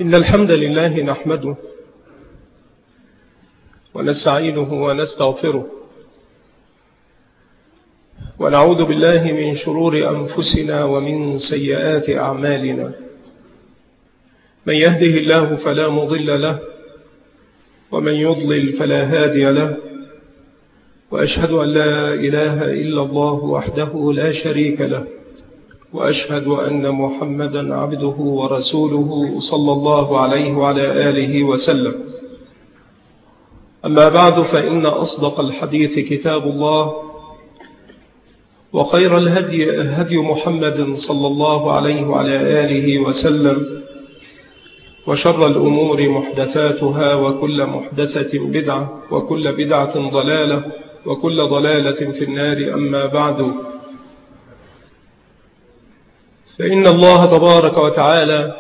إن الحمد لله نحمده ونستعينه ونستغفره ونعوذ بالله من شرور أنفسنا ومن سيئات أعمالنا. من يهده الله فلا مضل له ومن يضلل فلا هادي له، وأشهد أن لا إله إلا الله وحده لا شريك له، وأشهد أن محمدا عبده ورسوله صلى الله عليه وعلى آله وسلم. أما بعد، فإن أصدق الحديث كتاب الله، وخير الهدي هدي محمد صلى الله عليه وعلى آله وسلم، وشر الأمور محدثاتها، وكل محدثة بدعة، وكل بدعة ضلالة، وكل ضلالة في النار. أما بعد، فإن الله تبارك وتعالى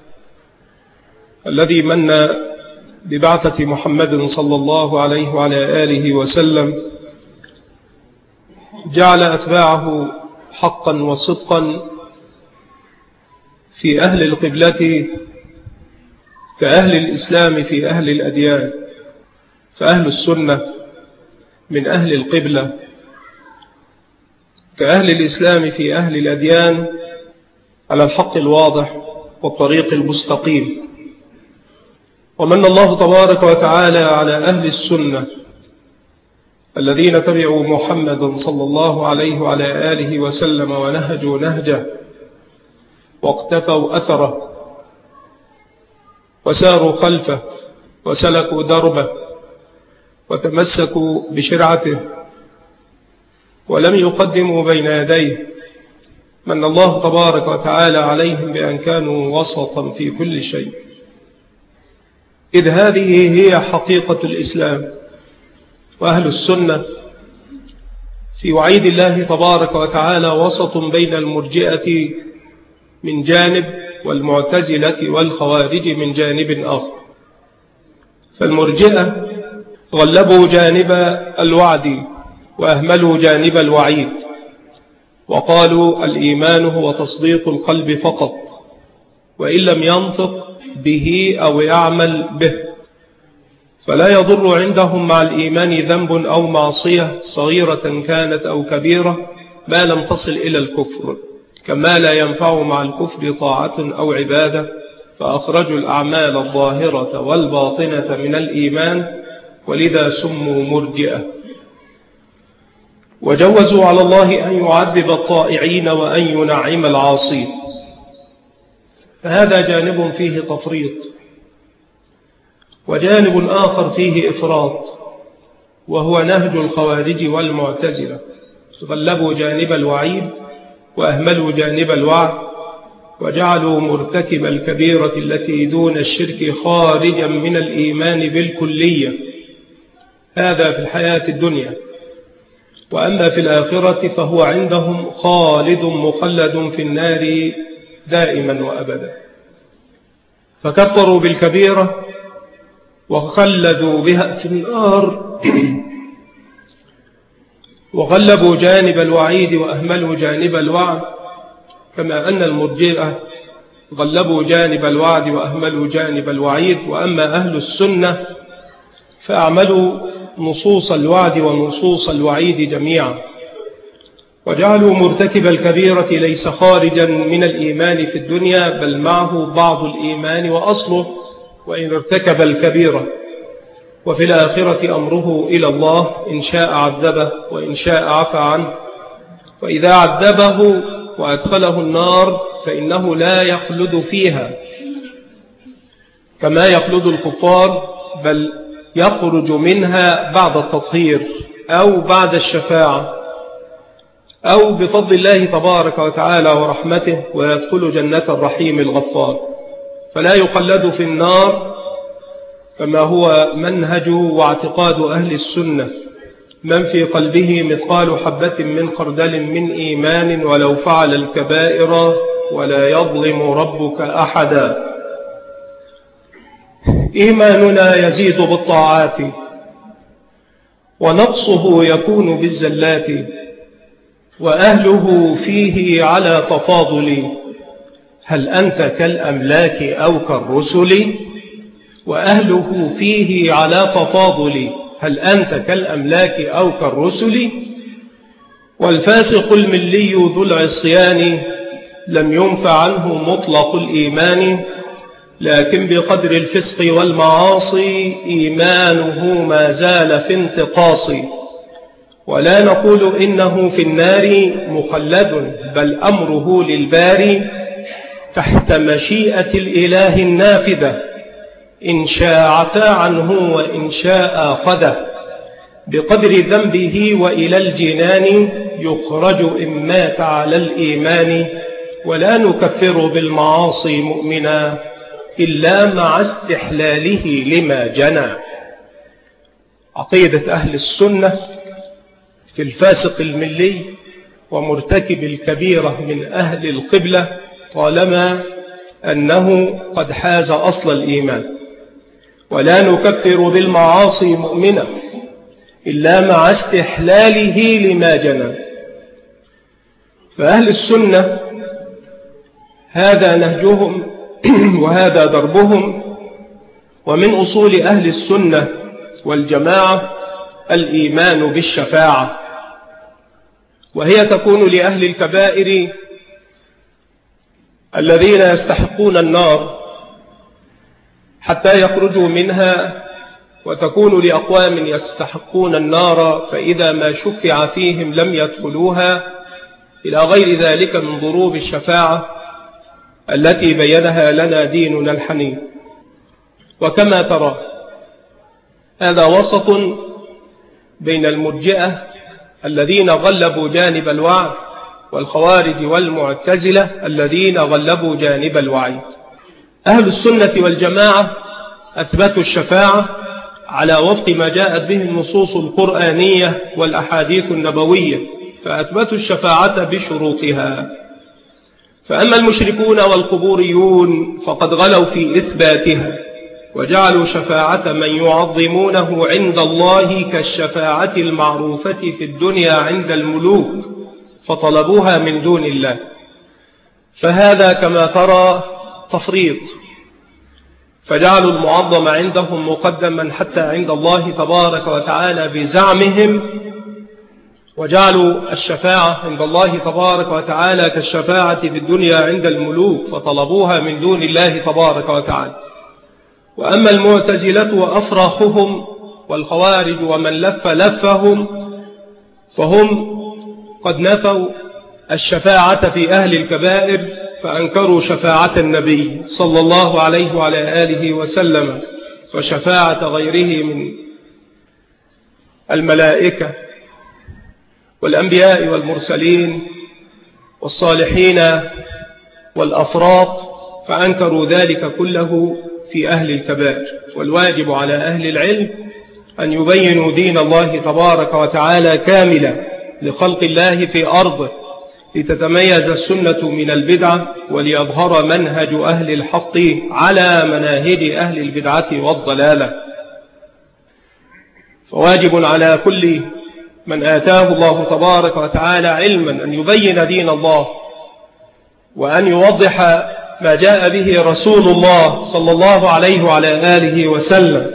الذي من ببعثة محمد صلى الله عليه وعلى آله وسلم جعل أتباعه حقا وصدقا في أهل القبلة كأهل الإسلام في أهل الأديان، فأهل السنة من أهل القبلة كأهل الإسلام في أهل الأديان على الحق الواضح والطريق المستقيم. ومن الله تبارك وتعالى على أهل السنة الذين تبعوا محمد صلى الله عليه وعلى آله وسلم ونهجوا نهجه واقتفوا أثره وساروا خلفه وسلكوا دربه وتمسكوا بشرعته ولم يقدموا بين يديه. من الله تبارك وتعالى عليهم بأن كانوا وسطا في كل شيء، إذ هذه هي حقيقة الإسلام. وأهل السنة في وعيد الله تبارك وتعالى وسط بين المرجئة من جانب والمعتزلة والخوارج من جانب آخر. فالمرجئة غلبوا جانب الوعد وأهملوا جانب الوعيد، وقالوا الإيمان هو تصديق القلب فقط، وإن لم ينطق به أو يعمل به، فلا يضر عندهم مع الإيمان ذنب أو معصية صغيرة كانت أو كبيرة ما لم تصل إلى الكفر، كما لا ينفع مع الكفر طاعة أو عبادة. فأخرجوا الأعمال الظاهرة والباطنة من الإيمان، ولذا سموا مرجئة. وجوزوا على الله أن يعذب الطائعين وأن ينعم العاصين، فهذا جانب فيه تفريط، وجانب آخر فيه إفراط، وهو نهج الخوارج والمعتزلة. غلبوا جانب الوعيد وأهملوا جانب الوعد، وجعلوا مرتكب الكبيرة التي دون الشرك خارجا من الإيمان بالكلية. هذا في الحياة الدنيا، وأما في الآخرة فهو عندهم خالد مخلد في النار دائما وأبدا. فكفروا بالكبيرة وخلدوا بها في النار، وغلبوا جانب الوعيد وأهملوا جانب الوعد، كما أن المرجئة غلبوا جانب الوعد وأهملوا جانب الوعيد. وأما أهل السنة فأعملوا نصوص الوعد ونصوص الوعيد جميعا، وجعلوا مرتكب الكبيرة ليس خارجا من الإيمان في الدنيا، بل معه بعض الإيمان وأصله وإن ارتكب الكبيرة. وفي الآخرة أمره إلى الله، إن شاء عذبه وإن شاء عفى عنه. وإذا عذبه وأدخله النار فإنه لا يخلد فيها كما يخلد الكفار، بل يخرج منها بعد التطهير أو بعد الشفاعة أو بفضل الله تبارك وتعالى ورحمته، ويدخل جنة الرحيم الغفار. فلا يخلد في النار، كما هو منهج واعتقاد أهل السنة. من في قلبه مثقال حبة من خردل من إيمان ولو فعل الكبائر ولا يظلم ربك أحدا. إيماننا يزيد بالطاعات، ونقصه يكون بالزلات، وأهله فيه على تفاضل، هل أنت كالأملاك أو كالرسل؟ وأهله فيه على تفاضل، هل أنت كالأملاك أو كالرسل؟ والفاسق الملي ذو العصيان لم ينفع عنه مطلق الإيمان، لكن بقدر الفسق والمعاصي إيمانه ما زال في انتقاص. ولا نقول إنه في النار مخلد، بل أمره للباري تحت مشيئة الإله النافذة، إن شاء عفى عنه وإن شاء أخذه، بقدر ذنبه وإلى الجنان يخرج إن مات على الإيمان. ولا نكفر بالمعاصي مؤمنا إلا مع استحلاله لما جنى. عقيدة أهل السنة في الفاسق الملي ومرتكب الكبيرة من أهل القبلة طالما أنه قد حاز أصل الإيمان. ولا نكفر بالمعاصي مؤمنا إلا مع استحلاله لما جنى. فأهل السنة هذا نهجهم وهذا دربهم. ومن أصول أهل السنة والجماعة الإيمان بالشفاعة، وهي تكون لأهل الكبائر الذين يستحقون النار حتى يخرجوا منها، وتكون لأقوام يستحقون النار فإذا ما شفع فيهم لم يدخلوها، إلى غير ذلك من ضروب الشفاعة التي بينها لنا ديننا الحنيف. وكما ترى هذا وسط بين المرجئة الذين غلبوا جانب الوعد والخوارج والمعتزلة الذين غلبوا جانب الوعيد. أهل السنة والجماعة أثبتوا الشفاعة على وفق ما جاءت به النصوص القرآنية والأحاديث النبوية، فأثبتوا الشفاعة بشروطها. فأما المشركون والقبوريون فقد غلوا في إثباتها وجعلوا شفاعة من يعظمونه عند الله كالشفاعة المعروفة في الدنيا عند الملوك، فطلبوها من دون الله. فهذا كما ترى تفريط، فجعلوا المعظم عندهم مقدما حتى عند الله تبارك وتعالى بزعمهم، وجعلوا الشفاعة عند الله تبارك وتعالى كالشفاعة في الدنيا عند الملوك، فطلبوها من دون الله تبارك وتعالى. وأما المعتزلة وأفراخهم والخوارج ومن لف لفهم فهم قد نفوا الشفاعة في أهل الكبائر، فأنكروا شفاعة النبي صلى الله عليه وعلى آله وسلم وشفاعة غيره من الملائكة والأنبياء والمرسلين والصالحين والأفراط، فأنكروا ذلك كله في أهل الكبائر. والواجب على أهل العلم أن يبينوا دين الله تبارك وتعالى كاملا لخلق الله في أرضه، لتتميز السنة من البدعة وليظهر منهج أهل الحق على مناهج أهل البدعة والضلالة. فواجب على كل من آتاه الله تبارك وتعالى علما أن يبين دين الله، وأن يوضح ما جاء به رسول الله صلى الله عليه وعلى آله وسلم،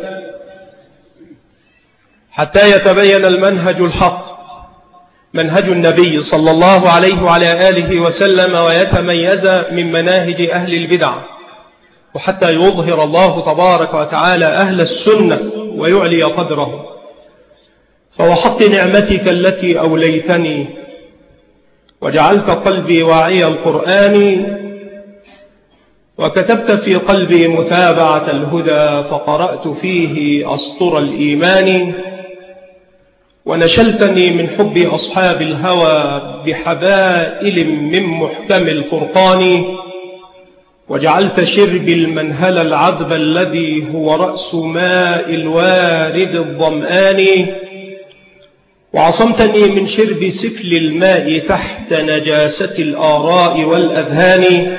حتى يتبين المنهج الحق منهج النبي صلى الله عليه وعلى آله وسلم، ويتميز من مناهج أهل البدع، وحتى يظهر الله تبارك وتعالى أهل السنة ويعلي قدرهم. فوحق نعمتك التي أوليتني وجعلت قلبي واعي القرآن، وكتبت في قلبي متابعة الهدى، فقرأت فيه أسطر الإيمان، ونشلتني من حب أصحاب الهوى بحبائل من محكم الفرقان، وجعلت شربي المنهل العذب الذي هو رأس ماء الوارد الظمآن، وعصمتني من شرب سكل الماء تحت نجاسة الآراء والأذهان،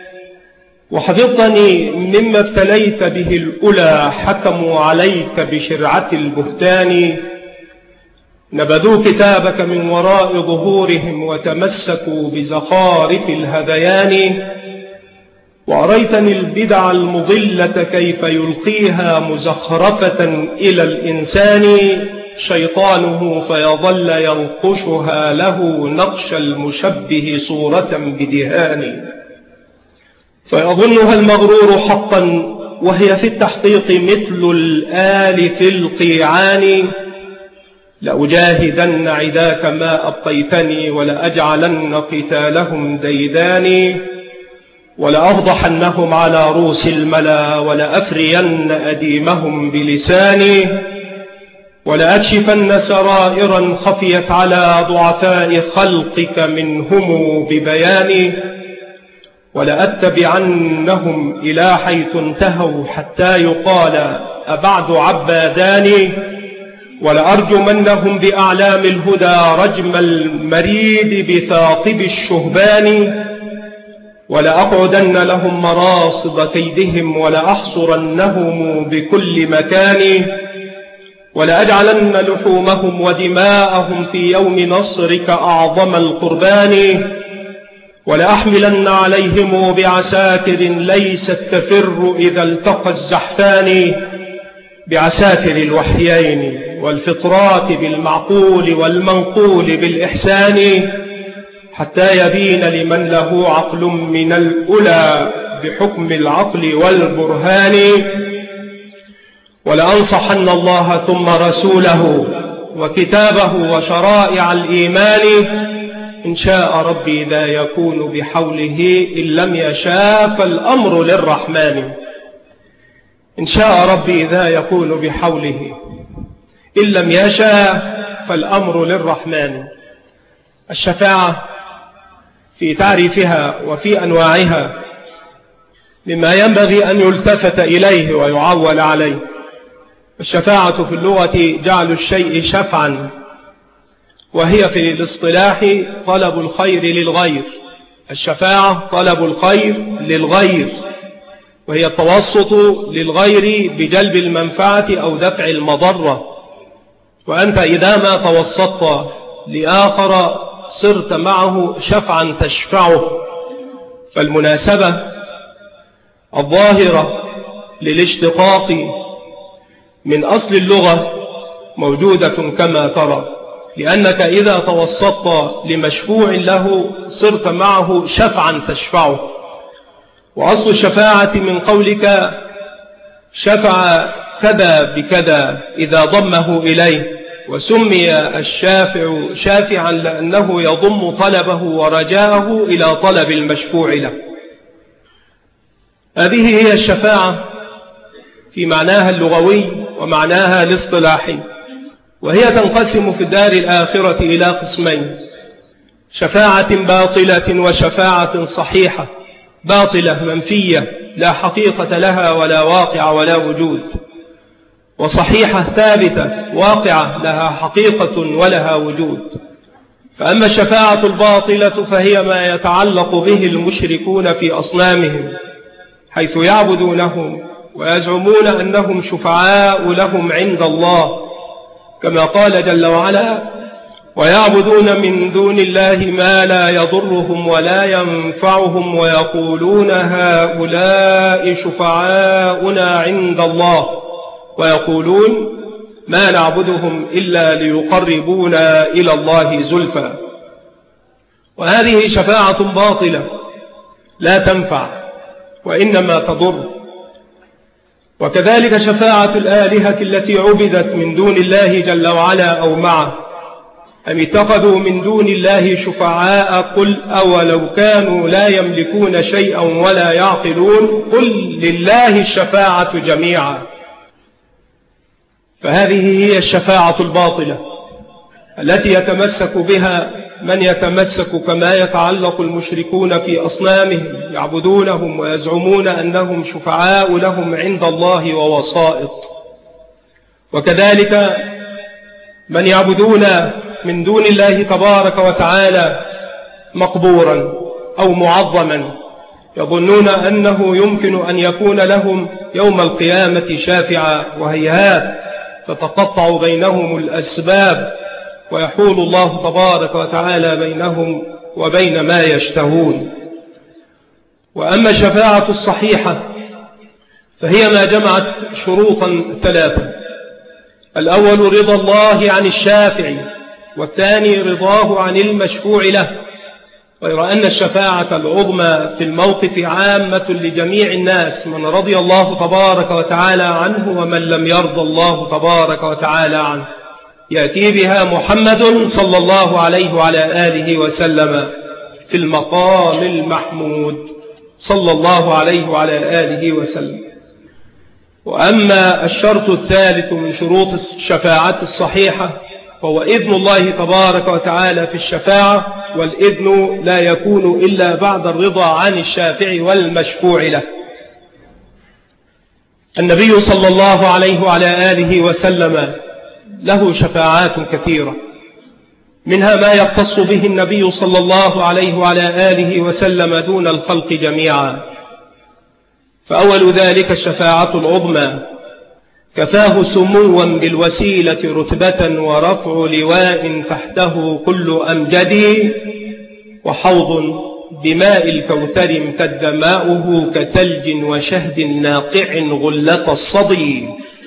وحفظتني مما ابتليت به الأولى حكموا عليك بشرعة البهتان، نبذوا كتابك من وراء ظهورهم وتمسكوا بزخارف الهذيان، وأريتني البدع المضلة كيف يلقيها مزخرفة إلى الإنسان شيطانه فيظل ينقشها له نقش المشبه صورة بدهان، فيظنها المغرور حقا وهي في التحقيق مثل الآل في القيعان. لأجاهدن عداك ما أبقيتني ولأجعلن قتالهم ديداني، ولأفضحنهم على رؤوس الملا ولأفرين أديمهم بلساني، ولأكشفن سرائرا خفيت على ضعفاء خلقك منهم ببياني، ولأتبعنهم إلى حيث انتهوا حتى يقال أبعد عبادان، ولأرجمنهم بأعلام الهدى رجم المريد بثاقب الشهبان، ولأقعدن لهم مراصد كيدهم ولأحصرنهم بكل مكان، ولأجعلن لحومهم ودماءهم في يوم نصرك أعظم القربان، ولأحملن عليهم بعساكر ليست تفر إذا التقى الزحفان، بعساكر الوحيين والفطرات بالمعقول والمنقول بالإحسان، حتى يبين لمن له عقل من الأولى بحكم العقل والبرهان. ولأنصحن الله ثم رسوله وكتابه وشرائع الإيمان، إن شاء ربي ذا يكون بحوله، إن لم يشاء فالأمر للرحمن. إن شاء ربي ذا يكون بحوله، إن لم يشاء فالأمر للرحمن. الشفاعة في تعريفها وفي أنواعها مما ينبغي أن يلتفت إليه ويعول عليه. الشفاعة في اللغة جعل الشيء شفعا، وهي في الاصطلاح طلب الخير للغير. الشفاعة طلب الخير للغير، وهي التوسط للغير بجلب المنفعة أو دفع المضرة. وأنت إذا ما توسطت لآخر صرت معه شفعا تشفعه. فالمناسبة الظاهرة للاشتقاق من أصل اللغة موجودة كما ترى، لأنك إذا توسطت لمشفوع له صرت معه شفعا تشفعه. وأصل الشفاعة من قولك شفع كذا بكذا إذا ضمه إليه، وسمي الشافع شافعا لأنه يضم طلبه ورجاءه إلى طلب المشفوع له. هذه هي الشفاعة في معناها اللغوي ومعناها الاصطلاحي، وهي تنقسم في الدار الآخرة إلى قسمين: شفاعة باطلة وشفاعة صحيحة. باطلة منفية لا حقيقة لها ولا واقع ولا وجود، وصحيحة ثابتة واقعة لها حقيقة ولها وجود. فأما الشفاعة الباطلة فهي ما يتعلق به المشركون في أصنامهم، حيث يعبدونهم ويزعمون أنهم شفعاء لهم عند الله، كما قال جل وعلا: ويعبدون من دون الله ما لا يضرهم ولا ينفعهم ويقولون هؤلاء شفعاؤنا عند الله ويقولون ما نعبدهم إلا ليقربونا إلى الله زلفى. وهذه شفاعة باطلة لا تنفع وإنما تضر. وكذلك شفاعة الآلهة التي عبدت من دون الله جل وعلا أو معه. أم اتخذوا من دون الله شفعاء؟ قل أولو كانوا لا يملكون شيئا ولا يعقلون قل لله الشفاعة جميعا. فهذه هي الشفاعة الباطلة التي يتمسك بها من يتمسك كما يتعلق المشركون في أصنامهم، يعبدونهم ويزعمون أنهم شفعاء لهم عند الله ووسائط. وكذلك من يعبدون من دون الله تبارك وتعالى مقبورا أو معظما، يظنون أنه يمكن أن يكون لهم يوم القيامة شافعا، وهيهات تتقطع بينهم الأسباب، ويحول الله تبارك وتعالى بينهم وبين ما يشتهون. وأما الشفاعة الصحيحة فهي ما جمعت شروطا ثلاثة: الأول رضا الله عن الشافع، والثاني رضاه عن المشفوع له، غير أن الشفاعة العظمى في الموقف عامة لجميع الناس، من رضي الله تبارك وتعالى عنه ومن لم يرضى الله تبارك وتعالى عنه، يأتي بها محمد صلى الله عليه وعلى آله وسلم في المقام المحمود صلى الله عليه وعلى آله وسلم. وأما الشرط الثالث من شروط الشفاعة الصحيحة فهو إذن الله تبارك وتعالى في الشفاعة، والإذن لا يكون إلا بعد الرضا عن الشافع والمشفوع له. النبي صلى الله عليه وعلى آله وسلم له شفاعات كثيرة، منها ما يختص به النبي صلى الله عليه وعلى آله وسلم دون الخلق جميعا. فأول ذلك الشفاعة العظمى، كفاه سموا بالوسيلة رتبة ورفع لواء تحته كل أمجد، وحوض بماء الكوثر امتد ماؤه كثلج وشهد ناقع غلة الصدي.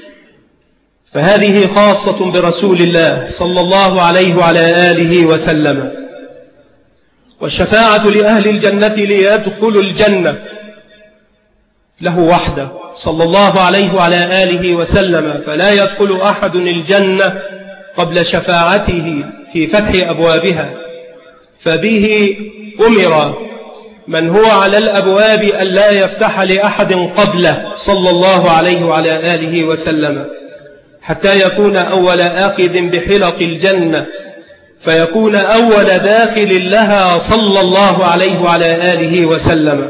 فهذه خاصة برسول الله صلى الله عليه وعلى آله وسلم. والشفاعة لأهل الجنة ليدخلوا الجنة له وحده صلى الله عليه وعلى آله وسلم، فلا يدخل أحد الجنة قبل شفاعته في فتح أبوابها، فبه أمر من هو على الأبواب أن لا يفتح لأحد قبله صلى الله عليه وعلى آله وسلم، حتى يكون أول آخذ بحلق الجنة، فيكون أول داخل لها صلى الله عليه وعلى آله وسلم.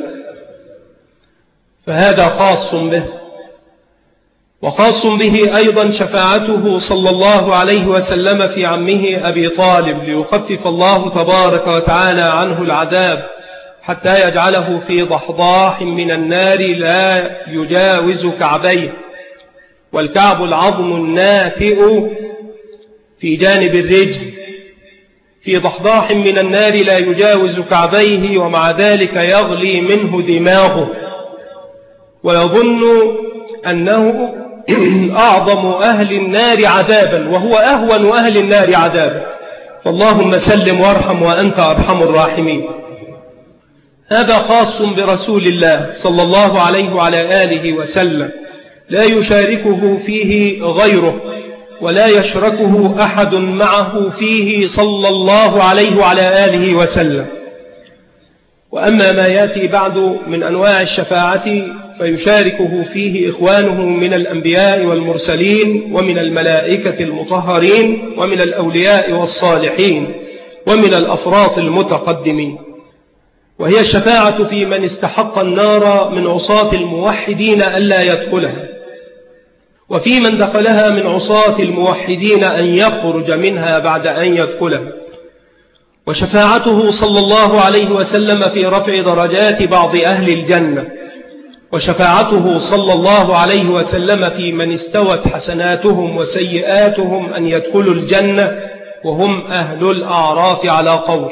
فهذا خاص به. وخاص به أيضا شفاعته صلى الله عليه وسلم في عمه أبي طالب، ليخفف الله تبارك وتعالى عنه العذاب حتى يجعله في ضحضاح من النار لا يجاوز كعبيه، والكعب العظم الناتئ في جانب الرجل، في ضحضاح من النار لا يجاوز كعبيه، ومع ذلك يغلي منه دماغه، ويظن أنه أعظم أهل النار عذابا وهو أهون أهل النار عذابا، فاللهم سلم وارحم وأنت أرحم الراحمين. هذا خاص برسول الله صلى الله عليه وعلى آله وسلم، لا يشاركه فيه غيره ولا يشركه أحد معه فيه صلى الله عليه وعلى آله وسلم. وأما ما يأتي بعد من أنواع الشفاعة فيشاركه فيه إخوانه من الأنبياء والمرسلين ومن الملائكة المطهرين ومن الأولياء والصالحين ومن الأفراط المتقدمين. وهي الشفاعة في من استحق النار من عصاة الموحدين ألا يدخلها، وفي من دخلها من عصاة الموحدين أن يخرج منها بعد أن يدخلها. وشفاعته صلى الله عليه وسلم في رفع درجات بعض أهل الجنة، وشفاعته صلى الله عليه وسلم في من استوت حسناتهم وسيئاتهم أن يدخلوا الجنة وهم أهل الأعراف على قول.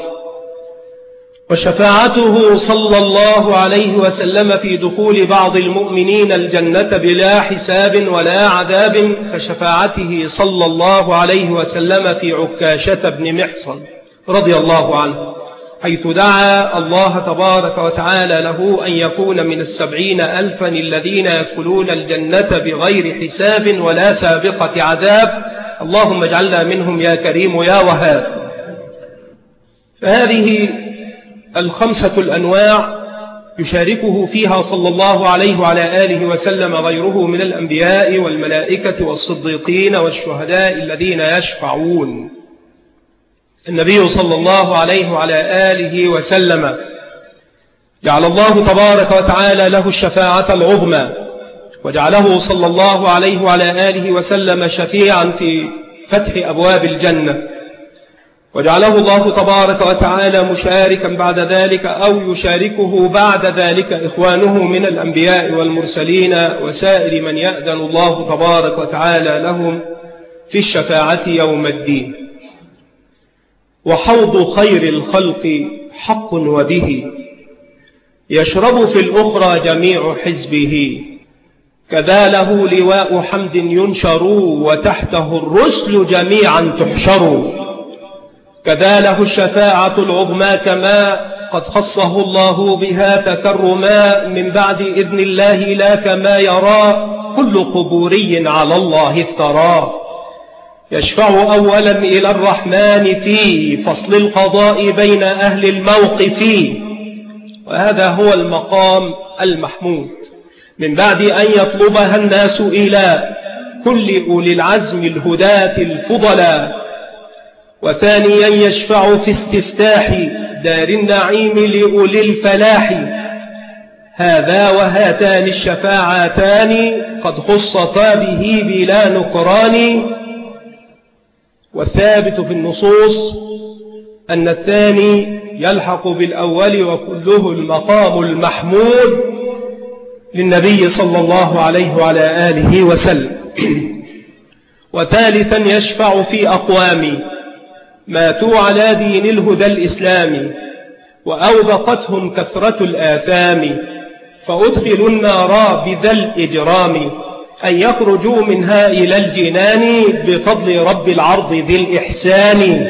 وشفاعته صلى الله عليه وسلم في دخول بعض المؤمنين الجنة بلا حساب ولا عذاب، كشفاعته صلى الله عليه وسلم في عكاشة بن محصن رضي الله عنه، حيث دعا الله تبارك وتعالى له أن يكون من 70,000 الذين يدخلون الجنة بغير حساب ولا سابقة عذاب، اللهم اجعلنا منهم يا كريم يا وهاب. فهذه 5 الأنواع يشاركه فيها صلى الله عليه وعلى آله وسلم غيره من الأنبياء والملائكة والصديقين والشهداء الذين يشفعون. النبي صلى الله عليه وعلى آله وسلم جعل الله تبارك وتعالى له الشفاعة العظمى، وجعله صلى الله عليه وعلى آله وسلم شفيعا في فتح أبواب الجنة، وجعله الله تبارك وتعالى مشاركا بعد ذلك أو يشاركه بعد ذلك إخوانه من الأنبياء والمرسلين وسائر من يأذن الله تبارك وتعالى لهم في الشفاعة يوم الدين. وحوض خير الخلق حق وبه، يشرب في الأخرى جميع حزبه، كذا له لواء حمد ينشر، وتحته الرسل جميعا تحشر، كذا له الشفاعة العظمى كما قد خصه الله بها تكرما، من بعد إذن الله لا كما يرى كل قبوري على الله افترى، يشفع أولا إلى الرحمن في فصل القضاء بين أهل الموقف، وهذا هو المقام المحمود، من بعد أن يطلبها الناس إلى كل أولي العزم الهداة الفضلاء. وثانيا يشفع في استفتاح دار النعيم لأولي الفلاح، هذا وهاتان الشفاعتان قد خصتا به بلا نكران، والثابت في النصوص أن الثاني يلحق بالأول، وكله المقام المحمود للنبي صلى الله عليه وعلى آله وسلم. وثالثا يشفع في أقوام ماتوا على دين الهدى الإسلامي، وأوبقتهم كثرة الآثام، فأدخلوا النار بذا الإجرام، أن يخرجوا منها إلى الجنان بفضل رب العرض ذي الإحسان.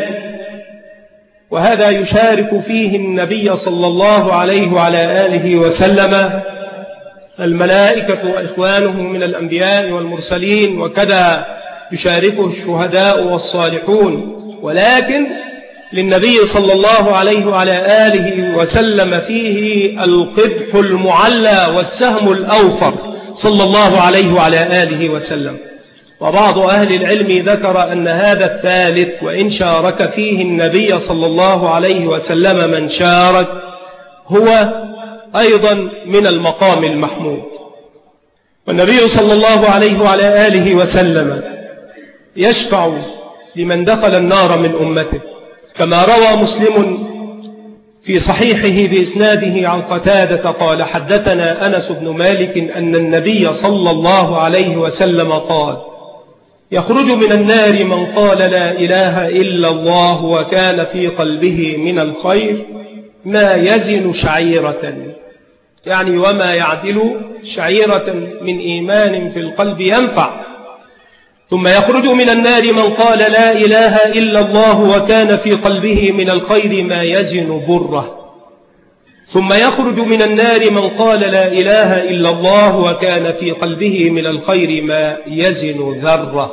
وهذا يشارك فيه النبي صلى الله عليه وعلى آله وسلم الملائكة وإخوانه من الأنبياء والمرسلين، وكذا يشاركه الشهداء والصالحون، ولكن للنبي صلى الله عليه وعلى آله وسلم فيه القدح المعلى والسهم الأوفر صلى الله عليه وعلى آله وسلم. وبعض أهل العلم ذكر أن هذا الثالث وإن شارك فيه النبي صلى الله عليه وسلم من شارك هو أيضا من المقام المحمود. والنبي صلى الله عليه وعلى آله وسلم يشفع لمن دخل النار من أمته، كما روى مسلم في صحيحه بإسناده عن قتادة قال حدثنا أنس بن مالك أن النبي صلى الله عليه وسلم قال يخرج من النار من قال لا إله إلا الله وكان في قلبه من الخير ما يزن شعيرة، يعني وما يعدل شعيرة من إيمان في القلب ينفع. ثم يخرج من النار من قال لا إله إلا الله وكان في قلبه من الخير ما يزن بره. ثم يخرج من النار من قال لا إله إلا الله وكان في قلبه من الخير ما يزن ذرة.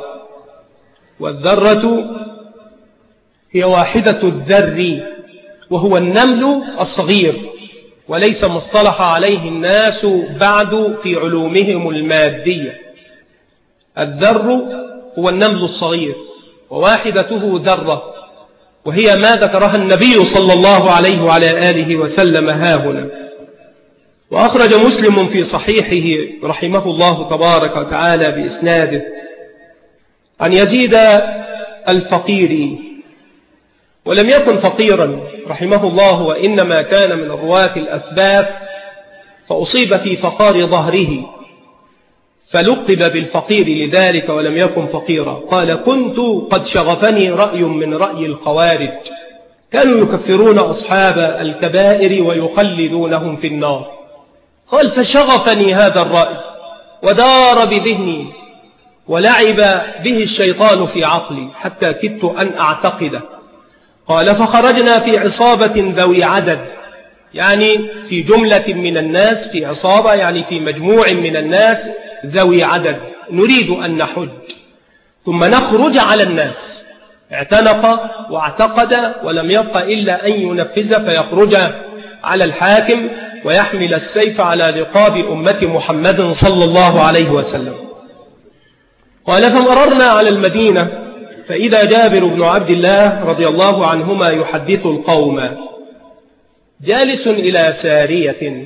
والذرة هي واحدة الذر، وهو النمل الصغير، وليس ما اصطلح عليه الناس بعد في علومهم المادية. الذر هو النمل الصغير، وواحدته ذرة، وهي ما ذكرها النبي صلى الله عليه وعلى آله وسلم هاهنا. وأخرج مسلم في صحيحه رحمه الله تبارك وتعالى بإسناده عن يزيد الفقيري، ولم يكن فقيرا رحمه الله، وإنما كان من الرواة الأثبات، فأصيب في فقار ظهره فلقب بالفقير لذلك ولم يكن فقيرا. قال كنت قد شغفني رأي من رأي الخوارج، كانوا يكفرون أصحاب الكبائر ويخلدونهم في النار. قال فشغفني هذا الرأي ودار بذهني ولعب به الشيطان في عقلي حتى كدت أن أعتقده. قال فخرجنا في عصابة ذوي عدد، يعني في جملة من الناس، في عصابة يعني في مجموع من الناس ذوي عدد، نريد أن نحج ثم نخرج على الناس. اعتنق واعتقد ولم يبق إلا أن ينفذ، فيخرج على الحاكم ويحمل السيف على رقاب أمة محمد صلى الله عليه وسلم. قال فمررنا على المدينة فإذا جابر بن عبد الله رضي الله عنهما يحدث القوم جالس إلى سارية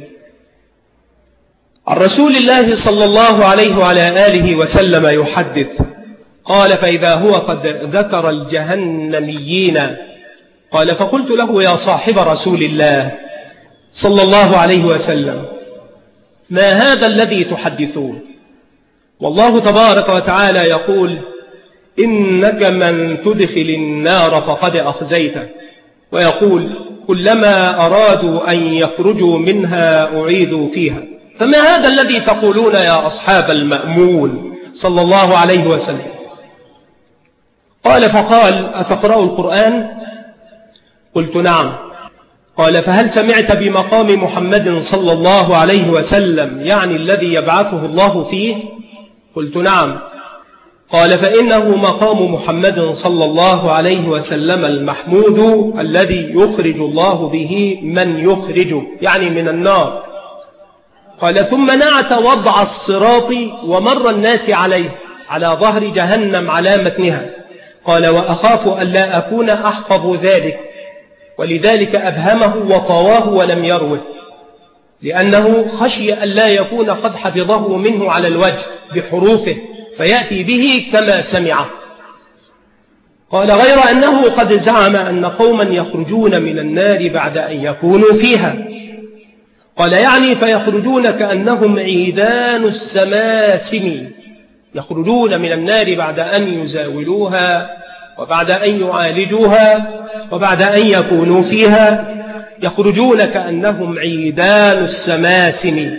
عن رسول الله صلى الله عليه وعلى آله وسلم يحدث. قال فإذا هو قد ذكر الجهنميين. قال فقلت له يا صاحب رسول الله صلى الله عليه وسلم ما هذا الذي تحدثون؟ والله تبارك وتعالى يقول إنك من تدخل النار فقد أخزيته، ويقول كلما أرادوا أن يخرجوا منها أعيدوا فيها. فما هذا الذي تقولون يا أصحاب المأمون صلى الله عليه وسلم؟ قال فقال أتقرأ القرآن؟ قلت نعم. قال فهل سمعت بمقام محمد صلى الله عليه وسلم يعني الذي يبعثه الله فيه؟ قلت نعم. قال فإنه مقام محمد صلى الله عليه وسلم المحمود الذي يخرج الله به من يخرج يعني من النار. قال ثم نعت وضع الصراط ومر الناس عليه على ظهر جهنم على متنها. قال وأخاف ألا أكون أحفظ ذلك ولذلك أبهمه وطواه ولم يروه لأنه خشي ألا يكون قد حفظه منه على الوجه بحروفه فيأتي به كما سمعه. قال غير أنه قد زعم أن قوما يخرجون من النار بعد أن يكونوا فيها. قال يعني فيخرجون كأنهم عيدان السماسم، يخرجون من النار بعد أن يزاولوها وبعد أن يعالجوها وبعد أن يكونوا فيها، يخرجون كأنهم عيدان السماسم.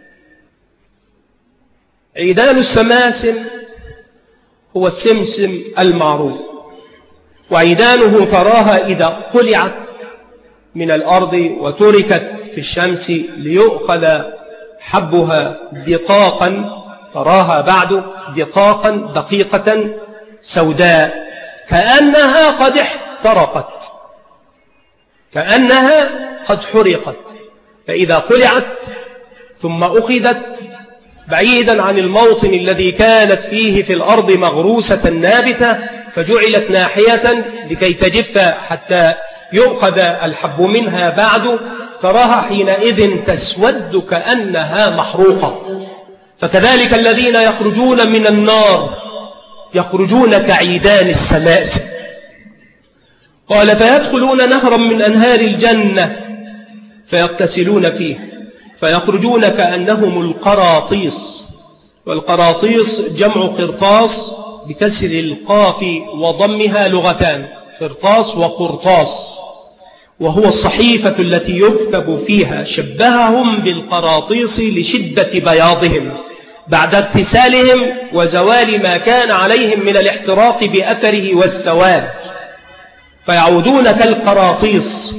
عيدان السماسم هو السمسم المعروف، وعيدانه تراها إذا قلعت من الأرض وتركت في الشمس ليؤخذ حبها دقاقا، تراها بعد دقاقا دقيقة سوداء كأنها قد احترقت، كأنها قد حرقت. فإذا قلعت ثم أخذت بعيدا عن الموطن الذي كانت فيه في الأرض مغروسة نابتة فجعلت ناحية لكي تجف حتى يؤخذ الحب منها بعد، تراها حينئذ تسود كأنها محروقة. فكذلك الذين يخرجون من النار يخرجون كعيدان السماسم. قال فيدخلون نهرا من أنهار الجنة فيغتسلون فيه فيخرجون كأنهم القراطيس، والقراطيس جمع قرطاس بكسر القاف وضمها لغتان، قرطاس وقرطاس، وهو الصحيفة التي يكتب فيها. شبههم بالقراطيس لشدة بياضهم بعد اغتسالهم وزوال ما كان عليهم من الاحتراق بأثره والسواد، فيعودون كالقراطيس.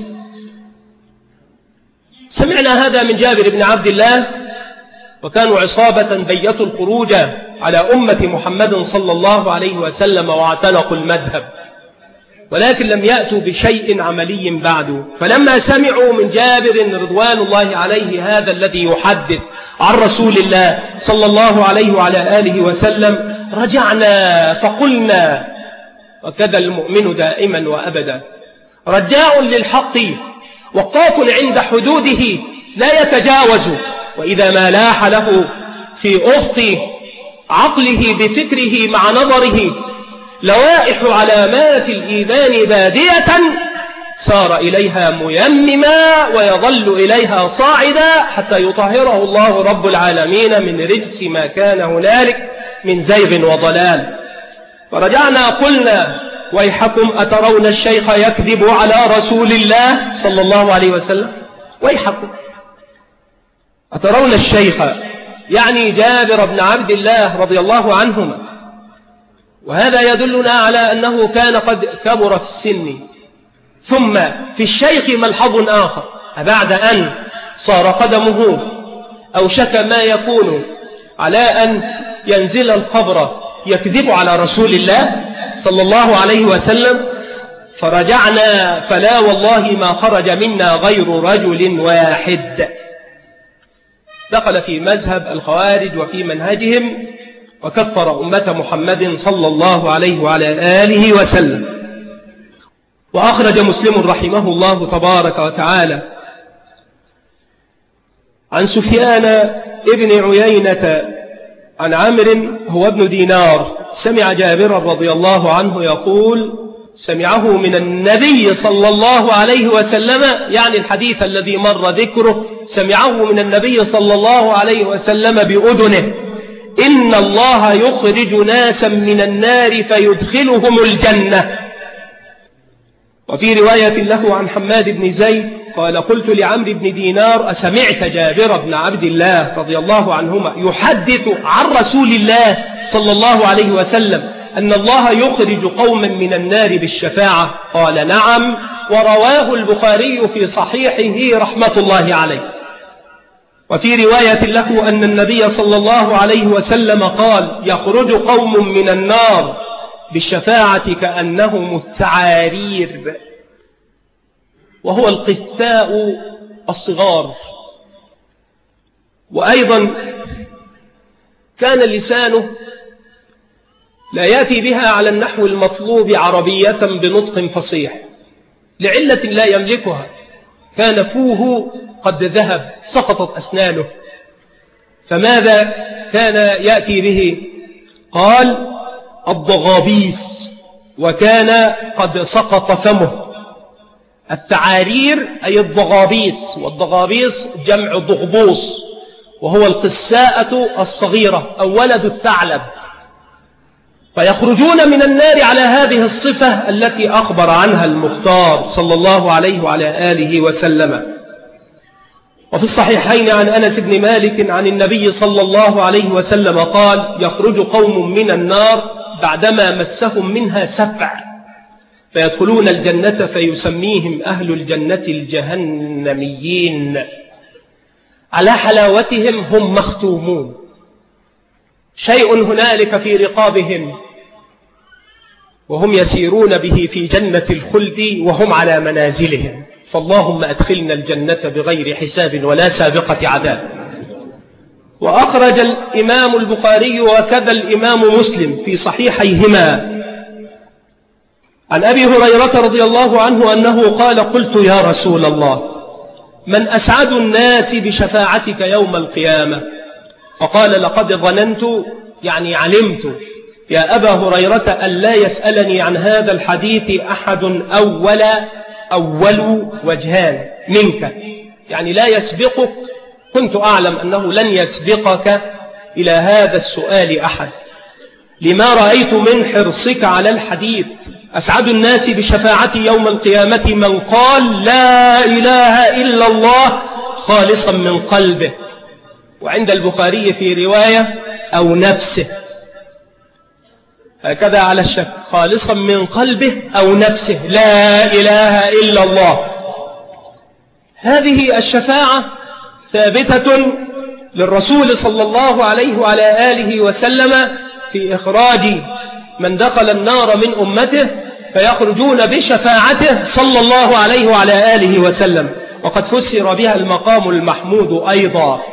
سمعنا هذا من جابر بن عبد الله، وكانوا عصابة بيتوا الخروج على أمة محمد صلى الله عليه وسلم واعتنقوا المذهب، ولكن لم يأتوا بشيء عملي بعد. فلما سمعوا من جابر رضوان الله عليه هذا الذي يحدث عن رسول الله صلى الله عليه وعلى آله وسلم رجعنا فقلنا، وكذا المؤمن دائما وأبدا، رجاء للحق وقاف عند حدوده لا يتجاوز، وإذا ما لاح له في أفق عقله بفكره مع نظره لوائح علامات الإيمان بادية سار إليها ميمما ويظل إليها صاعدا حتى يطهره الله رب العالمين من رجس ما كان هنالك من زيغ وضلال. فرجعنا قلنا ويحكم أترون الشيخ يكذب على رسول الله صلى الله عليه وسلم؟ ويحكم أترون الشيخ يعني جابر بن عبد الله رضي الله عنهما، وهذا يدلنا على أنه كان قد كبر في السن. ثم في الشيخ ملحظ آخر، بعد أن صار قدمه أو شك ما يكون على أن ينزل القبر يكذب على رسول الله صلى الله عليه وسلم، فرجعنا فلا والله ما خرج منا غير رجل واحد دخل في مذهب الخوارج وفي منهجهم وكفر أمة محمد صلى الله عليه وعلى آله وسلم. وأخرج مسلم رحمه الله تبارك وتعالى عن سفيان ابن عيينة عن عمرو هو ابن دينار سمع جابرا رضي الله عنه يقول سمعه من النبي صلى الله عليه وسلم، يعني الحديث الذي مر ذكره سمعه من النبي صلى الله عليه وسلم بأذنه: إن الله يخرج ناسا من النار فيدخلهم الجنة. وفي رواية له عن حماد بن زيد قال قلت لعمرو بن دينار أسمعت جابر بن عبد الله رضي الله عنهما يحدث عن رسول الله صلى الله عليه وسلم أن الله يخرج قوما من النار بالشفاعة؟ قال نعم، ورواه البخاري في صحيحه رحمة الله عليه. وفي رواية له أن النبي صلى الله عليه وسلم قال يخرج قوم من النار بالشفاعة كأنهم الثعارير، وهو القثاء الصغار. وأيضا كان لسانه لا يأتي بها على النحو المطلوب عربية بنطق فصيح لعلة لا يملكها، كان فوه قد ذهب، سقطت أسنانه، فماذا كان يأتي به؟ قال الضغابيس، وكان قد سقط فمه. الثعارير أي الضغابيس، والضغابيس جمع ضغبوس، وهو القساءة الصغيرة أو ولد الثعلب. فيخرجون من النار على هذه الصفة التي أخبر عنها المختار صلى الله عليه وعلى آله وسلم. وفي الصحيحين عن أنس بن مالك عن النبي صلى الله عليه وسلم قال يخرج قوم من النار بعدما مسهم منها سفع فيدخلون الجنة فيسميهم أهل الجنة الجهنميين، على حلاوتهم هم مختومون، شيء هنالك في رقابهم وهم يسيرون به في جنة الخلد وهم على منازلهم. فاللهم أدخلنا الجنة بغير حساب ولا سابقة عذاب. وأخرج الإمام البخاري وكذا الإمام مسلم في صحيحيهما عن أبي هريرة رضي الله عنه أنه قال قلت يا رسول الله من أسعد الناس بشفاعتك يوم القيامة؟ فقال لقد ظننت، يعني علمت يا أبا هريرة أن لا يسألني عن هذا الحديث أحد أول وجهان منك، يعني لا يسبقك، كنت أعلم أنه لن يسبقك إلى هذا السؤال أحد، لما رأيت من حرصك على الحديث. أسعد الناس بشفاعتي يوم القيامة من قال لا إله إلا الله خالصا من قلبه، وعند البخاري في رواية أو نفسه، هكذا على الشك، خالصا من قلبه أو نفسه، لا إله إلا الله. هذه الشفاعة ثابتة للرسول صلى الله عليه وعلى آله وسلم في إخراج من دخل النار من أمته، فيخرجون بشفاعته صلى الله عليه وعلى آله وسلم. وقد فسر بها المقام المحمود أيضا،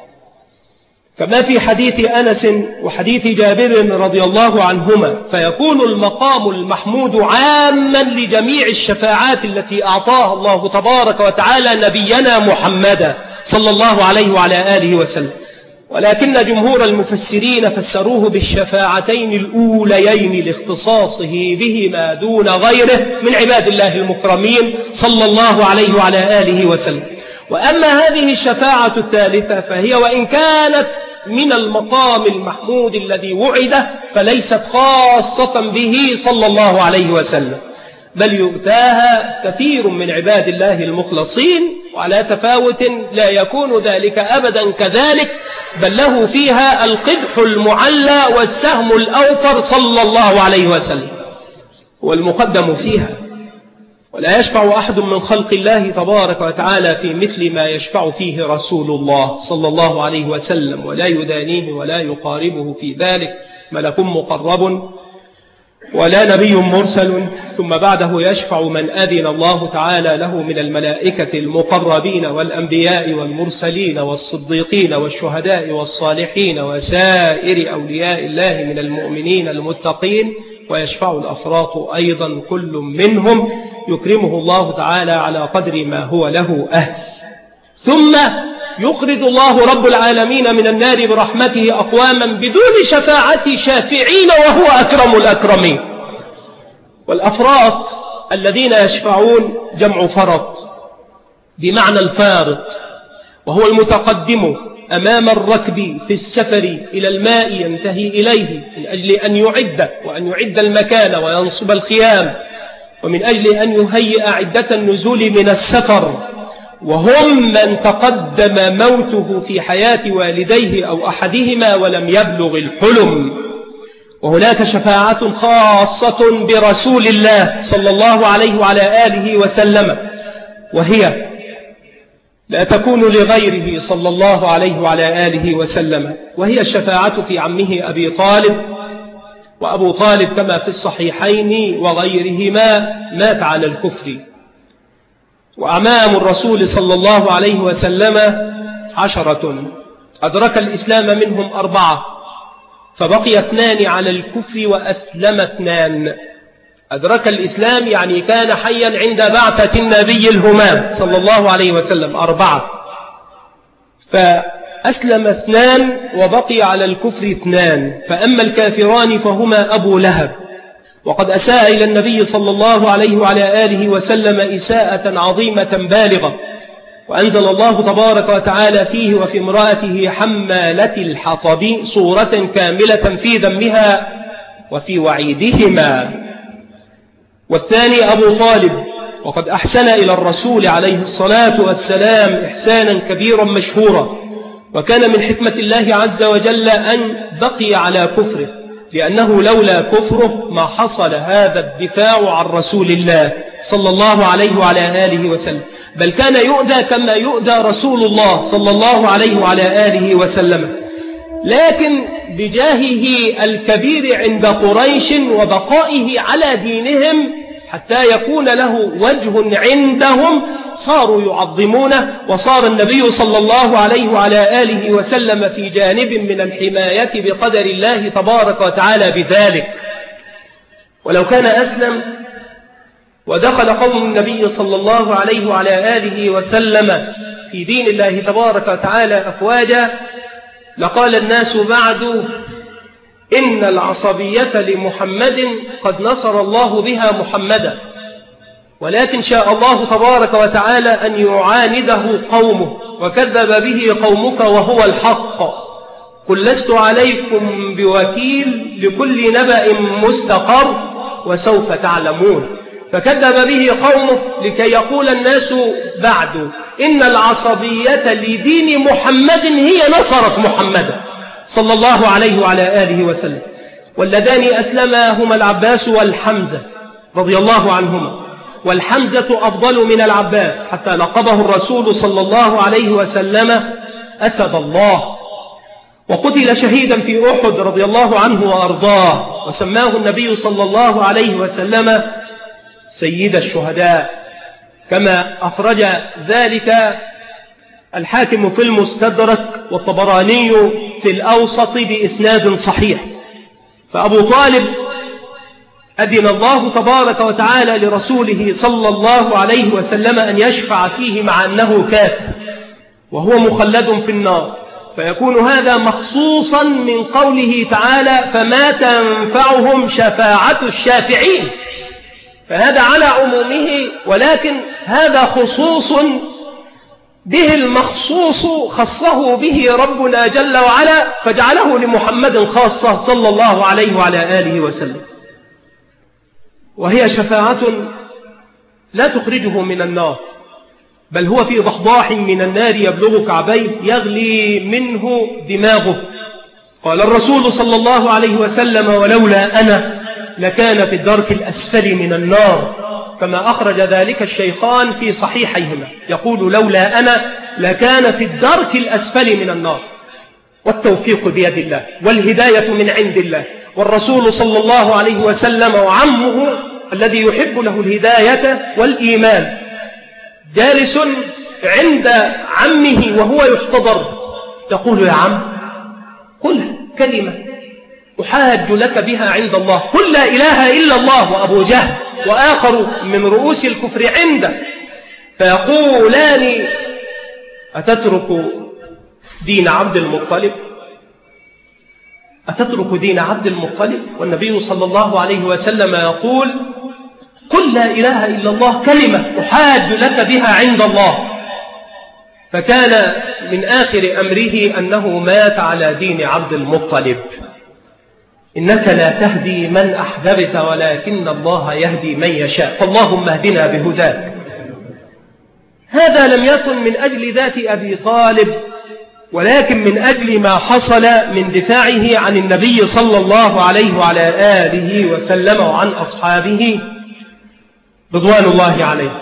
كما في حديث أنس وحديث جابر رضي الله عنهما، فيكون المقام المحمود عاما لجميع الشفاعات التي أعطاها الله تبارك وتعالى نبينا محمدا صلى الله عليه وعلى آله وسلم. ولكن جمهور المفسرين فسروه بالشفاعتين الأوليين لاختصاصه بهما دون غيره من عباد الله المكرمين صلى الله عليه وعلى آله وسلم. وأما هذه الشفاعة الثالثة فهي وإن كانت من المقام المحمود الذي وعده فليست خاصة به صلى الله عليه وسلم، بل يؤتاها كثير من عباد الله المخلصين، وعلى تفاوت لا يكون ذلك أبدا كذلك، بل له فيها القدح المعلى والسهم الأوفر صلى الله عليه وسلم والمقدم فيها. ولا يشفع أحد من خلق الله تبارك وتعالى في مثل ما يشفع فيه رسول الله صلى الله عليه وسلم، ولا يدانيه ولا يقاربه في ذلك ملك مقرب ولا نبي مرسل، ثم بعده يشفع من أذن الله تعالى له من الملائكة المقربين والأنبياء والمرسلين والصديقين والشهداء والصالحين وسائر أولياء الله من المؤمنين المتقين. ويشفع الأفراط أيضا كل منهم يكرمه الله تعالى على قدر ما هو له أهل. ثم يخرج الله رب العالمين من النار برحمته أقواما بدون شفاعة شافعين وهو أكرم الأكرمين. والأفراط الذين يشفعون جمع فرط بمعنى الفارط، وهو المتقدم أمام الركب في السفر إلى الماء ينتهي إليه من أجل أن يعد المكان وينصب الخيام ومن أجل أن يهيئ عدة النزول من السفر، وهم من تقدم موته في حياة والديه أو أحدهما ولم يبلغ الحلم. وهناك شفاعة خاصة برسول الله صلى الله عليه وعلى آله وسلم، وهي لا تكون لغيره صلى الله عليه وعلى آله وسلم، وهي الشفاعة في عمه أبي طالب. وأبو طالب كما في الصحيحين وغيرهما مات على الكفر. وأعمام الرسول صلى الله عليه وسلم 10، أدرك الإسلام منهم 4، فبقي 2 على الكفر وأسلم 2. أدرك الإسلام يعني كان حيا عند بعثة النبي الهمام صلى الله عليه وسلم 4، فأسلم 2 وبقي على الكفر 2. فأما الكافران فهما أبو لهب، وقد أساء إلى النبي صلى الله عليه وعلى آله وسلم إساءة عظيمة بالغة، وأنزل الله تبارك وتعالى فيه وفي امرأته حمالة الحطب صورة كاملة في ذمها وفي وعيدهما. والثاني أبو طالب، وقد أحسن إلى الرسول عليه الصلاة والسلام إحسانا كبيرا مشهورا، وكان من حكمة الله عز وجل أن بقي على كفره، لأنه لولا كفره ما حصل هذا الدفاع عن رسول الله صلى الله عليه وعلى آله وسلم، بل كان يؤذى كما يؤذى رسول الله صلى الله عليه وعلى آله وسلم. لكن بجاهه الكبير عند قريش وبقائه على دينهم حتى يكون له وجه عندهم صاروا يعظمونه، وصار النبي صلى الله عليه وعلى آله وسلم في جانب من الحماية بقدر الله تبارك وتعالى بذلك. ولو كان أسلم ودخل قوم النبي صلى الله عليه وعلى آله وسلم في دين الله تبارك وتعالى أفواجا لقال الناس بعد إن العصبية لمحمد قد نصر الله بها محمدا، ولكن شاء الله تبارك وتعالى أن يعانده قومه، وكذب به قومك وهو الحق. قل لست عليكم بوكيل لكل نبأ مستقر وسوف تعلمون. فكذب به قومه لكي يقول الناس بعد إن العصبية لدين محمد هي نصرت محمدا صلى الله عليه وعلى آله وسلم. واللذان أسلما هما العباس والحمزة رضي الله عنهما، والحمزة أفضل من العباس حتى لقبه الرسول صلى الله عليه وسلم أسد الله، وقتل شهيدا في أحد رضي الله عنه وأرضاه، وسماه النبي صلى الله عليه وسلم سيد الشهداء، كما أخرج ذلك الحاكم في المستدرك والطبراني في الأوسط بإسناد صحيح. فأبو طالب أذن الله تبارك وتعالى لرسوله صلى الله عليه وسلم أن يشفع فيه مع أنه كافر وهو مخلد في النار، فيكون هذا مخصوصا من قوله تعالى فما تنفعهم شفاعة الشافعين، فهذا على عمومه، ولكن هذا خصوص به المخصوص خصه به ربنا جل وعلا، فجعله لمحمد خاصة صلى الله عليه وعلى آله وسلم. وهي شفاعة لا تخرجه من النار، بل هو في ضحضاح من النار يبلغ كعبيه يغلي منه دماغه. قال الرسول صلى الله عليه وسلم ولولا أنا لكان في الدرك الأسفل من النار، كما أخرج ذلك الشيخان في صحيحيهما، يقول لولا أنا لكان في الدرك الأسفل من النار. والتوفيق بيد الله والهداية من عند الله، والرسول صلى الله عليه وسلم وعمه الذي يحب له الهداية والإيمان جالس عند عمه وهو يحتضر، يقول يا عم قل كلمة أحاج لك بها عند الله، قل لا إله إلا الله. وأبو جهل وآخر من رؤوس الكفر عنده فيقولان أتترك دين عبد المطلب؟ أتترك دين عبد المطلب؟ والنبي صلى الله عليه وسلم يقول قل لا إله إلا الله كلمة أحاج لك بها عند الله. فكان من آخر أمره أنه مات على دين عبد المطلب. إنك لا تهدي من أحببت ولكن الله يهدي من يشاء، فاللهم اهدنا بهداك. هذا لم يكن من أجل ذات أبي طالب، ولكن من أجل ما حصل من دفاعه عن النبي صلى الله عليه وعلى آله وسلم وعن أصحابه رضوان الله عليه.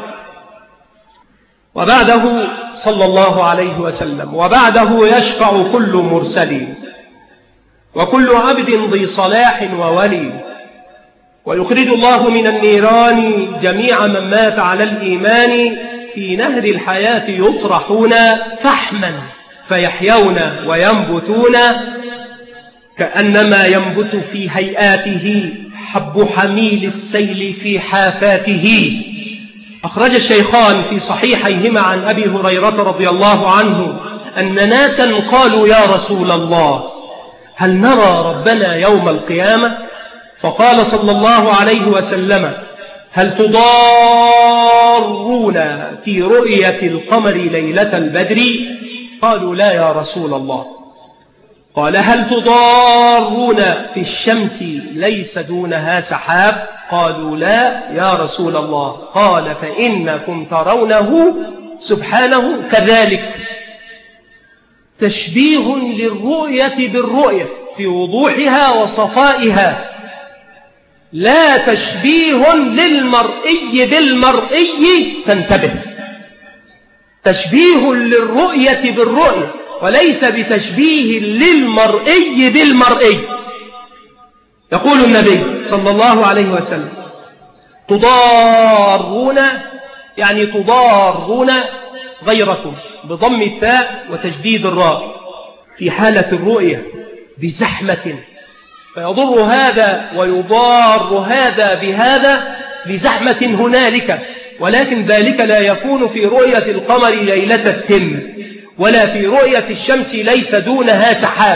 وبعده صلى الله عليه وسلم وبعده يشفع كل مرسل وكل عبد ذي صلاح وولي، ويخرج الله من النيران جميع من مات على الإيمان، في نهر الحياة يطرحون فحما فيحيون وينبتون كأنما ينبت في هيئاته حب حميل السيل في حافاته. أخرج الشيخان في صحيحيهما عن أبي هريرة رضي الله عنه أن ناسا قالوا يا رسول الله هل نرى ربنا يوم القيامة؟ فقال صلى الله عليه وسلم هل تضارون في رؤية القمر ليلة البدر؟ قالوا لا يا رسول الله. قال هل تضارون في الشمس ليس دونها سحاب؟ قالوا لا يا رسول الله. قال فإنكم ترونه سبحانه كذلك. تشبيه للرؤية بالرؤية في وضوحها وصفائها، لا تشبيه للمرئي بالمرئي. تنتبه، تشبيه للرؤية بالرؤية وليس بتشبيه للمرئي بالمرئي. يقول النبي صلى الله عليه وسلم تضارون، يعني تضارون غيركم بضم التاء وتجديد الراء في حالة الرؤية بزحمة، فيضر هذا ويضار هذا بهذا لزحمة هنالك، ولكن ذلك لا يكون في رؤية القمر ليلة التم ولا في رؤية الشمس ليس دونها سحاب.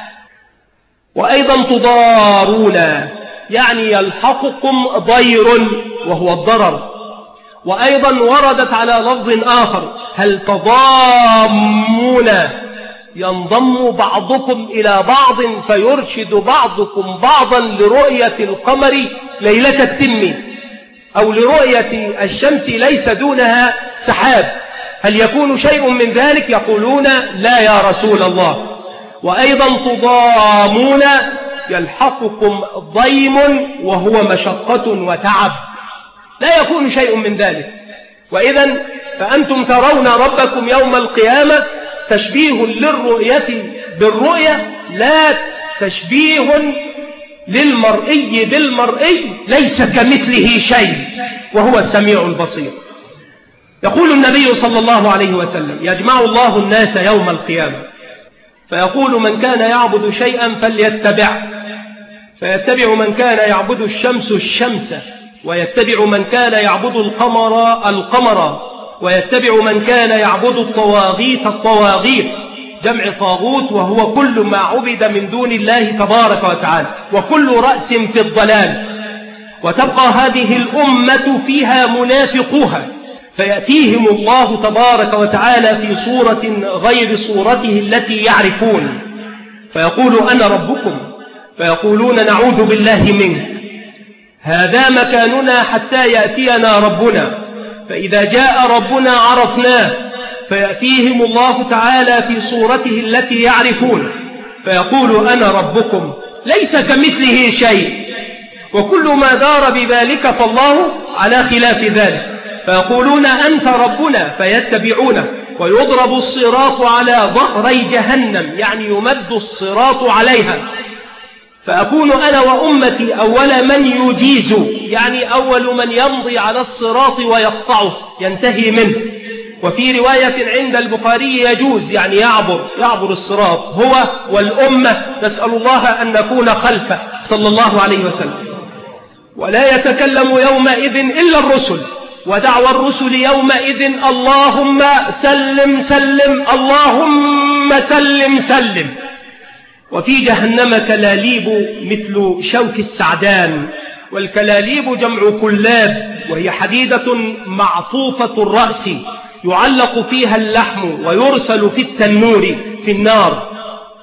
وأيضا تضارون يعني يلحقكم ضير وهو الضرر. وأيضا وردت على لفظ آخر هل تضامون، ينضم بعضكم إلى بعض فيرشد بعضكم بعضا لرؤية القمر ليلة التم أو لرؤية الشمس ليس دونها سحاب. هل يكون شيء من ذلك؟ يقولون لا يا رسول الله. وأيضا تضامون يلحقكم ضيم وهو مشقة وتعب، لا يكون شيء من ذلك. وإذن فأنتم ترون ربكم يوم القيامة تشبيه للرؤية بالرؤية، لا تشبيه للمرئي بالمرئي، ليس كمثله شيء وهو السميع البصير. يقول النبي صلى الله عليه وسلم يجمع الله الناس يوم القيامة فيقول من كان يعبد شيئا فليتبع، فيتبع من كان يعبد الشمس الشمس، ويتبع من كان يعبد القمر القمر، ويتبع من كان يعبد الطواغيت الطواغيت، جمع طاغوت وهو كل ما عبد من دون الله تبارك وتعالى، وكل رأس في الضلال. وتبقى هذه الأمة فيها منافقوها، فيأتيهم الله تبارك وتعالى في صورة غير صورته التي يعرفون، فيقول أنا ربكم، فيقولون نعوذ بالله منك، هذا مكاننا حتى يأتينا ربنا، فإذا جاء ربنا عرفناه، فيأتيهم الله تعالى في صورته التي يعرفون، فيقول أنا ربكم ليس كمثله شيء، وكل ما دار بذلك فالله على خلاف ذلك، فيقولون أنت ربنا فيتبعونه، ويضرب الصراط على ظهري جهنم، يعني يمد الصراط عليها، فأكون أنا وأمتي أول من يجيز، يعني أول من يمضي على الصراط ويقطعه ينتهي منه. وفي رواية عند البخاري يجوز، يعني يعبر الصراط هو والأمة، نسأل الله أن نكون خلفه صلى الله عليه وسلم. ولا يتكلم يومئذ إلا الرسل، ودعوى الرسل يومئذ اللهم سلم سلم، اللهم سلم سلم. وفي جهنم كلاليب مثل شوك السعدان، والكلاليب جمع كلاب، وهي حديدة معطوفة الرأس يعلق فيها اللحم ويرسل في التنور في النار،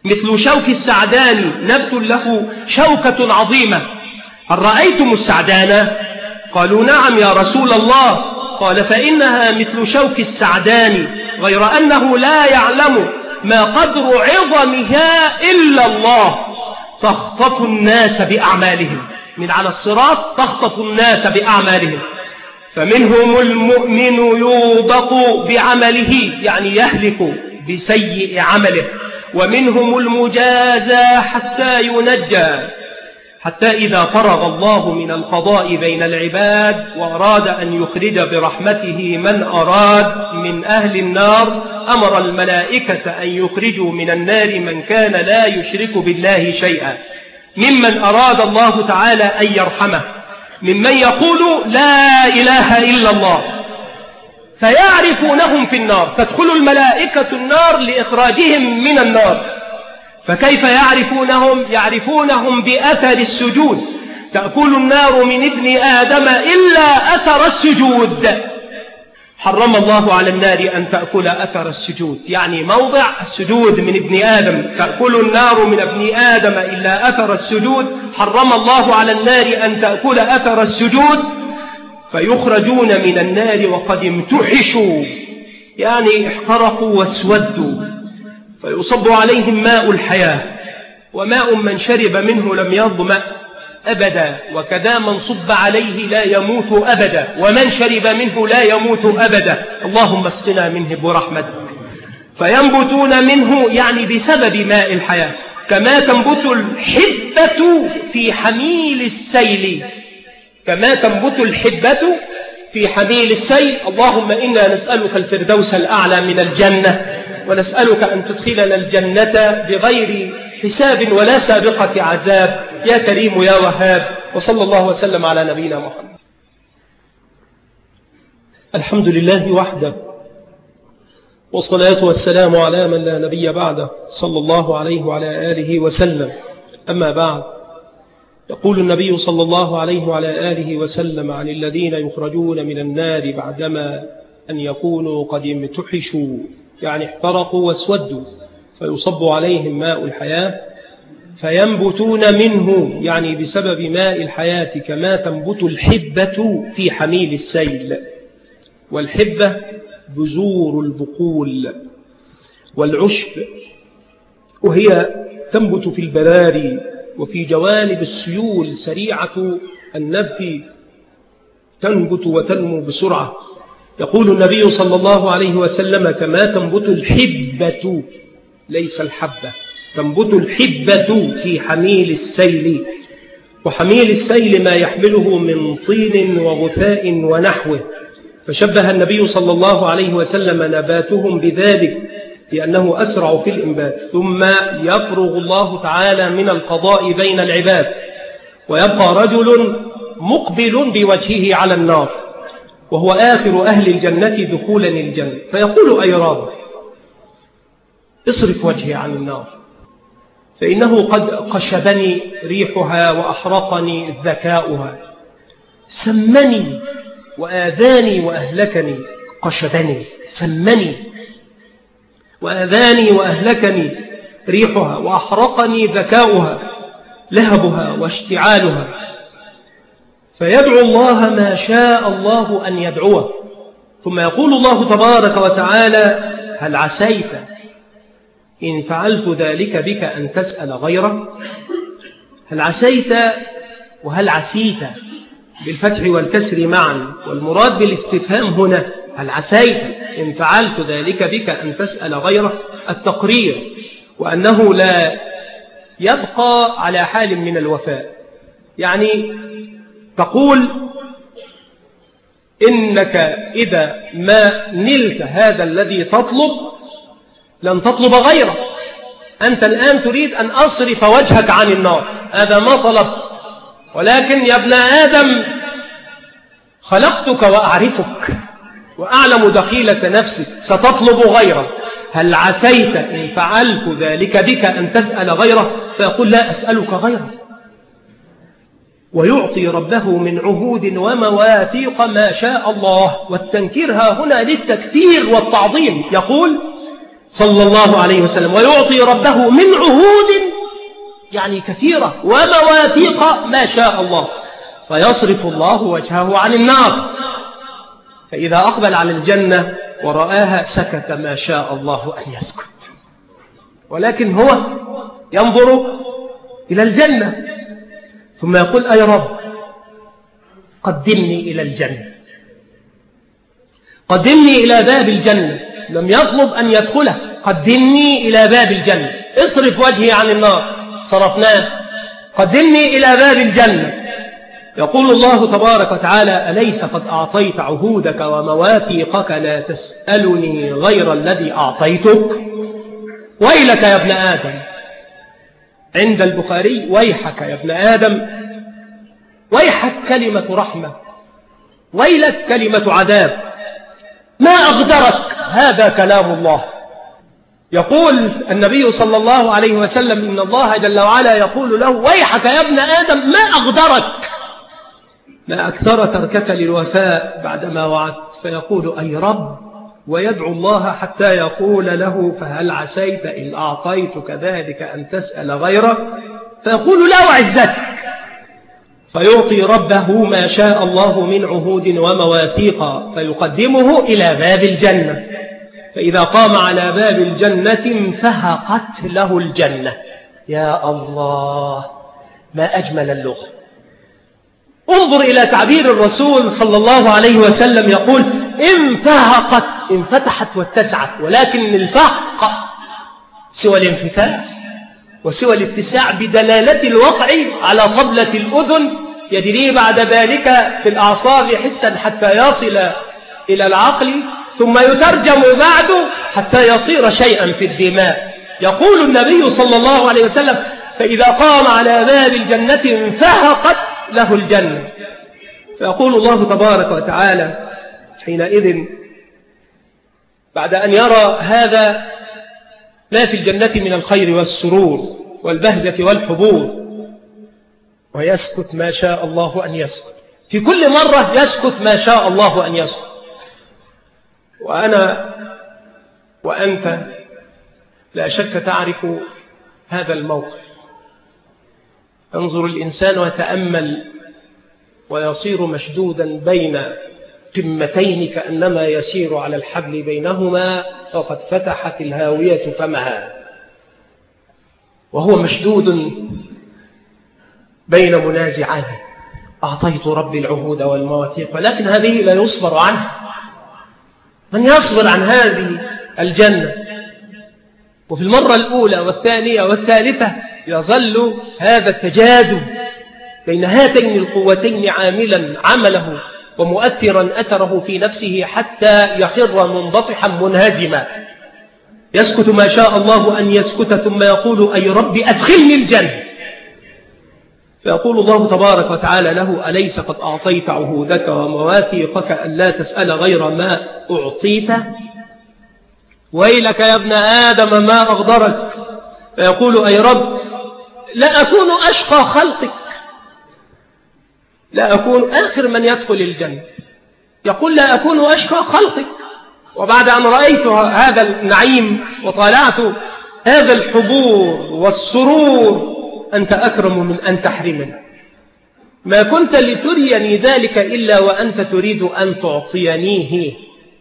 مثل شوك السعدان، نبت له شوكة عظيمة. هل رأيتم السعدان؟ قالوا نعم يا رسول الله. قال فإنها مثل شوك السعدان، غير أنه لا يعلم ما قدر عظمها إلا الله. تخطف الناس بأعمالهم، من على الصراط تخطف الناس بأعمالهم، فمنهم المؤمن يوبق بعمله، يعني يهلك بسيء عمله، ومنهم المجازى حتى ينجى، حتى إذا فرغ الله من القضاء بين العباد وأراد أن يخرج برحمته من أراد من أهل النار، أمر الملائكة أن يخرجوا من النار من كان لا يشرك بالله شيئا، ممن أراد الله تعالى أن يرحمه، ممن يقول لا إله إلا الله، فيعرفونهم في النار، تدخل الملائكة النار لإخراجهم من النار. فكيف يعرفونهم؟ يعرفونهم بأثر السجود. تأكل النار من ابن آدم إلا أثر السجود. حرم الله على النار أن تأكل أثر السجود، يعني موضع السجود من ابن آدم. تأكل النار من ابن آدم إلا أثر السجود. حرم الله على النار أن تأكل أثر السجود، فيخرجون من النار وقد امتحشوا، يعني احترقوا واسودوا، فيصب عليهم ماء الحياة، وماء من شرب منه لم يظمأ أبدا، وكذا من صب عليه لا يموت أبدا، ومن شرب منه لا يموت أبدا. اللهم اسقنا منه برحمتك. فينبتون منه، يعني بسبب ماء الحياة، كما تنبت الحبة في حميل السيل، كما تنبت الحبة في حميل السيل. اللهم إنا نسألك الفردوس الأعلى من الجنة، ونسألك أن تدخلنا الجنة بغير حساب ولا سابقة عذاب، يا كريم يا وهاب. وصلى الله وسلم على نبينا محمد. الحمد لله وحده، والصلاة والسلام على من لا نبي بعده، صلى الله عليه وعلى آله وسلم. أما بعد، يقول النبي صلى الله عليه وعلى آله وسلم عن الذين يخرجون من النار بعدما أن يكونوا قد امتحشوا، يعني احترقوا واسودوا، فيصب عليهم ماء الحياة، فينبتون منه، يعني بسبب ماء الحياة، كما تنبت الحبة في حميل السيل. والحبة بذور البقول والعشب، وهي تنبت في البراري وفي جوانب السيول، سريعة النبت، تنبت وتنمو بسرعة. يقول النبي صلى الله عليه وسلم كما تنبت الحبة، ليس الحبة، تنبت الحبة في حميل السيل. وحميل السيل ما يحمله من طين وغثاء ونحوه، فشبه النبي صلى الله عليه وسلم نباتهم بذلك، لأنه أسرع في الإنبات. ثم يفرغ الله تعالى من القضاء بين العباد، ويبقى رجل مقبل بوجهه على النار، وهو آخر أهل الجنة دخولا الجنة، فيقول أي رب اصرف وجهي عن النار، فإنه قد قشبني ريحها وأحرقني ذكاؤها، سمني وآذاني وأهلكني. قشبني، سمني وآذاني وأهلكني ريحها، وأحرقني ذكاؤها، لهبها واشتعالها. فيدعو الله ما شاء الله أن يدعوه، ثم يقول الله تبارك وتعالى هل عسيت إن فعلت ذلك بك أن تسأل غيره؟ هل عسيت وهل عسيت بالفتح والكسر معا، والمراد بالاستفهام هنا هل عسيت إن فعلت ذلك بك أن تسأل غيره، التقرير، وأنه لا يبقى على حال من الوفاء. يعني تقول إنك إذا ما نلت هذا الذي تطلب لن تطلب غيره. أنت الآن تريد أن أصرف وجهك عن النار، هذا ما طلبت، ولكن يا ابن آدم خلقتك وأعرفك وأعلم دخيلة نفسك، ستطلب غيره. هل عسيت إن فعلت ذلك بك أن تسأل غيره؟ فيقول لا أسألك غيره، ويعطي ربه من عهود ومواثيق ما شاء الله. والتنكير ها هنا للتكثير والتعظيم. يقول صلى الله عليه وسلم، ويعطي ربه من عهود يعني كثيرة ومواثيق ما شاء الله، فيصرف الله وجهه عن النار، فإذا أقبل على الجنة ورآها سكت ما شاء الله أن يسكت، ولكن هو ينظر إلى الجنة ثم يقول أي رب قدمني إلى الجنة، قدمني إلى باب الجنة، لم يطلب أن يدخله، قدمني إلى باب الجنة، اصرف وجهي عن النار، صرفناه، قدمني إلى باب الجنة. يقول الله تبارك وتعالى أليس قد أعطيت عهودك ومواثيقك لا تسألني غير الذي أعطيتك؟ ويلك يا ابن آدم، عند البخاري ويحك يا ابن آدم، ويحك كلمة رحمة، ويلك كلمة عذاب، ما أغدرك، هذا كلام الله. يقول النبي صلى الله عليه وسلم إن الله جل وعلا يقول له ويحك يا ابن آدم ما أغدرك، ما أكثر تركك للوفاء بعدما وعدت، فيقول أي رب، ويدعو الله حتى يقول له فهل عسيت إن أعطيتك ذلك أن تسأل غيره، فيقول لا وعزتك، فيعطي ربه ما شاء الله من عهود ومواثيق، فيقدمه إلى باب الجنة، فإذا قام على باب الجنة انفهقت له الجنة. يا الله ما أجمل اللغة. انظر إلى تعبير الرسول صلى الله عليه وسلم، يقول انفهقت، انفتحت واتسعت، ولكن الفهق سوى الانفتاح وسوى الاتساع بدلالة الوقع على طبلة الأذن، يجري بعد ذلك في الأعصاب حسا حتى يصل إلى العقل، ثم يترجم بعده حتى يصير شيئا في الدماء. يقول النبي صلى الله عليه وسلم فإذا قام على باب الجنة انفهقت له الجنة، فيقول الله تبارك وتعالى حينئذ بعد أن يرى هذا ما في الجنة من الخير والسرور والبهجة والحبور، ويسكت ما شاء الله أن يسكت، في كل مرة يسكت ما شاء الله أن يسكت. وأنا وأنت لا شك تعرف هذا الموقف. ينظر الإنسان ويتأمل ويصير مشدودا بين قمتين كأنما يسير على الحبل بينهما، وقد فتحت الهاوية فمها، وهو مشدود بين منازعين. أعطيت ربي العهود والمواثيق، ولكن هذه لا يصبر عنها. من يصبر عن هذه الجنة؟ وفي المرة الأولى والثانية والثالثة يظل هذا التجاذب بين هاتين القوتين عاملا عمله ومؤثرا أثره في نفسه حتى يخر منبطحا منهزما. يسكت ما شاء الله أن يسكت، ثم يقول أي رب أدخلني الجنة، فيقول الله تبارك وتعالى له أليس قد أعطيت عهودك ومواثيقك ألا تسأل غير ما أعطيت؟ ويلك يا ابن آدم ما أغدرك، فيقول أي رب لا أكون أشقى خلقك، لا أكون آخر من يدخل الجنة، يقول لا أكون أشقى خلقك. وبعد أن رأيت هذا النعيم وطالعت هذا الحبور والسرور أنت أكرم من أن تحرمني، ما كنت لتريني ذلك إلا وأنت تريد أن تعطينيه.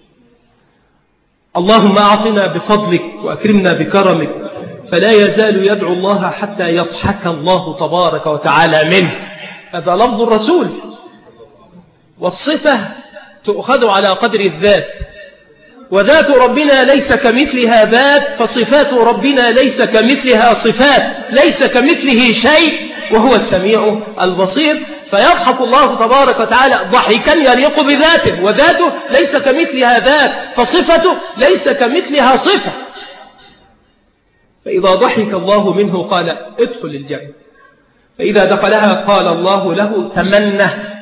اللهم أعطنا بفضلك وأكرمنا بكرمك، فلا يزال يدعو الله حتى يضحك الله تبارك وتعالى منه. هذا لفظ الرسول. والصفة تؤخذ على قدر الذات، وذات ربنا ليس كمثلها ذات، فصفات ربنا ليس كمثلها صفات، ليس كمثله شيء وهو السميع البصير. فيضحك الله تبارك وتعالى ضحكا يليق بذاته، وذاته ليس كمثلها ذات، فصفته ليس كمثلها صفة. فإذا ضحك الله منه قال ادخل الجنة، فإذا دخلها قال الله له تمنى،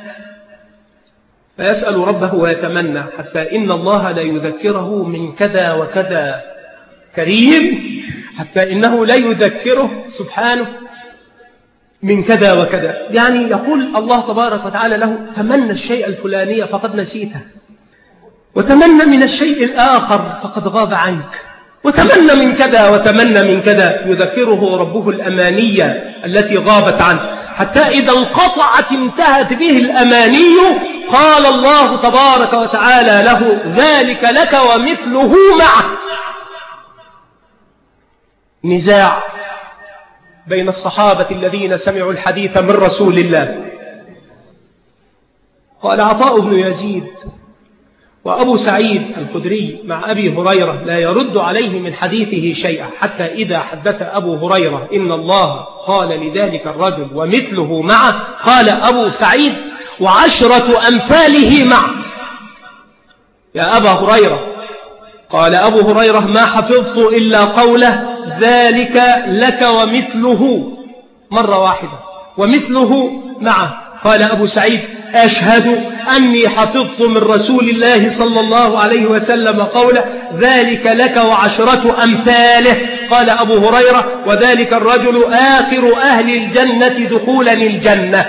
فيسأل ربه ويتمنى، حتى إن الله لا يذكره من كذا وكذا كريم، حتى إنه لا يذكره سبحانه من كذا وكذا. يعني يقول الله تبارك وتعالى له تمنى الشيء الفلاني فقد نسيته، وتمنى من الشيء الآخر فقد غاب عنك. وتمنى من كذا وتمنى من كذا، يذكره ربه الأمانية التي غابت عنه، حتى إذا انقطعت انتهت به الأماني قال الله تبارك وتعالى له: ذلك لك ومثله معه. نزاع بين الصحابة الذين سمعوا الحديث من رسول الله. قال عطاء بن يزيد وأبو سعيد الخدري مع أبي هريرة لا يرد عليه من حديثه شيئا، حتى إذا حدث أبو هريرة إن الله قال لذلك الرجل ومثله معه، قال أبو سعيد: وعشرة أمثاله معه. يا أبا هريرة، قال أبو هريرة: ما حفظت إلا قوله ذلك لك ومثله، مرة واحدة، ومثله معه. قال أبو سعيد: أشهد أني حفظت من رسول الله صلى الله عليه وسلم قوله ذلك لك وعشرة أمثاله. قال أبو هريرة: وذلك الرجل آخر أهل الجنة دخولا الجنة.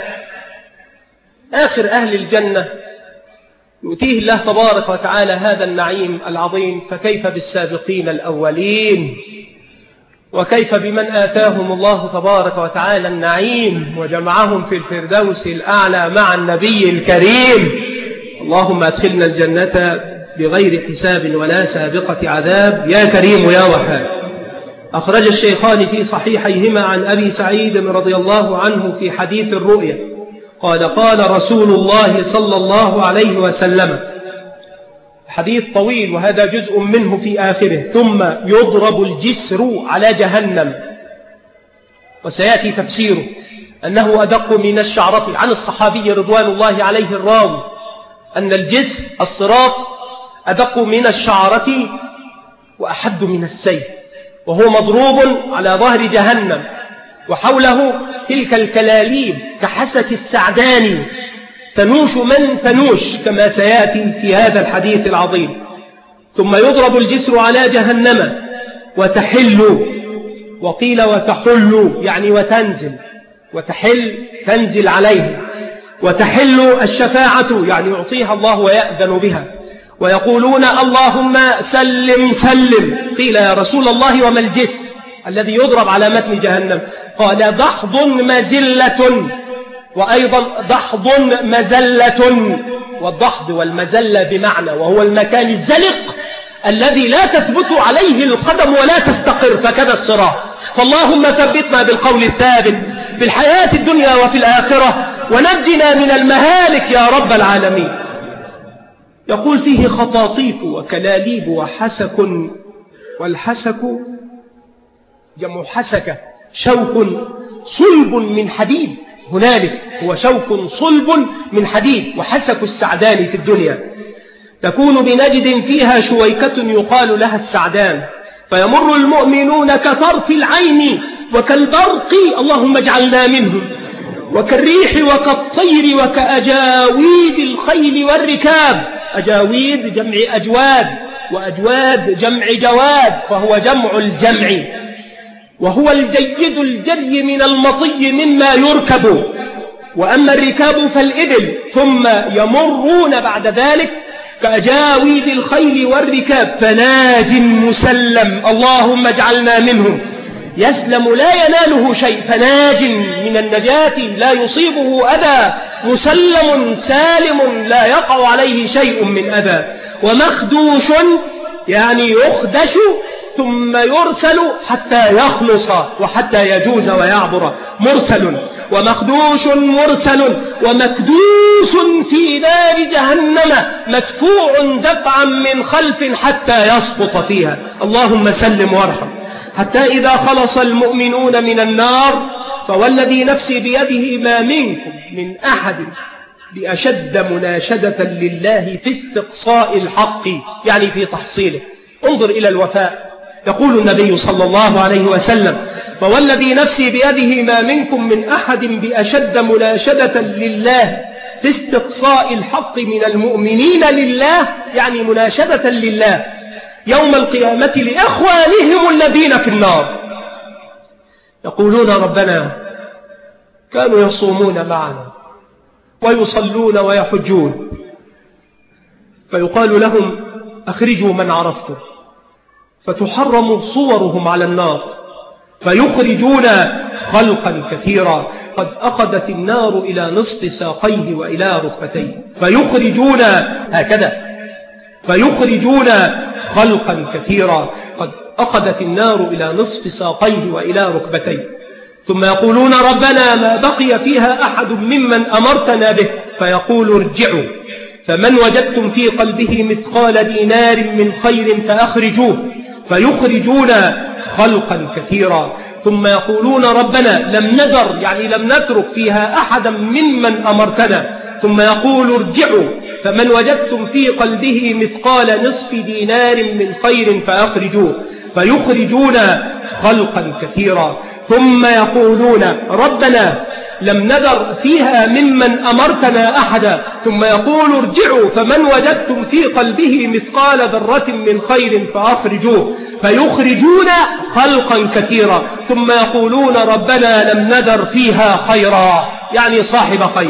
آخر أهل الجنة يؤتيه الله تبارك وتعالى هذا النعيم العظيم، فكيف بالسابقين الأولين؟ وكيف بمن آتاهم الله تبارك وتعالى النعيم وجمعهم في الفردوس الأعلى مع النبي الكريم؟ اللهم أدخلنا الجنة بغير حساب ولا سابقة عذاب يا كريم يا وهاب. أخرج الشيخان في صحيحيهما عن أبي سعيد رضي الله عنه في حديث الرؤيا قال: قال رسول الله صلى الله عليه وسلم، حديث طويل وهذا جزء منه في آخره: ثم يضرب الجسر على جهنم. وسيأتي تفسيره أنه أدق من الشعرة. عن الصحابي رضوان الله عليه الراوي أن الجسر الصراط أدق من الشعرة وأحد من السيف، وهو مضروب على ظهر جهنم، وحوله تلك الكلاليب كحسك السعدان تنوش من تنوش، كما سيأتي في هذا الحديث العظيم. ثم يضرب الجسر على جهنم وتحل، وقيل وتحل يعني وتنزل، وتحل تنزل عليه، وتحل الشفاعة يعني يعطيها الله ويأذن بها، ويقولون: اللهم سلم سلم. قيل: يا رسول الله وما الجسر الذي يضرب على متن جهنم؟ قال: دحض مزلة، وأيضا دحض مزلة، والدحض والمزلة بمعنى، وهو المكان الزلق الذي لا تثبت عليه القدم ولا تستقر، فكذا الصراط. فاللهم ثبتنا بالقول الثابت في الحياة الدنيا وفي الآخرة، ونجنا من المهالك يا رب العالمين. يقول: فيه خطاطيف وكلاليب وحسك، والحسك جمع حسكة، شوك صلب من حديد، هنالك هو شوك صلب من حديد. وحسك السعدان في الدنيا تكون بنجد فيها شويكة يقال لها السعدان، فيمر المؤمنون كطرف العين وكالبرق، اللهم اجعلنا منهم، وكالريح وكالطير وكأجاويد الخيل والركاب. أجاويد جمع أجواد، وأجواد جمع جواد، فهو جمع الجمع، وهو الجيد الجري من المطي مما يركب. وأما الركاب فالإبل، ثم يمرون بعد ذلك كأجاويد الخيل والركاب، فناج مسلم، اللهم اجعلنا منهم، يسلم لا يناله شيء، فناج من النجاة لا يصيبه أذى، مسلم سالم لا يقع عليه شيء من أذى. ومخدوش يعني يخدش ثم يرسل حتى يخلص وحتى يجوز ويعبر، مرسل ومخدوش مرسل، ومكدوس في نار جهنم، مدفوع دفعا من خلف حتى يسقط فيها، اللهم سلم وارحم. حتى إذا خلص المؤمنون من النار، فوالذي نفسي بيده ما منكم من أحد بأشد مناشدة لله في استقصاء الحق، يعني في تحصيله. انظر إلى الوفاء. يقول النبي صلى الله عليه وسلم: فوالذي نفسي بيده ما منكم من أحد بأشد مناشدة لله في استقصاء الحق من المؤمنين لله، يعني مناشدة لله يوم القيامة لإخوانهم الذين في النار، يقولون: ربنا كانوا يصومون معنا ويصلون ويحجون، فيقال لهم: أخرجوا من عرفتم. فتحرم صورهم على النار، فيخرجون خلقا كثيرا قد أخذت النار إلى نصف ساقيه وإلى ركبتيه، فيخرجون خلقا كثيرا قد أخذت النار إلى نصف ساقيه وإلى ركبتيه، ثم يقولون ربنا ما بقي فيها أحد ممن أمرتنا به، فيقول ارجعوا فمن وجدتم في قلبه مثقال دينار من خير فأخرجوه، فيخرجون خلقا كثيرا، ثم يقولون ربنا لم نذر يعني لم نترك فيها أحدا ممن أمرتنا، ثم يقول ارجعوا فمن وجدتم في قلبه مثقال نصف دينار من خير فأخرجوه، فيخرجون خلقا كثيرا، ثم يقولون ربنا لم نذر فيها ممن أمرتنا أحدا، ثم يقول ارجعوا فمن وجدتم في قلبه مثقال ذرة من خير فأخرجوه، فيخرجون خلقا كثيرا، ثم يقولون ربنا لم نذر فيها خيرا يعني صاحب خير.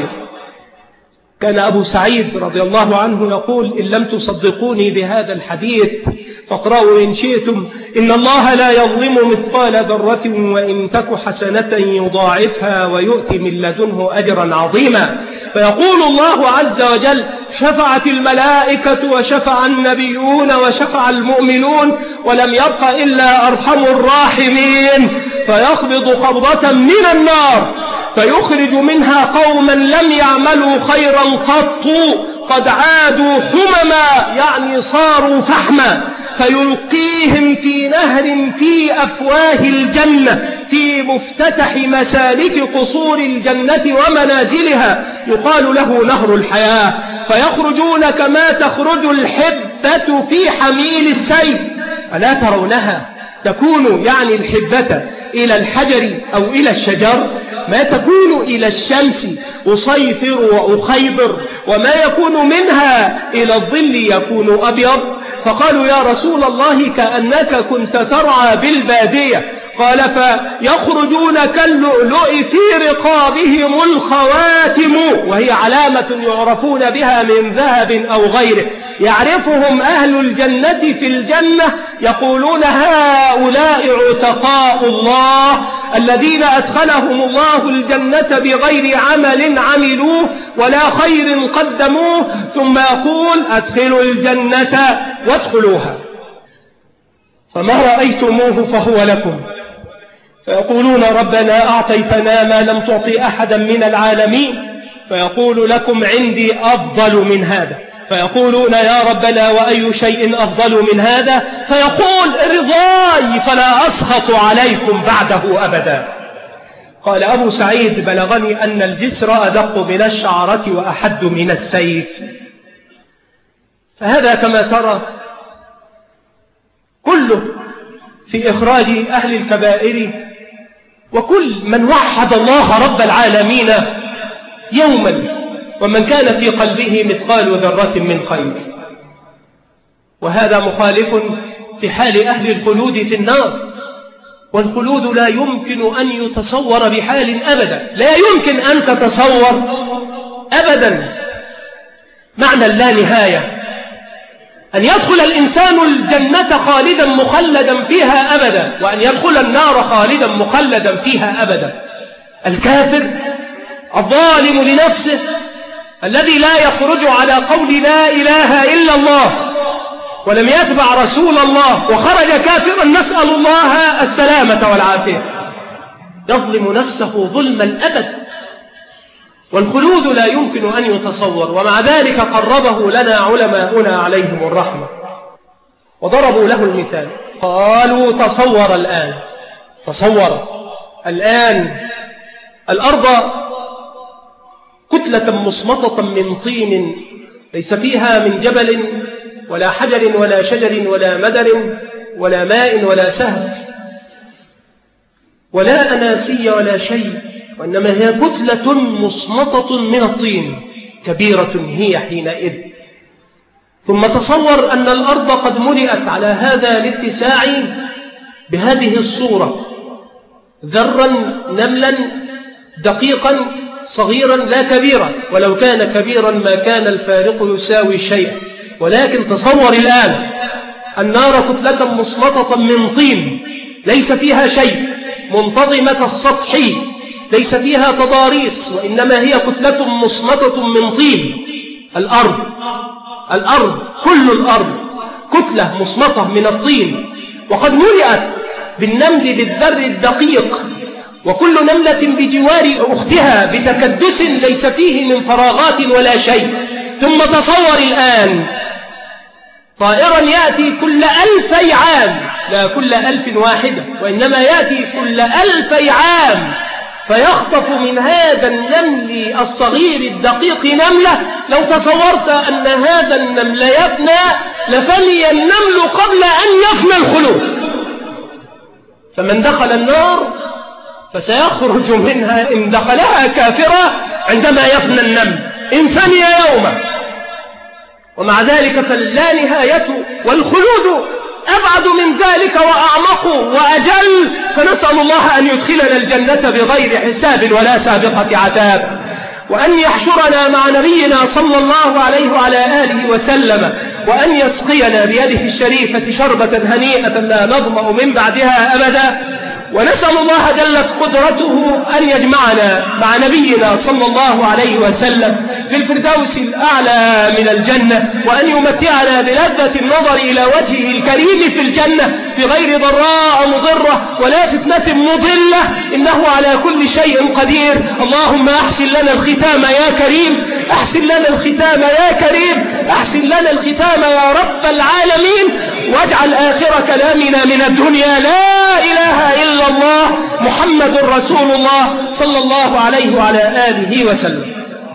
كان أبو سعيد رضي الله عنه يقول إن لم تصدقوني بهذا الحديث فاقرأوا إن شئتم إن الله لا يظلم مثقال ذرة وإن تك حسنة يضاعفها ويؤتي من لدنه أجرا عظيما. فيقول الله عز وجل شفعت الملائكة وشفع النبيون وشفع المؤمنون ولم يبق إلا أرحم الراحمين، فيقبض قبضة من النار فيخرج منها قوما لم يعملوا خيرا قط قد عادوا حمما يعني صاروا فحما، فيلقيهم في نهر في أفواه الجنة في مفتتح مسالك قصور الجنة ومنازلها يقال له نهر الحياة، فيخرجون كما تخرج الحبة في حميل السيف، ألا ترونها تكون يعني الحبة إلى الحجر أو إلى الشجر، ما تكون إلى الشمس أصيفر وأخيبر، وما يكون منها إلى الظل يكون أبيض. فقالوا يا رسول الله كأنك كنت ترعى بالبادية، قال فيخرجون كاللؤلؤ في رقابهم الخواتم، وهي علامة يعرفون بها من ذهب أو غيره، يعرفهم أهل الجنة في الجنة يقولون هؤلاء عتقاء الله الذين أدخلهم الله الجنة بغير عمل عملوه ولا خير قدموه، ثم يقول أدخلوا الجنة وادخلوها فما رأيتموه فهو لكم، فيقولون ربنا أعطيتنا ما لم تعطي أحدا من العالمين، فيقول لكم عندي أفضل من هذا، فيقولون يا ربنا وأي شيء أفضل من هذا، فيقول رضاي فلا أسخط عليكم بعده أبدا. قال أبو سعيد بلغني أن الجسر أدق من الشعرة وأحد من السيف. فهذا كما ترى كله في إخراج أهل الكبائر، وكل من وحد الله رب العالمين يوما ومن كان في قلبه مثقال ذرة من خير. وهذا مخالف لحال أهل الخلود في النار، والخلود لا يمكن أن يتصور بحال أبدا، لا يمكن أن تتصور أبدا معنى اللانهاية أن يدخل الإنسان الجنة خالدا مخلدا فيها أبدا، وأن يدخل النار خالدا مخلدا فيها أبدا. الكافر الظالم لنفسه الذي لا يخرج على قول لا إله إلا الله ولم يتبع رسول الله وخرج كافرا نسأل الله السلامة والعافية، يظلم نفسه ظلم الأبد، والخلود لا يمكن أن يتصور. ومع ذلك قربه لنا علماؤنا عليهم الرحمة وضربوا له المثال، قالوا تصور الآن الأرض كتلة مصمطة من طين ليس فيها من جبل ولا حجر ولا شجر ولا مدر ولا ماء ولا سهل ولا أناسي ولا شيء، وإنما هي كتلة مصمطة من الطين كبيرة هي حينئذ. ثم تصور أن الأرض قد ملئت على هذا الاتساع بهذه الصورة، ذرا نملا دقيقا صغيرا لا كبيرا، ولو كان كبيرا ما كان الفارق يساوي شيئا، ولكن تصور الآن النار كتلة مصمطة من طين ليس فيها شيء، منتظمة السطح، ليس فيها تضاريس، وإنما هي كتلة مصمطة من طين. الأرض كل الأرض كتلة مصمطة من الطين، وقد ملئت بالنمل بالذر الدقيق، وكل نملة بجوار أختها بتكدس ليس فيه من فراغات ولا شيء. ثم تصور الآن طائرا يأتي كل 1000 عام، لا كل 1000 واحدة، وإنما يأتي كل 1000 عام فيخطف من هذا النمل الصغير الدقيق نملة. لو تصورت أن هذا النمل يفنى لفني النمل قبل أن يفنى الخلود. فمن دخل النار فسيخرج منها إن دخلها كافرة عندما يفنى النمل إن فني يوما. ومع ذلك فلا نهاية، والخلود أبعد من ذلك وأعمق وأجل. فنسأل الله أن يدخلنا الجنة بغير حساب ولا سابقة عذاب، وأن يحشرنا مع نبينا صلى الله عليه وعلى آله وسلم، وأن يسقينا بيده الشريفة شربة هنيئة لا نظمأ من بعدها أبدا. ونسأل الله جلت قدرته أن يجمعنا مع نبينا صلى الله عليه وسلم في الفردوس الأعلى من الجنة، وأن يمتعنا بلذة النظر إلى وجهه الكريم في الجنة في غير ضراء مضرة ولا فتنة مضلة، إنه على كل شيء قدير. اللهم أحسن لنا الختام يا كريم، أحسن لنا الختام يا كريم، أحسن لنا الختام يا رب العالمين، واجعل آخر كلامنا من الدنيا لا إله إلا الله محمد رسول الله صلى الله عليه وعلى آله وسلم.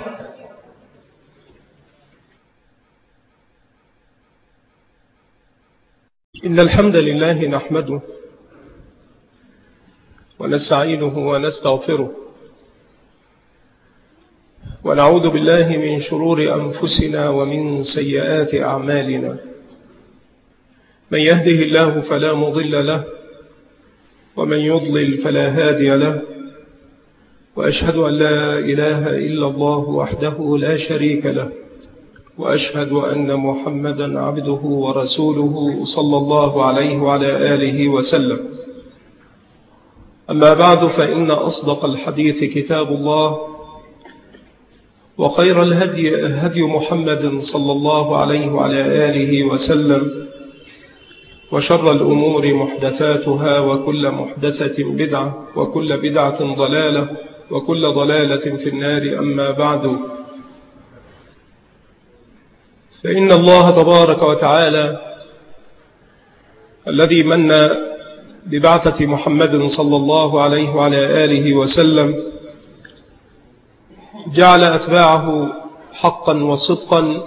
إن الحمد لله نحمده ونستعينه ونستغفره، ونعوذ بالله من شرور أنفسنا ومن سيئات أعمالنا. من يهده الله فلا مضل له، ومن يضلل فلا هادي له، وأشهد أن لا إله إلا الله وحده لا شريك له، وأشهد أن محمدا عبده ورسوله صلى الله عليه وعلى آله وسلم. أما بعد، فإن أصدق الحديث كتاب الله، وخير الهدي هدي محمد صلى الله عليه وعلى آله وسلم، وشر الأمور محدثاتها، وكل محدثة بدعة، وكل بدعة ضلالة، وكل ضلالة في النار. أما بعد، فإن الله تبارك وتعالى الذي من ببعثة محمد صلى الله عليه وعلى آله وسلم جعل أتباعه حقا وصدقا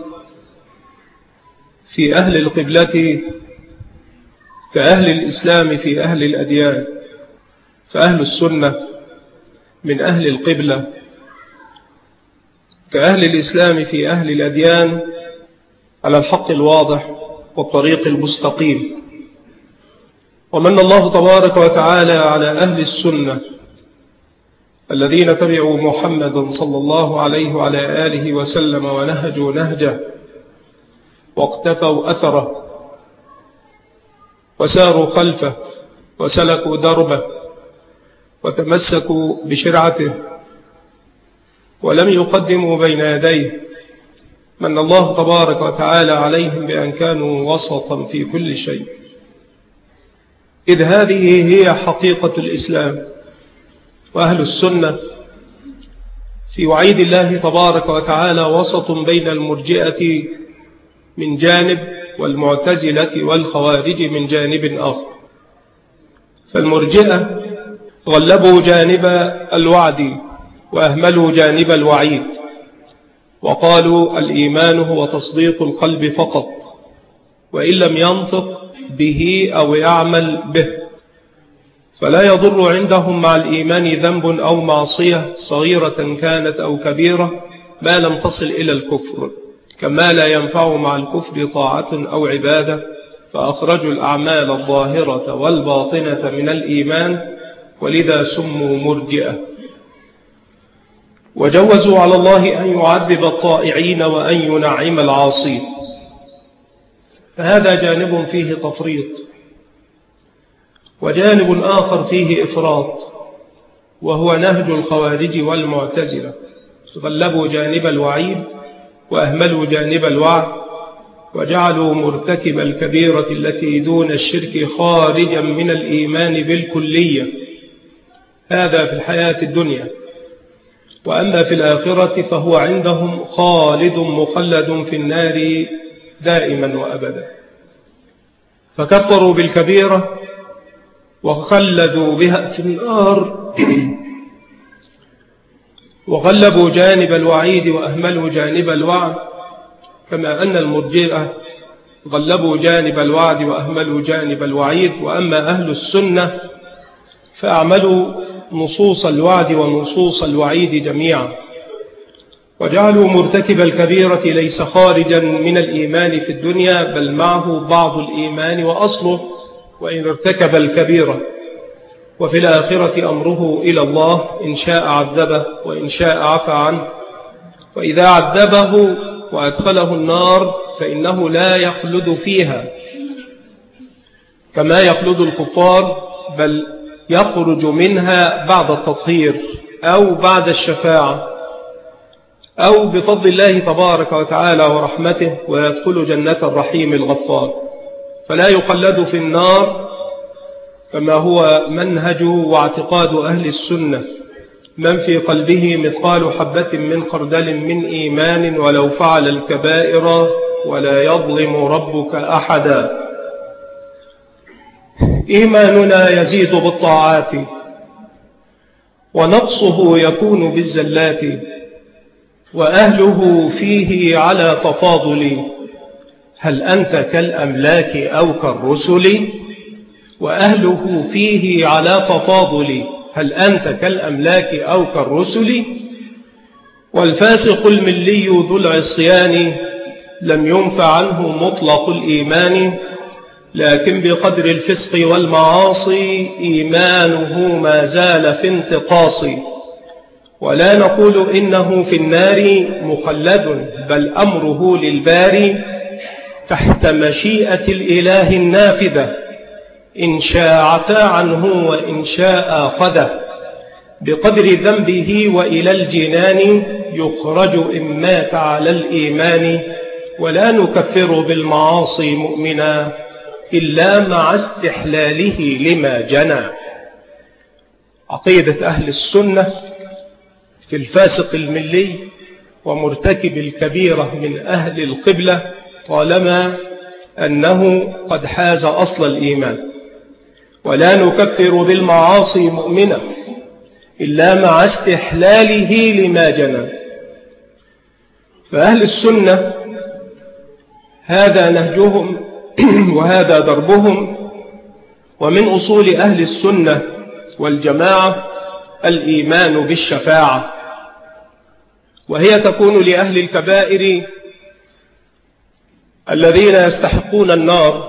في أهل القبلة كأهل الإسلام في أهل الأديان، فأهل السنة من أهل القبلة كأهل الإسلام في أهل الأديان على الحق الواضح والطريق المستقيم. ومن الله تبارك وتعالى على أهل السنة الذين تبعوا محمد صلى الله عليه وعلى آله وسلم ونهجوا نهجه واقتفوا أثره وساروا خلفه وسلكوا دربه وتمسكوا بشرعته ولم يقدموا بين يديه. من الله تبارك وتعالى عليهم بأن كانوا وسطا في كل شيء، إذ هذه هي حقيقة الإسلام. وأهل السنة في وعيد الله تبارك وتعالى وسط بين المرجئة من جانب والمعتزلة والخوارج من جانب آخر. فالمرجئة غلبوا جانب الوعد وأهملوا جانب الوعيد، وقالوا الإيمان هو تصديق القلب فقط، وإن لم ينطق به أو يعمل به، فلا يضر عندهم مع الإيمان ذنب أو معصية صغيرة كانت أو كبيرة ما لم تصل إلى الكفر، كما لا ينفع مع الكفر طاعة أو عبادة. فأخرجوا الأعمال الظاهرة والباطنة من الإيمان، ولذا سموا مرجئة. وجوزوا على الله أن يعذب الطائعين وأن ينعم العاصين. فهذا جانب فيه تفريط، وجانب آخر فيه إفراط، وهو نهج الخوارج والمعتزلة. غلبوا جانب الوعيد وأهملوا جانب الوعد، وجعلوا مرتكب الكبيرة التي دون الشرك خارجا من الإيمان بالكلية. هذا في الحياة الدنيا، وأما في الآخرة فهو عندهم خالد مخلد في النار دائما وأبدا. فكفروا بالكبيرة وخلدوا بها في النار وغلبوا جانب الوعيد وأهملوا جانب الوعد، كما أن المرجئة غلبوا جانب الوعد وأهملوا جانب الوعيد. وأما أهل السنة فأعملوا نصوص الوعد ونصوص الوعيد جميعا، وجعلوا مرتكب الكبيرة ليس خارجا من الإيمان في الدنيا، بل معه بعض الإيمان وأصله وإن ارتكب الكبيرة. وفي الآخرة أمره إلى الله، إن شاء عذبه وإن شاء عفى عنه. وإذا عذبه وأدخله النار فإنه لا يخلد فيها كما يخلد الكفار، بل يخرج منها بعد التطهير أو بعد الشفاعة أو بفضل الله تبارك وتعالى ورحمته، ويدخل جنة الرحيم الغفار. فلا يخلد في النار كما هو منهج واعتقاد أهل السنة، من في قلبه مثقال حبة من خردل من إيمان ولو فعل الكبائر ولا يظلم ربك أحدا. إيماننا يزيد بالطاعات ونقصه يكون بالزلات، وأهله فيه على تفاضل، هل أنت كالأملاك أو كالرسل؟ وأهله فيه على تفاضل، هل أنت كالأملاك أو كالرسل؟ والفاسق الملي ذو العصيان لم ينفع عنه مطلق الإيمان، لكن بقدر الفسق والمعاصي إيمانه ما زال في انتقاص. ولا نقول إنه في النار مخلد، بل أمره للباري تحت مشيئة الإله النافذة، إن شاء عفى عنه وإن شاء أخذه، بقدر ذنبه وإلى الجنان يخرج إن مات على الإيمان. ولا نكفر بالمعاصي مؤمنا إلا مع استحلاله لما جنى. عقيدة أهل السنة في الفاسق الملي ومرتكب الكبيرة من أهل القبلة طالما أنه قد حاز أصل الإيمان. ولا نكفر بالمعاصي مؤمنا إلا مع استحلاله لما جنى. فأهل السنة هذا نهجهم وهذا دربهم. ومن أصول أهل السنة والجماعة الإيمان بالشفاعة، وهي تكون لأهل الكبائر الذين يستحقون النار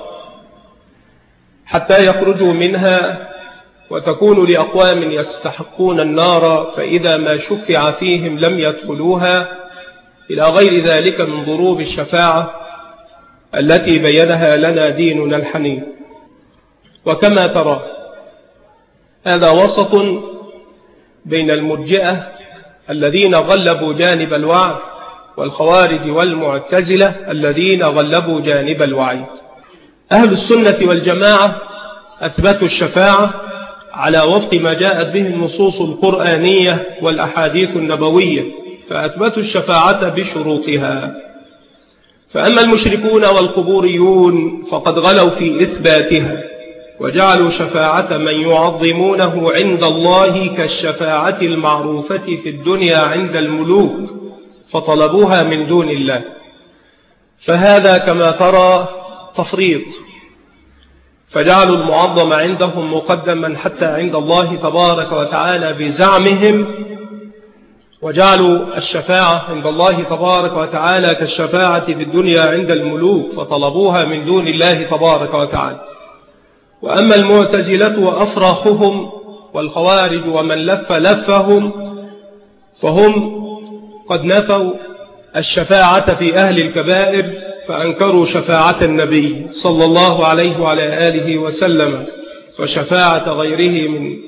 حتى يخرجوا منها، وتكون لأقوام يستحقون النار فإذا ما شفع فيهم لم يدخلوها، إلى غير ذلك من ضروب الشفاعة التي بينها لنا ديننا الحنيف. وكما ترى هذا وسط بين المرجئة الذين غلبوا جانب الوعد والخوارج والمعتزلة الذين غلبوا جانب الوعيد. أهل السنة والجماعة أثبتوا الشفاعة على وفق ما جاءت به النصوص القرآنية والأحاديث النبوية، فأثبتوا الشفاعة بشروطها. فأما المشركون والقبوريون فقد غلوا في إثباتها، وجعلوا شفاعة من يعظمونه عند الله كالشفاعة المعروفة في الدنيا عند الملوك، فطلبوها من دون الله. فهذا كما ترى تفريط، فجعلوا المعظم عندهم مقدما حتى عند الله تبارك وتعالى بزعمهم، وجعلوا الشفاعة عند الله تبارك وتعالى كالشفاعة في الدنيا عند الملوك، فطلبوها من دون الله تبارك وتعالى. وأما المعتزلة وأفراخهم والخوارج ومن لف لفهم فهم قد نفوا الشفاعة في أهل الكبائر فأنكروا شفاعة النبي صلى الله عليه وعلى آله وسلم وشفاعة غيره من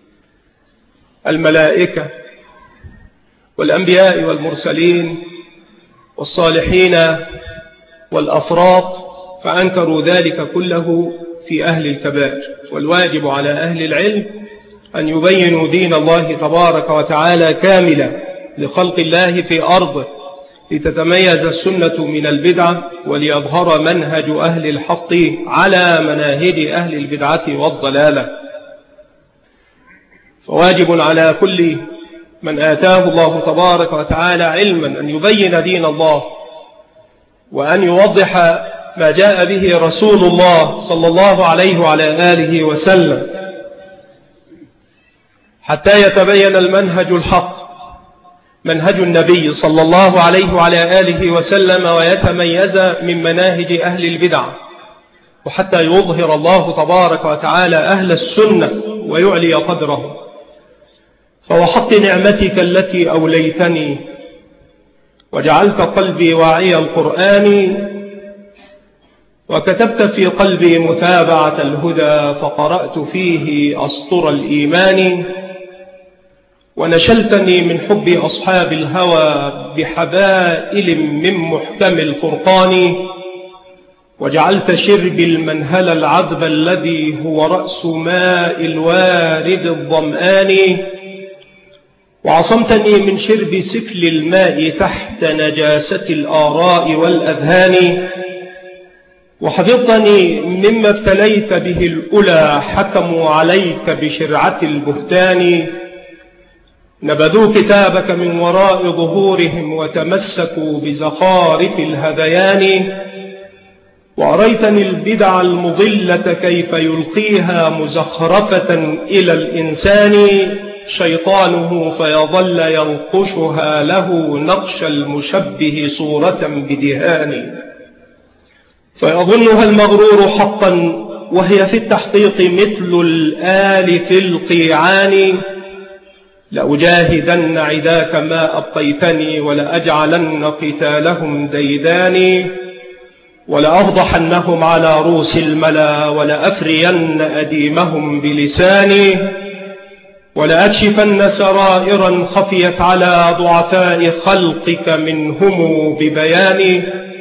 الملائكة والأنبياء والمرسلين والصالحين والأفراط، فأنكروا ذلك كله في أهل الكبائر. والواجب على أهل العلم أن يبينوا دين الله تبارك وتعالى كاملا لخلق الله في أرضه، لتتميز السنة من البدعة، وليظهر منهج أهل الحق على مناهج أهل البدعة والضلالة. فواجب على كل من آتاه الله تبارك وتعالى علما أن يبين دين الله، وأن يوضح ما جاء به رسول الله صلى الله عليه وعلى آله وسلم، حتى يتبين المنهج الحق منهج النبي صلى الله عليه وعلى آله وسلم، ويتميز من مناهج أهل البدع، وحتى يظهر الله تبارك وتعالى أهل السنة ويعلي قدرهم. فوحق نعمتك التي أوليتني وجعلت قلبي واعي القرآن، وكتبت في قلبي متابعة الهدى، فقرأت فيه أسطر الإيمان، ونشلتني من حب أصحاب الهوى بحبائل من محكم الفرقان، وجعلت شربي المنهل العذب الذي هو رأس ماء الوارد الظمآن، وعصمتني من شرب سفل الماء تحت نجاسة الآراء والأذهان، وحفظتني مما ابتليت به الأولى حكموا عليك بشرعة البهتان، نبذوا كتابك من وراء ظهورهم وتمسكوا بزخارف الهذيان، وأريتني البدع المضلة كيف يلقيها مزخرفة إلى الإنسان شيطانه فيظل ينقشها له نقش المشبه صورة بدهان، فيظنها المغرور حقا وهي في التحقيق مثل الآل في القيعان، لأجاهدن عداك ما أبقيتني ولأجعلن قتالهم ديداني، ولأفضحنهم على رؤوس الملا ولأفرين أديمهم بلساني، ولأكشفن سرائرا خفيت على ضعفاء خلقك منهم ببياني،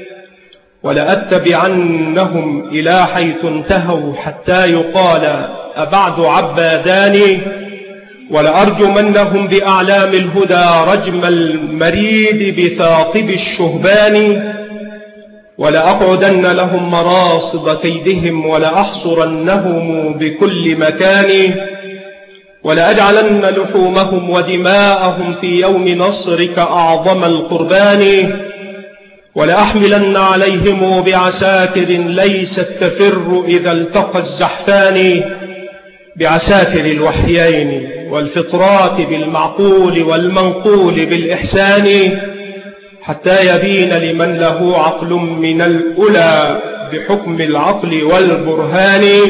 ولأتبعنهم إلى حيث انتهوا حتى يقال أبعد عبادان، ولأرجمنهم بأعلام الهدى رجم المريد بثاقب الشهبان، ولأقعدن لهم مراصد كيدهم ولأحصرنهم بكل مكان، ولأجعلن لحومهم ودماءهم في يوم نصرك أعظم القربان، ولأحملن عليهم بعساكر ليست تفر إذا التقى الزحفان، بعساكر الوحيين والفطرات بالمعقول والمنقول بالإحسان، حتى يبين لمن له عقل من الأولى بحكم العقل والبرهان،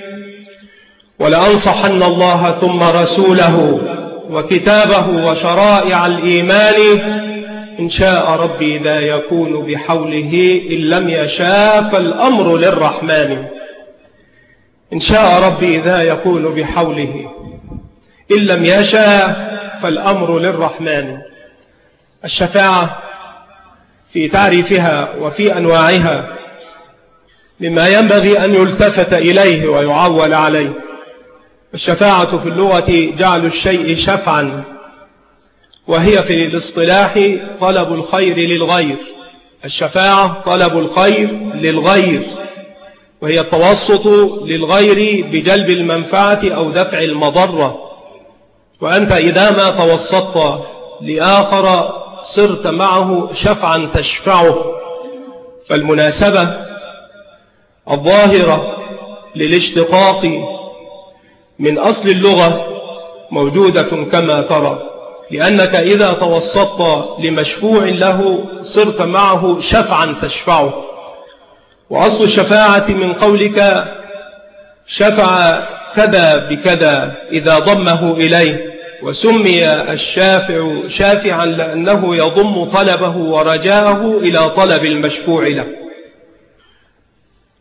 ولأنصحن الله ثم رسوله وكتابه وشرائع الإيمان، إن شاء ربي ذا يكون بحوله، إن لم يشاء فالأمر للرحمن. إن شاء ربي ذا يكون بحوله، إن لم يشاء فالأمر للرحمن. الشفاعة في تعريفها وفي أنواعها مما ينبغي أن يلتفت إليه ويعول عليه. الشفاعة في اللغة جعل الشيء شفعا، وهي في الاصطلاح طلب الخير للغير. الشفاعة طلب الخير للغير، وهي التوسط للغير بجلب المنفعة أو دفع المضرة. وأنت إذا ما توسطت لآخر صرت معه شفعا تشفعه. فالمناسبة الظاهرة للاشتقاق من أصل اللغة موجودة كما ترى، لأنك إذا توسطت لمشفوع له صرت معه شفعا تشفعه. وأصل الشفاعة من قولك شفع كذا بكذا إذا ضمه إليه، وسمي الشافع شافعا لأنه يضم طلبه ورجاءه إلى طلب المشفوع له.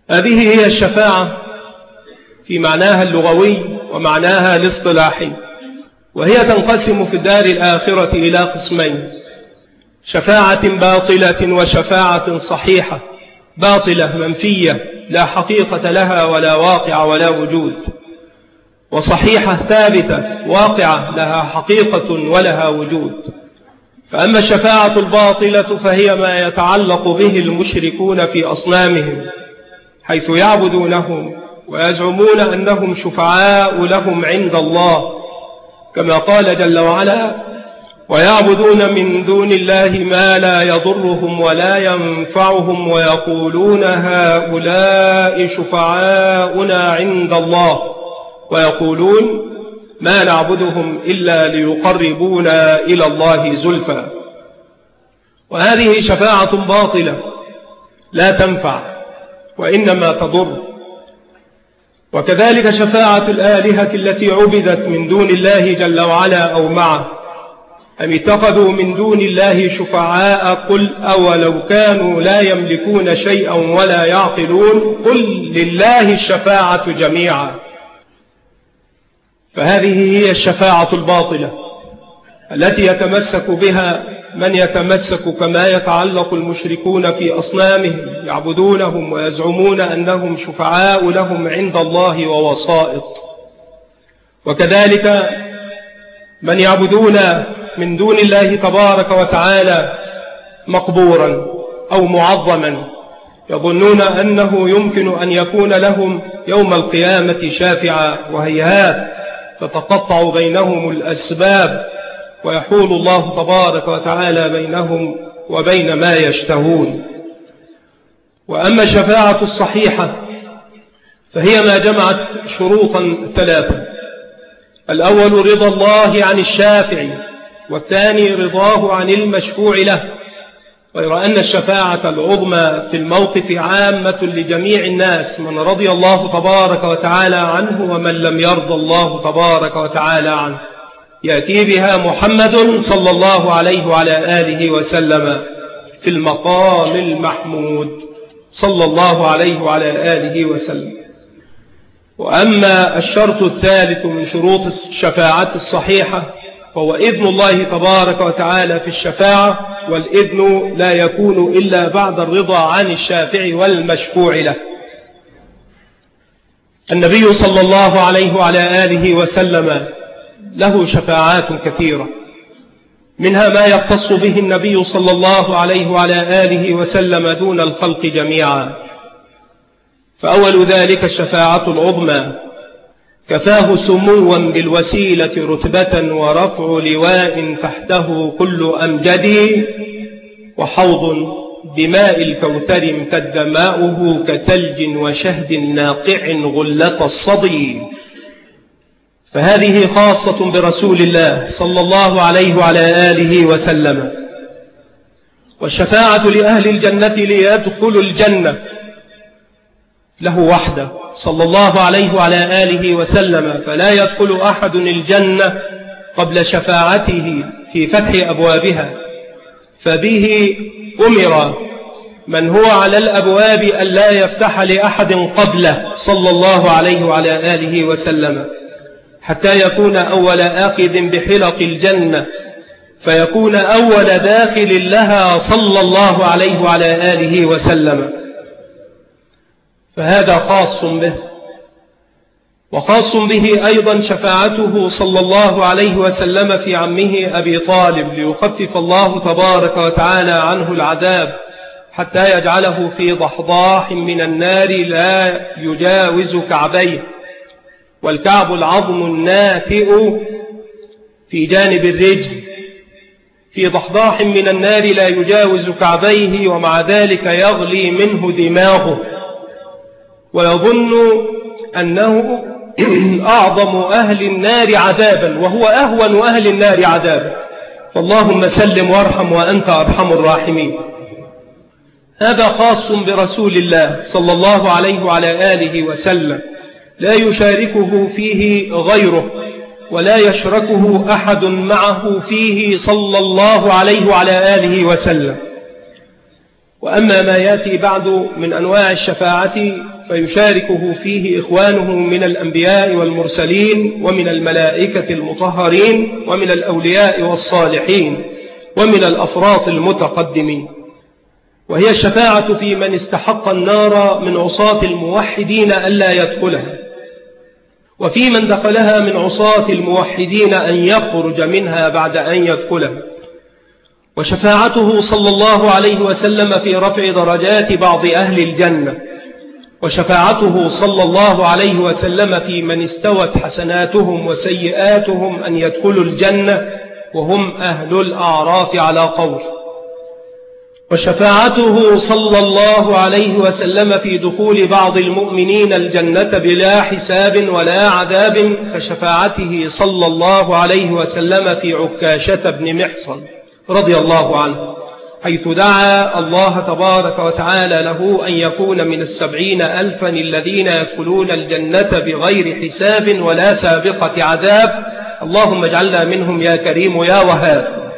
هذه هي الشفاعة في معناها اللغوي ومعناها الاصطلاحي، وهي تنقسم في الدار الآخرة إلى قسمين: شفاعة باطلة وشفاعة صحيحة. باطلة منفية لا حقيقة لها ولا واقع ولا وجود، وصحيحة ثابتة واقعة لها حقيقة ولها وجود. فأما الشفاعة الباطلة فهي ما يتعلق به المشركون في أصنامهم، حيث يعبدونهم ويزعمون أنهم شفعاء لهم عند الله، كما قال جل وعلا: ويعبدون من دون الله ما لا يضرهم ولا ينفعهم ويقولون هؤلاء شفعاؤنا عند الله ويقولون ما نعبدهم إلا ليقربونا إلى الله زلفى. وهذه شفاعة باطلة لا تنفع وإنما تضر. وكذلك شفاعة الآلهة التي عبدت من دون الله جل وعلا أو معه. أم اتخذوا من دون الله شفعاء؟ قل أولو كانوا لا يملكون شيئا ولا يعقلون قل لله الشفاعة جميعا. فهذه هي الشفاعة الباطلة التي يتمسك بها من يتمسك كما يتعلق المشركون في أصنامهم، يعبدونهم ويزعمون أنهم شفعاء لهم عند الله ووسائط. وكذلك من يعبدون من دون الله تبارك وتعالى مقبورا أو معظما، يظنون أنه يمكن أن يكون لهم يوم القيامة شافعا، وهيهات تتقطع بينهم الأسباب ويحول الله تبارك وتعالى بينهم وبين ما يشتهون. وأما الشفاعة الصحيحة فهي ما جمعت شروطا ثلاثة: الأول رضا الله عن الشافع، والثاني رضاه عن المشفوع له. غير أن الشفاعة العظمى في الموقف عامة لجميع الناس، من رضي الله تبارك وتعالى عنه ومن لم يرضى الله تبارك وتعالى عنه، يأتي بها محمد صلى الله عليه وعلى آله وسلم في المقام المحمود صلى الله عليه وعلى آله وسلم. وأما الشرط الثالث من شروط الشفاعة الصحيحة فهو إذن الله تبارك وتعالى في الشفاعة، والإذن لا يكون إلا بعد الرضا عن الشافع والمشفوع له. النبي صلى الله عليه وعلى آله وسلم له شفاعات كثيرة، منها ما يختص به النبي صلى الله عليه وعلى آله وسلم دون الخلق جميعا. فأول ذلك الشفاعة العظمى، كفاه سموا بالوسيلة رتبة ورفع لواء تحته كل أمجد، وحوض بماء الكوثر امتد ماؤه كثلج وشهد ناقع غلة الصدي. فهذه خاصة برسول الله صلى الله عليه وعلى آله وسلم. والشفاعة لأهل الجنة ليدخلوا الجنة له وحده صلى الله عليه وعلى آله وسلم، فلا يدخل أحد الجنة قبل شفاعته في فتح أبوابها، فبه أمر من هو على الأبواب أن لا يفتح لأحد قبله صلى الله عليه وعلى آله وسلم، حتى يكون أول آخذ بحلق الجنة، فيكون أول داخل لها صلى الله عليه وعلى آله وسلم. فهذا خاص به. وخاص به أيضا شفاعته صلى الله عليه وسلم في عمه أبي طالب، ليخفف الله تبارك وتعالى عنه العذاب حتى يجعله في ضحضاح من النار لا يجاوز كعبيه، والكعب العظم الناتئ في جانب الرجل، في ضحضاح من النار لا يجاوز كعبيه، ومع ذلك يغلي منه دماغه ويظن أنه أعظم أهل النار عذابا وهو أهون أهل النار عذابا. فاللهم سلم وارحم وأنت أرحم الراحمين. هذا خاص برسول الله صلى الله عليه وعلى آله وسلم، لا يشاركه فيه غيره ولا يشركه أحد معه فيه صلى الله عليه وعلى آله وسلم. وأما ما يأتي بعد من أنواع الشفاعة فيشاركه فيه إخوانه من الأنبياء والمرسلين ومن الملائكة المطهرين ومن الأولياء والصالحين ومن الأفراط المتقدمين. وهي الشفاعة في من استحق النار من عصاة الموحدين ألا يدخلها، وفي من دخلها من عصاة الموحدين أن يخرج منها بعد أن يدخلها. وشفاعته صلى الله عليه وسلم في رفع درجات بعض أهل الجنة، وشفاعته صلى الله عليه وسلم في من استوت حسناتهم وسيئاتهم أن يدخلوا الجنة وهم أهل الأعراف على قول. وشفاعته صلى الله عليه وسلم في دخول بعض المؤمنين الجنة بلا حساب ولا عذاب، كشفاعته صلى الله عليه وسلم في عكاشة بن محصن رضي الله عنه، حيث دعا الله تبارك وتعالى له أن يكون من 70,000 الذين يدخلون الجنة بغير حساب ولا سابقة عذاب. اللهم اجعلنا منهم يا كريم يا وهاب.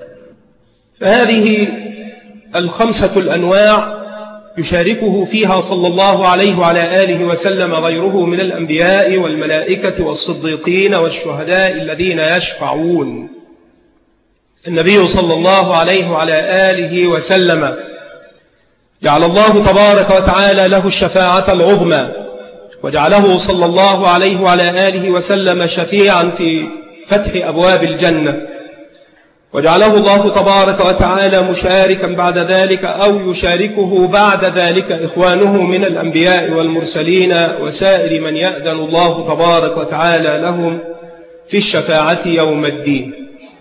فهذه 5 الأنواع يشاركه فيها صلى الله عليه وعلى آله وسلم غيره من الأنبياء والملائكة والصديقين والشهداء الذين يشفعون. النبي صلى الله عليه وعلى آله وسلم جعل الله تبارك وتعالى له الشفاعة العظمى، وجعله صلى الله عليه وعلى آله وسلم شفيعا في فتح أبواب الجنة، وجعله الله تبارك وتعالى مشاركا بعد ذلك أو يشاركه بعد ذلك إخوانه من الأنبياء والمرسلين وسائر من يأذن الله تبارك وتعالى لهم في الشفاعة يوم الدين.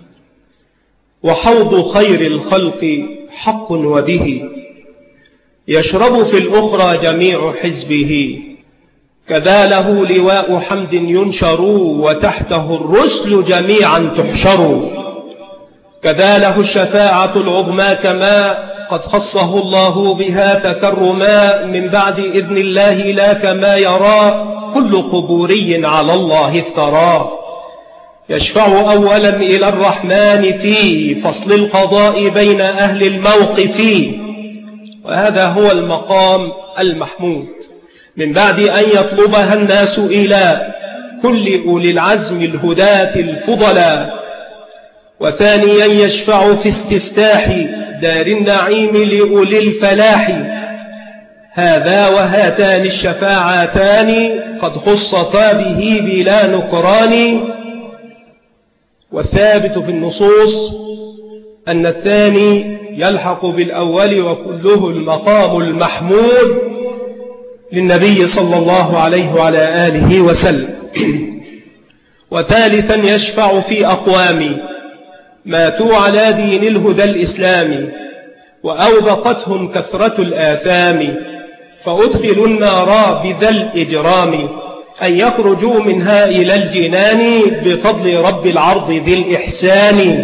وحوض خير الخلق حق، وبه يشرب في الأخرى جميع حزبه، كذا له لواء حمد ينشر، وتحته الرسل جميعا تحشر، كذا له الشفاعة العظمى كما قد خصه الله بها تكرما، من بعد إذن الله لا كما يرى كل قبوري على الله افترى، يشفع أولا إلى الرحمن في فصل القضاء بين أهل الموقف، وهذا هو المقام المحمود، من بعد أن يطلبها الناس إلى كل أولي العزم الهداة الفضلاء. وثانيا يشفع في استفتاح دار النعيم لأولي الفلاح، هذا وهاتان الشفاعتان قد خصتا به بلا نكران. والثابت في النصوص أن الثاني يلحق بالأول، وكله المقام المحمود للنبي صلى الله عليه وعلى آله وسلم. وثالثا يشفع في أقوام ماتوا على دين الهدى الإسلامي، وأوبقتهم كثرة الآثام، فأدخلوا النار بذا الإجرام، أن يخرجوا منها إلى الجنان بفضل رب العرض ذي الإحسان.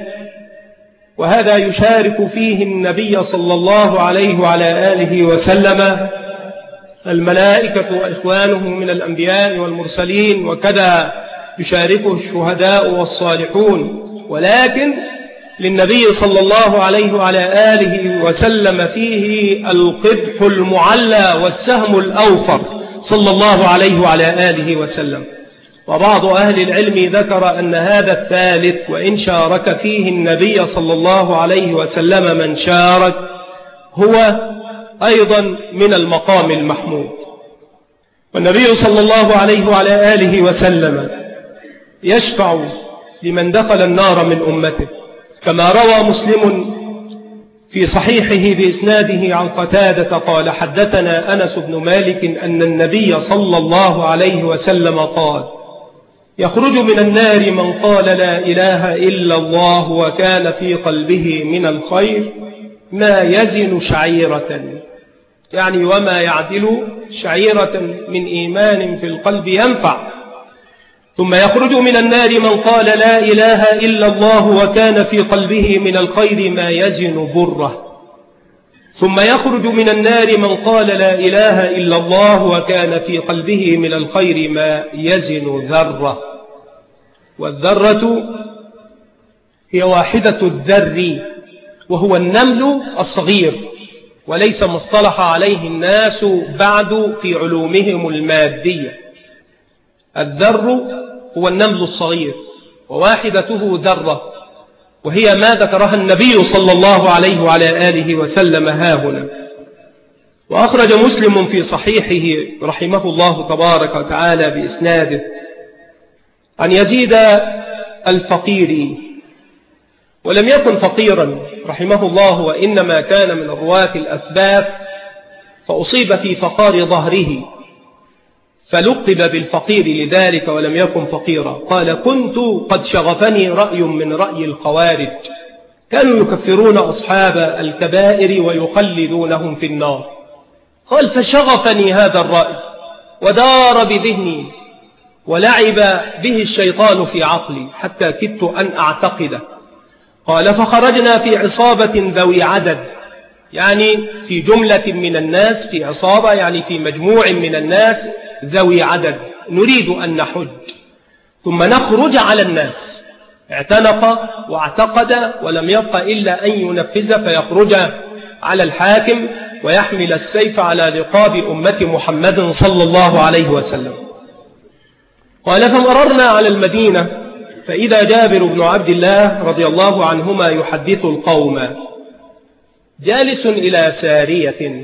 وهذا يشارك فيه النبي صلى الله عليه وعلى آله وسلم الملائكة وإخوانه من الأنبياء والمرسلين، وكذا يشاركه الشهداء والصالحون. ولكن للنبي صلى الله عليه وعلى آله وسلم فيه القدح المعلى والسهم الأوفر صلى الله عليه وعلى آله وسلم. وبعض أهل العلم ذكر أن هذا الثالث وإن شارك فيه النبي صلى الله عليه وسلم من شارك هو أيضا من المقام المحمود. والنبي صلى الله عليه وعلى آله وسلم يشفع لمن دخل النار من أمته، كما روى مسلم في صحيحه بإسناده عن قتادة قال: حدثنا أنس بن مالك أن النبي صلى الله عليه وسلم قال: يخرج من النار من قال لا إله إلا الله وكان في قلبه من الخير ما يزن شعيرة، يعني وما يعدل شعيرة من إيمان في القلب ينفع. ثم يخرج من النار من قال لا إله إلا الله وكان في قلبه من الخير ما يزن بره. ثم يخرج من النار من قال لا إله إلا الله وكان في قلبه من الخير ما يزن ذرة. والذرة هي واحدة الذر، وهو النمل الصغير وليس ما اصطلح عليه الناس بعد في علومهم المادية. الذر هو النمل الصغير، وواحدته ذرة، وهي ما ذكرها النبي صلى الله عليه وعلى آله وسلم هاهنا. وأخرج مسلم في صحيحه رحمه الله تبارك وتعالى بإسناده عن يزيد الفقيري، ولم يكن فقيرا رحمه الله، وإنما كان من الرواة الأثبات، فأصيب في فقار ظهره فلقب بالفقير لذلك ولم يكن فقيرا. قال: كنت قد شغفني رأي من رأي الخوارج، كانوا يكفرون أصحاب الكبائر ويخلدونهم في النار. قال: فشغفني هذا الرأي ودار بذهني ولعب به الشيطان في عقلي حتى كدت أن أعتقده. قال: فخرجنا في عصابة ذوي عدد، يعني في جملة من الناس، في عصابة يعني في مجموع من الناس ذوي عدد، نريد أن نحج ثم نخرج على الناس. اعتنق واعتقد ولم يبق إلا أن ينفذ فيخرج على الحاكم ويحمل السيف على رقاب أمة محمد صلى الله عليه وسلم. قال: فمررنا على المدينة فإذا جابر بن عبد الله رضي الله عنهما يحدث القوم، جالس إلى سارية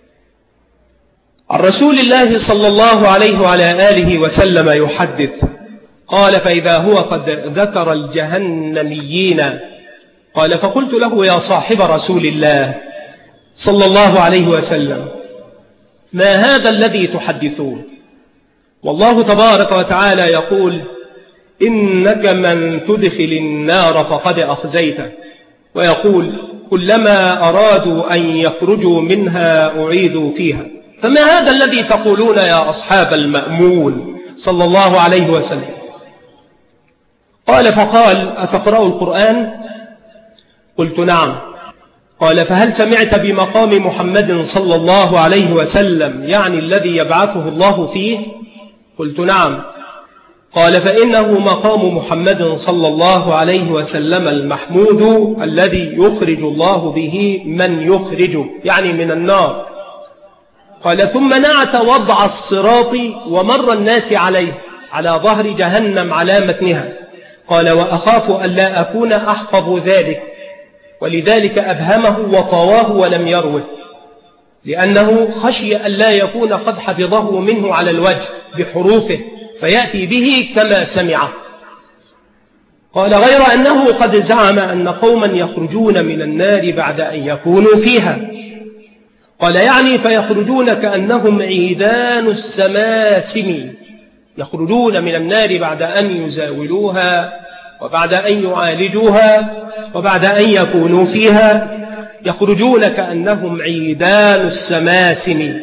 عن رسول الله صلى الله عليه وعلى آله وسلم يحدث. قال: فإذا هو قد ذكر الجهنميين. قال: فقلت له: يا صاحب رسول الله صلى الله عليه وسلم، ما هذا الذي تحدثون؟ والله تبارك وتعالى يقول: إنك من تدخل النار فقد أخزيته، ويقول: كلما أرادوا أن يخرجوا منها أعيدوا فيها. فما هذا الذي تقولون يا أصحاب المأمون صلى الله عليه وسلم؟ قال: فقال: أتقرأ القرآن؟ قلت: نعم. قال: فهل سمعت بمقام محمد صلى الله عليه وسلم، يعني الذي يبعثه الله فيه؟ قلت: نعم. قال: فإنه مقام محمد صلى الله عليه وسلم المحمود الذي يخرج الله به من يخرج، يعني من النار. قال: ثم نعت وضع الصراط ومر الناس عليه على ظهر جهنم على متنها. قال: وأخاف أن لا أكون أحفظ ذلك، ولذلك أبهمه وطواه ولم يروه، لأنه خشي أن لا يكون قد حفظه منه على الوجه بحروفه فيأتي به كما سمعه. قال: غير أنه قد زعم أن قوما يخرجون من النار بعد أن يكونوا فيها. قال: يعني فيخرجون كأنهم عيدان السماسم، يخرجون من النار بعد أن يزاولوها وبعد أن يعالجوها وبعد أن يكونوا فيها، يخرجون كأنهم عيدان السماسم.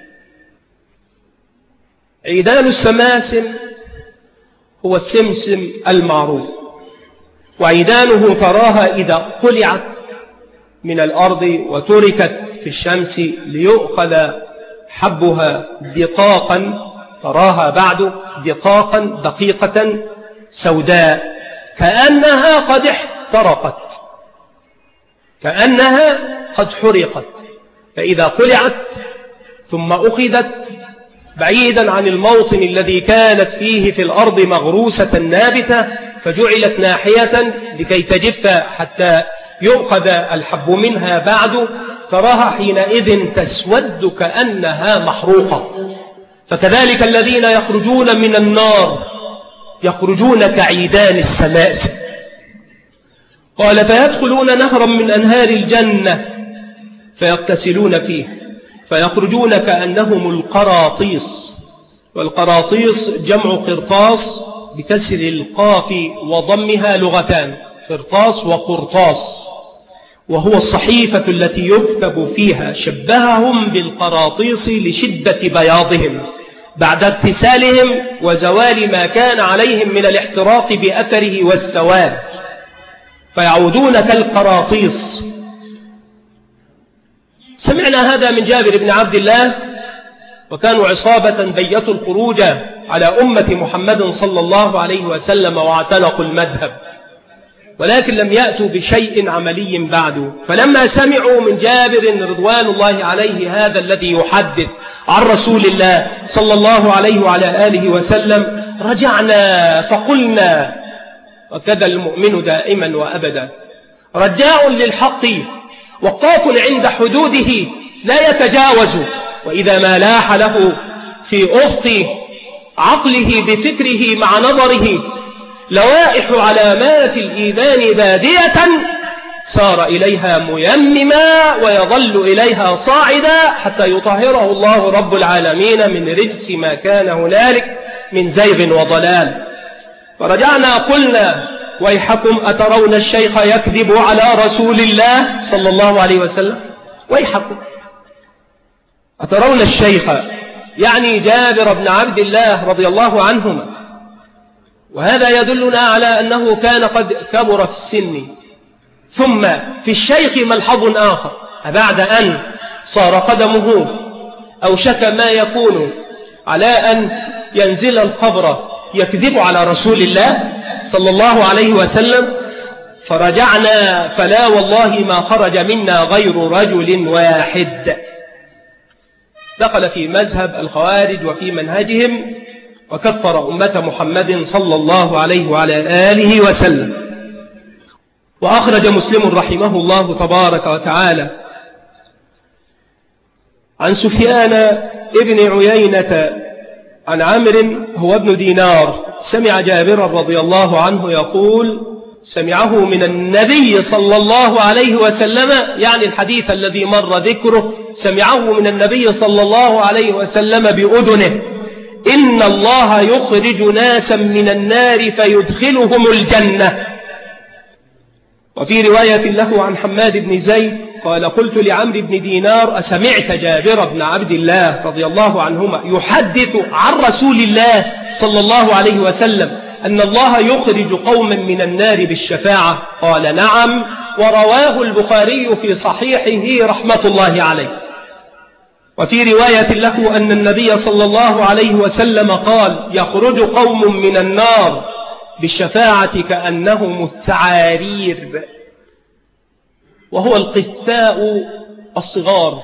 عيدان السماسم هو السمسم المعروف، وعيدانه تراها إذا قلعت من الأرض وتركت في الشمس ليؤخذ حبها دقاقا، تراها بعد دقاقا دقيقة سوداء كأنها قد احترقت، كأنها قد حرقت. فإذا قلعت ثم أخذت بعيدا عن الموطن الذي كانت فيه في الأرض مغروسة نابتة، فجعلت ناحية لكي تجف حتى يؤخذ الحب منها بعد، تراها حينئذ تسود كأنها محروقة. فكذلك الذين يخرجون من النار يخرجون كعيدان السماسم. قال: فيدخلون نهرا من أنهار الجنة فيغتسلون فيه، فيخرجون كأنهم القراطيس، والقراطيس جمع قرطاس بكسر القاف وضمها لغتان، قرطاس وقرطاس، وهو الصحيفة التي يكتب فيها. شبههم بالقراطيس لشدة بياضهم بعد اغتسالهم وزوال ما كان عليهم من الاحتراق بأثره والسواد، فيعودون كالقراطيس. سمعنا هذا من جابر بن عبد الله، وكانوا عصابة بيتوا الخروج على أمة محمد صلى الله عليه وسلم واعتنقوا المذهب. ولكن لم يأتوا بشيء عملي بعد. فلما سمعوا من جابر رضوان الله عليه هذا الذي يحدث عن رسول الله صلى الله عليه وعلى آله وسلم رجعنا فقلنا، وكذا المؤمن دائما وأبدا، رجاء للحق وقاف عند حدوده لا يتجاوز، وإذا ما لاح له في أفق عقله بفكره مع نظره لوائح علامات الإيمان بادية سار إليها ميمما ويظل إليها صاعدا حتى يطهره الله رب العالمين من رجس ما كان هنالك من زيغ وضلال. فرجعنا قلنا ويحكم أترون الشيخ يكذب على رسول الله صلى الله عليه وسلم؟ ويحكم أترون الشيخ يعني جابر بن عبد الله رضي الله عنهما، وهذا يدلنا على أنه كان قد كبر في السن. ثم في الشيخ ملحظ آخر، بعد أن صار قدمه أو شك ما يكون على أن ينزل القبر يكذب على رسول الله صلى الله عليه وسلم، فرجعنا فلا والله ما خرج منا غير رجل واحد دخل في مذهب الخوارج وفي منهجهم وكفر أمة محمد صلى الله عليه وعلى آله وسلم. وأخرج مسلم رحمه الله تبارك وتعالى عن سفيان ابن عيينة عن عمرو هو ابن دينار سمع جابر رضي الله عنه يقول سمعه من النبي صلى الله عليه وسلم، يعني الحديث الذي مر ذكره سمعه من النبي صلى الله عليه وسلم بأذنه: إن الله يخرج ناسا من النار فيدخلهم الجنة. وفي رواية له عن حماد بن زيد قال: قلت لعمرو بن دينار: أسمعت جابر بن عبد الله رضي الله عنهما يحدث عن رسول الله صلى الله عليه وسلم أن الله يخرج قوما من النار بالشفاعة؟ قال: نعم. ورواه البخاري في صحيحه رحمة الله عليه. وفي رواية له أن النبي صلى الله عليه وسلم قال: يخرج قوم من النار بالشفاعة كأنهم الثعارير، وهو القثاء الصغار.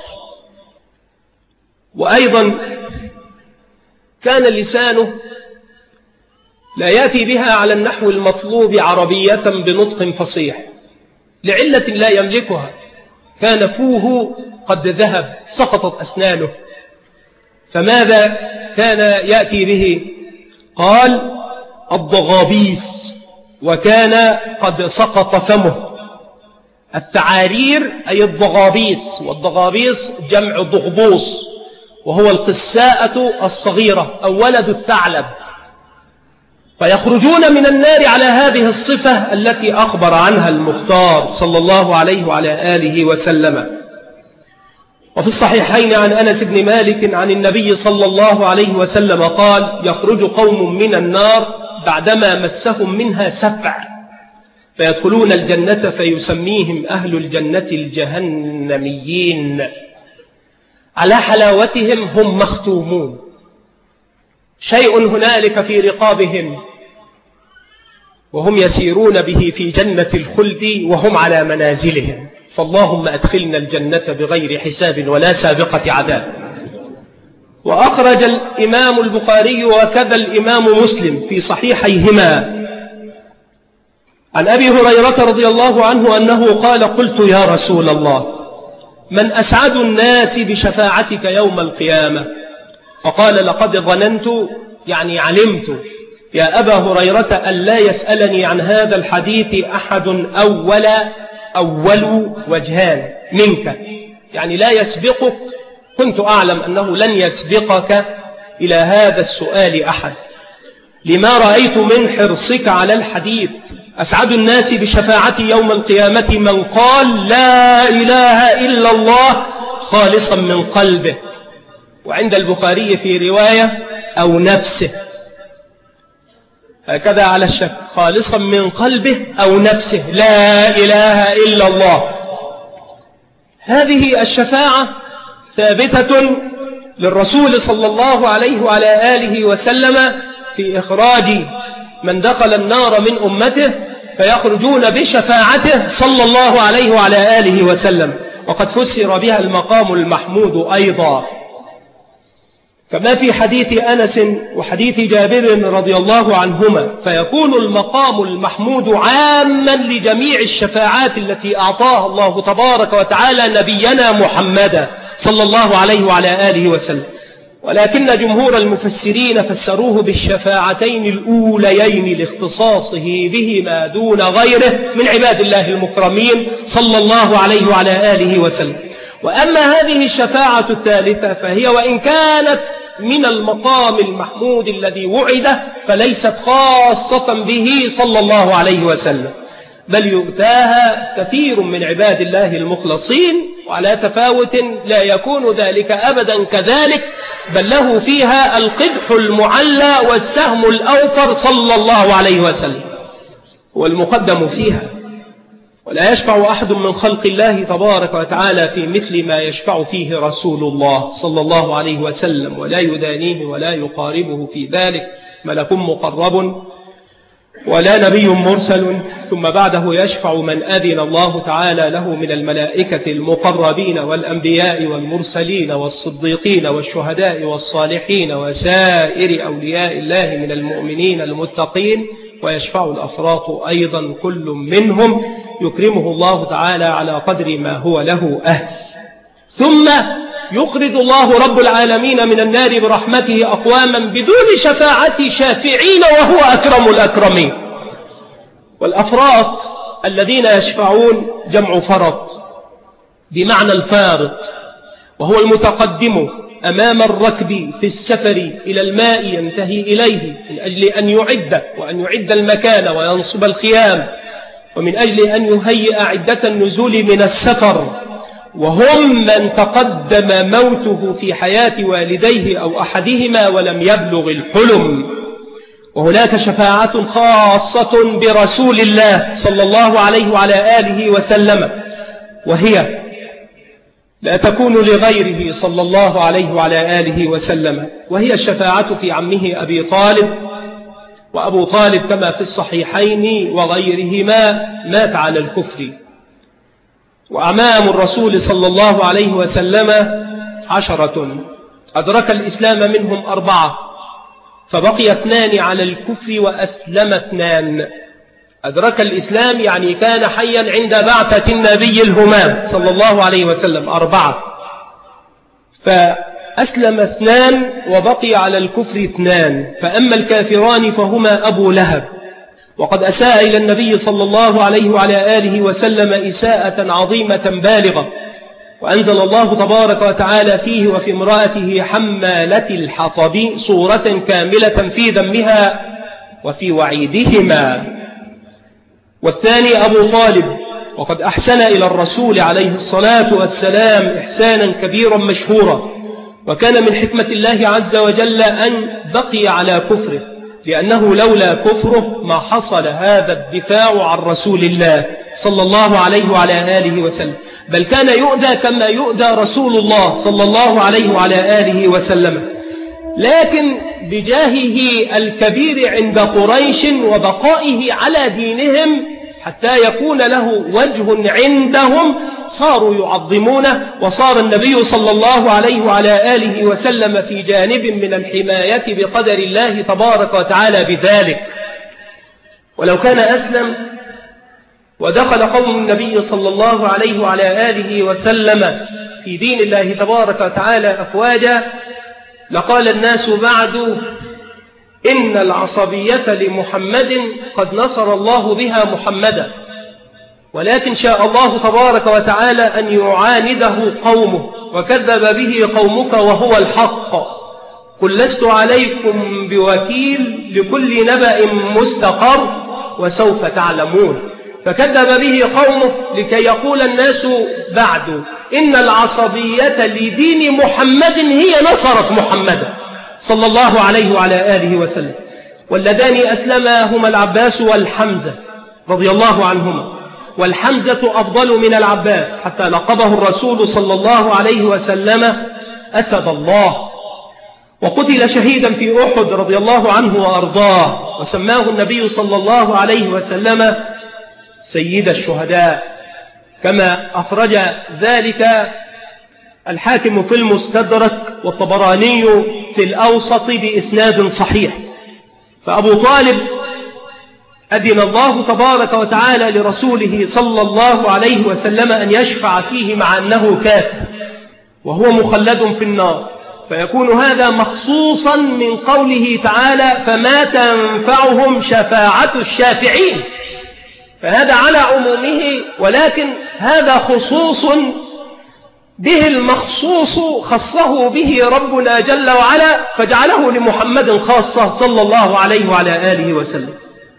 وأيضا كان لسانه لا يأتي بها على النحو المطلوب عربية بنطق فصيح لعلة لا يملكها، كان فوه قد ذهب سقطت أسنانه، فماذا كان يأتي به؟ قال: الضغابيس، وكان قد سقط فمه. الثعارير أي الضغابيس، والضغابيس جمع ضغبوس، وهو القساءة الصغيرة أو ولد الثعلب. فيخرجون من النار على هذه الصفة التي أخبر عنها المختار صلى الله عليه وعلى آله وسلم. وفي الصحيحين عن أنس بن مالك عن النبي صلى الله عليه وسلم قال: يخرج قوم من النار بعدما مسهم منها سفع فيدخلون الجنة فيسميهم أهل الجنة الجهنميين، على حلاوتهم هم مختومون، شيء هنالك في رقابهم وهم يسيرون به في جنة الخلد وهم على منازلهم، فاللهم أدخلنا الجنة بغير حساب ولا سابقة عذاب. وأخرج الإمام البخاري وكذا الإمام مسلم في صحيحيهما عن أبي هريرة رضي الله عنه أنه قال: قلت يا رسول الله من أسعد الناس بشفاعتك يوم القيامة؟ فقال: لقد ظننت، يعني علمت يا أبا هريرة أن لا يسألني عن هذا الحديث أحد أول وجهان منك، يعني لا يسبقك، كنت أعلم أنه لن يسبقك إلى هذا السؤال أحد، لما رأيت من حرصك على الحديث. أسعد الناس بشفاعتي يوم القيامة من قال لا إله إلا الله خالصا من قلبه. وعند البخاري في رواية أو نفسه، هكذا على الشك، خالصا من قلبه أو نفسه، لا إله إلا الله. هذه الشفاعة ثابتة للرسول صلى الله عليه وعلى آله وسلم في إخراج من دخل النار من أمته فيخرجون بشفاعته صلى الله عليه وعلى آله وسلم. وقد فسر بها المقام المحمود أيضا، كما في حديث أنس وحديث جابر رضي الله عنهما، فيكون المقام المحمود عاما لجميع الشفاعات التي أعطاها الله تبارك وتعالى نبينا محمدا صلى الله عليه وعلى آله وسلم. ولكن جمهور المفسرين فسروه بالشفاعتين الأوليين لاختصاصه بهما دون غيره من عباد الله المكرمين صلى الله عليه وعلى آله وسلم. وأما هذه الشفاعة الثالثة فهي وإن كانت من المقام المحمود الذي وعده فليست خاصة به صلى الله عليه وسلم، بل يؤتاها كثير من عباد الله المخلصين، وعلى تفاوت لا يكون ذلك أبدا كذلك، بل له فيها القدح المعلى والسهم الأوفر صلى الله عليه وسلم، والمقدم فيها. ولا يشفع أحد من خلق الله تبارك وتعالى في مثل ما يشفع فيه رسول الله صلى الله عليه وسلم، ولا يدانيه ولا يقاربه في ذلك ملك مقرب ولا نبي مرسل، ثم بعده يشفع من أذن الله تعالى له من الملائكة المقربين والأنبياء والمرسلين والصديقين والشهداء والصالحين وسائر أولياء الله من المؤمنين المتقين. ويشفع الأفراط أيضا كل منهم يكرمه الله تعالى على قدر ما هو له أهل. ثم يخرج الله رب العالمين من النار برحمته أقواما بدون شفاعة شافعين وهو أكرم الأكرمين. والأفراط الذين يشفعون جمع فرط بمعنى الفارط، وهو المتقدم أمام الركب في السفر إلى الماء ينتهي إليه من أجل أن يعد وأن يعد المكان وينصب الخيام، ومن أجل أن يهيئ عدة النزول من السفر، وهم من تقدم موته في حياة والديه أو أحدهما ولم يبلغ الحلم. وهناك شفاعة خاصة برسول الله صلى الله عليه وعلى آله وسلم، وهي لا تكون لغيره صلى الله عليه وعلى آله وسلم، وهي الشفاعة في عمه أبي طالب. وأبو طالب كما في الصحيحين وغيرهما مات على الكفر. وأعمام الرسول صلى الله عليه وسلم 10، أدرك الإسلام منهم 4، فبقي 2 على الكفر وأسلم 2. أدرك الإسلام يعني كان حيا عند بعثة النبي الهمام صلى الله عليه وسلم 4، فأسلم 2 وبقي على الكفر 2. فأما الكافران فهما أبو لهب، وقد أساء إلى النبي صلى الله عليه وعلى آله وسلم إساءة عظيمة بالغة، وأنزل الله تبارك وتعالى فيه وفي امرأته حمالة الحطب صورة كاملة في ذمها وفي وعيدهما. والثاني أبو طالب، وقد أحسن إلى الرسول عليه الصلاة والسلام إحسانا كبيرا مشهورا، وكان من حكمة الله عز وجل أن بقي على كفره، لأنه لولا كفره ما حصل هذا الدفاع عن رسول الله صلى الله عليه وعلى آله وسلم، بل كان يؤذى كما يؤذى رسول الله صلى الله عليه وعلى آله وسلم. لكن بجاهه الكبير عند قريش وبقائه على دينهم حتى يكون له وجه عندهم صاروا يعظمونه، وصار النبي صلى الله عليه وعلى آله وسلم في جانب من الحماية بقدر الله تبارك وتعالى بذلك. ولو كان أسلم ودخل قوم النبي صلى الله عليه وعلى آله وسلم في دين الله تبارك وتعالى أفواجا لقال الناس بعد إن العصبية لمحمد قد نصر الله بها محمدا، ولكن شاء الله تبارك وتعالى أن يعانده قومه، وكذب به قومك وهو الحق. قل لست عليكم بوكيل لكل نبأ مستقر وسوف تعلمون. فكذب به قومه لكي يقول الناس بعد إن العصبية لدين محمد هي نصرت محمدا صلى الله عليه وعلى آله وسلم. واللذان أسلما هما العباس والحمزة رضي الله عنهما، والحمزة أفضل من العباس حتى لقبه الرسول صلى الله عليه وسلم أسد الله، وقتل شهيدا في أحد رضي الله عنه وأرضاه، وسماه النبي صلى الله عليه وسلم سيد الشهداء، كما أخرج ذلك الحاكم في المستدرك والطبراني في الأوسط بإسناد صحيح. فأبو طالب أذن الله تبارك وتعالى لرسوله صلى الله عليه وسلم أن يشفع فيه مع أنه كافر وهو مخلد في النار، فيكون هذا مخصوصا من قوله تعالى فما تنفعهم شفاعة الشافعين، فهذا على عمومه، ولكن هذا خصوص به المخصوص خصه به ربنا جل وعلا، فجعله لمحمد خاصة صلى الله عليه وعلى آله وسلم،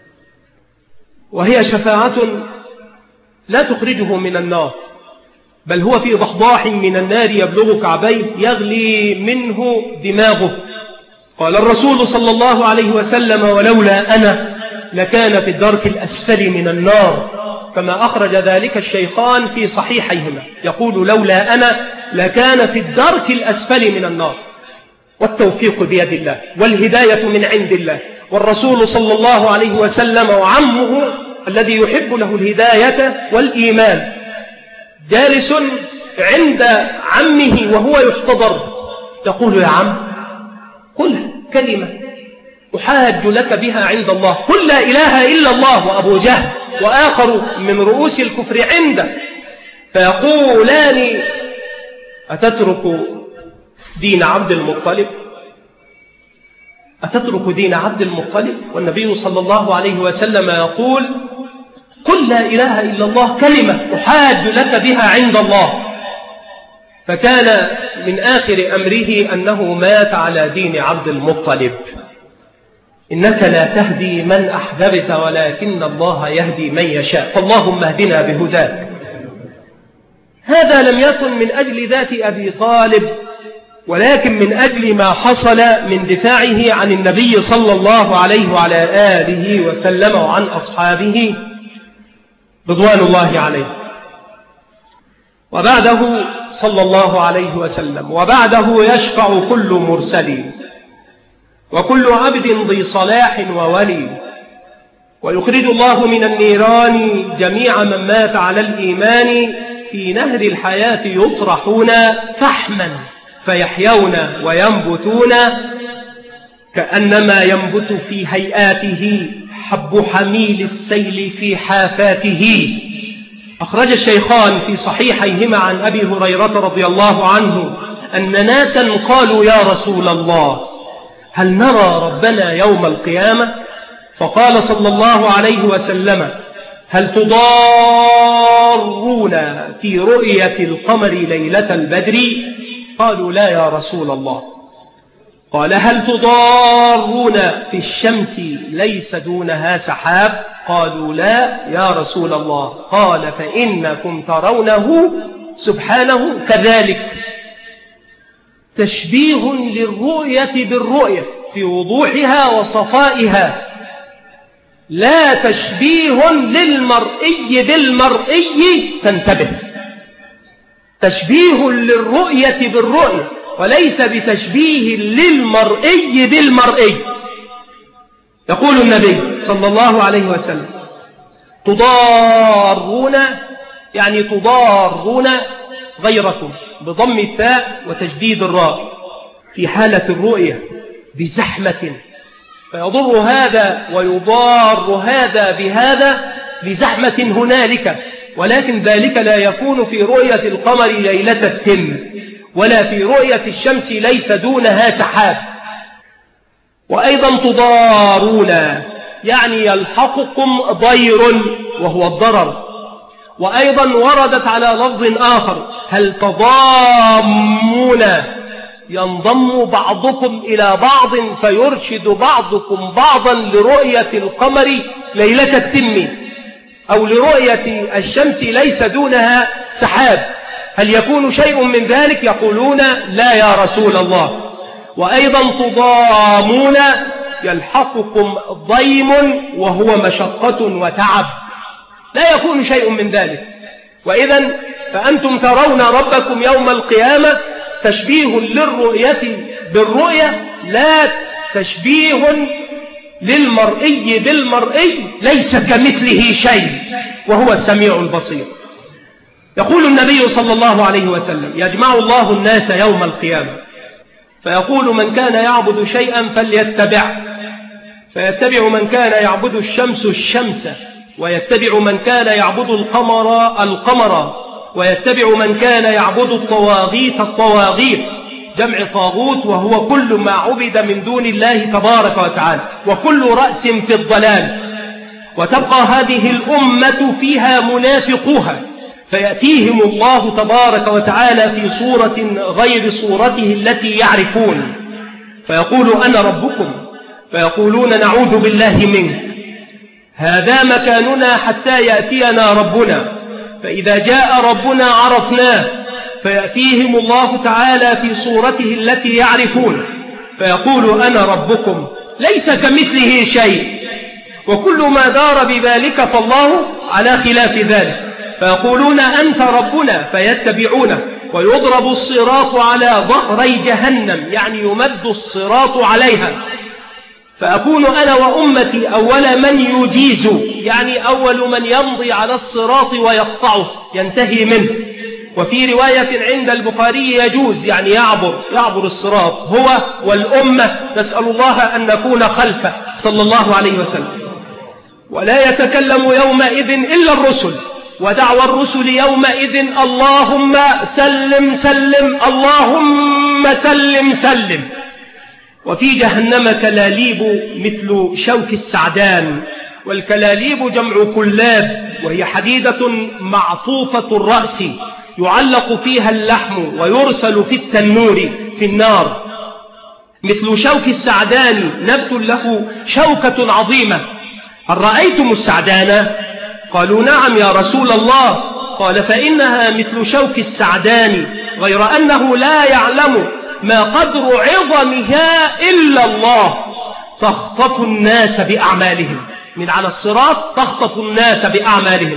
وهي شفاعة لا تخرجه من النار، بل هو في ضحضاح من النار يبلغ كعبيه يغلي منه دماغه. قال الرسول صلى الله عليه وسلم ولولا أنا لكان في الدرك الأسفل من النار، كما أخرج ذلك الشيخان في صحيحيهما، يقول لولا أنا لكان في الدرك الأسفل من النار. والتوفيق بيد الله والهداية من عند الله، والرسول صلى الله عليه وسلم وعمه الذي يحب له الهداية والإيمان جالس عند عمه وهو يحتضر، يقول يا عم قل كلمة أحاج لك بها عند الله، قل لا إله إلا الله. وأبو جهل وآخر من رؤوس الكفر عنده فيقولان أتترك دين عبد المطلب؟ أتترك دين عبد المطلب؟ والنبي صلى الله عليه وسلم يقول قل لا إله إلا الله كلمة أحاج لك بها عند الله. فكان من آخر أمره أنه مات على دين عبد المطلب. إنك لا تهدي من أحببت ولكن الله يهدي من يشاء، فاللهم اهدنا بهداك. هذا لم يكن من أجل ذات أبي طالب، ولكن من أجل ما حصل من دفاعه عن النبي صلى الله عليه وعلى آله وسلم وعن أصحابه رضوان الله عليه. وبعده صلى الله عليه وسلم وبعده يشفع كل مرسل وكل عبد ذي صلاح وولي، ويخرج الله من النيران جميع من مات على الإيمان، في نهر الحياة يطرحون فحما فيحيون وينبتون كأنما ينبت في هيئاته حب حميل السيل في حافاته. أخرج الشيخان في صحيحيهما عن أبي هريرة رضي الله عنه أن ناسا قالوا يا رسول الله هل نرى ربنا يوم القيامة؟ فقال صلى الله عليه وسلم هل تضارون في رؤية القمر ليلة البدر؟ قالوا لا يا رسول الله. قال هل تضارون في الشمس ليس دونها سحاب؟ قالوا لا يا رسول الله. قال فإنكم ترونه سبحانه كذلك. تشبيه للرؤية بالرؤية في وضوحها وصفائها، لا تشبيه للمرئي بالمرئي، فانتبه. تشبيه للرؤية بالرؤية وليس بتشبيه للمرئي بالمرئي. يقول النبي صلى الله عليه وسلم تضارون يعني تضارون غيركم بضم التاء وتجديد الراء في حالة الرؤية بزحمة، فيضر هذا ويضار هذا بهذا لزحمة هنالك، ولكن ذلك لا يكون في رؤية القمر ليلة التم ولا في رؤية الشمس ليس دونها سحاب. وأيضا تضارون يعني يلحقكم ضير وهو الضرر. وأيضا وردت على لفظ آخر هل تضامون ينضم بعضكم إلى بعض فيرشد بعضكم بعضا لرؤية القمر ليلة التم أو لرؤية الشمس ليس دونها سحاب، هل يكون شيء من ذلك؟ يقولون لا يا رسول الله. وأيضا تضامون يلحقكم ضيم وهو مشقة وتعب، لا يكون شيء من ذلك. وإذن فأنتم ترون ربكم يوم القيامة تشبيه للرؤية بالرؤية، لا تشبيه للمرئي بالمرئي ليس كمثله شيء وهو السميع البصير. يقول النبي صلى الله عليه وسلم: يجمع الله الناس يوم القيامة فيقول: من كان يعبد شيئا فليتبع، فيتبع من كان يعبد الشمس الشمس، ويتبع من كان يعبد القمر القمر، ويتبع من كان يعبد الطواغيت الطواغيت، جمع طاغوت وهو كل ما عبد من دون الله تبارك وتعالى، وكل رأس في الضلال. وتبقى هذه الأمة فيها منافقوها، فيأتيهم الله تبارك وتعالى في صورة غير صورته التي يعرفون، فيقول: أنا ربكم، فيقولون: نعوذ بالله منك، هذا مكاننا حتى يأتينا ربنا، فإذا جاء ربنا عرفناه، فيأتيهم الله تعالى في صورته التي يعرفون، فيقول: أنا ربكم ليس كمثله شيء، وكل ما دار بذلك فالله على خلاف ذلك، فيقولون: أنت ربنا، فيتبعونه، ويضرب الصراط على ظهري جهنم، يعني يمد الصراط عليها، فأكون أنا وأمتي أول من يجيز، يعني أول من يمضي على الصراط ويقطعه ينتهي منه. وفي رواية عند البخاري يجوز، يعني يعبر الصراط هو والأمة، نسأل الله أن نكون خلفه صلى الله عليه وسلم. ولا يتكلم يومئذ إلا الرسل، ودعوى الرسل يومئذ: اللهم سلم سلم، اللهم سلم سلم. وفي جهنم كلاليب مثل شوك السعدان، والكلاليب جمع كلاب، وهي حديدة معطوفة الرأس يعلق فيها اللحم ويرسل في التنور في النار. مثل شوك السعدان نبت له شوكة عظيمة، هل رأيتم السعدان؟ قالوا: نعم يا رسول الله. قال: فإنها مثل شوك السعدان، غير أنه لا يعلم ما قدر عظمها إلا الله، تخطف الناس بأعمالهم، من على الصراط تخطف الناس بأعمالهم،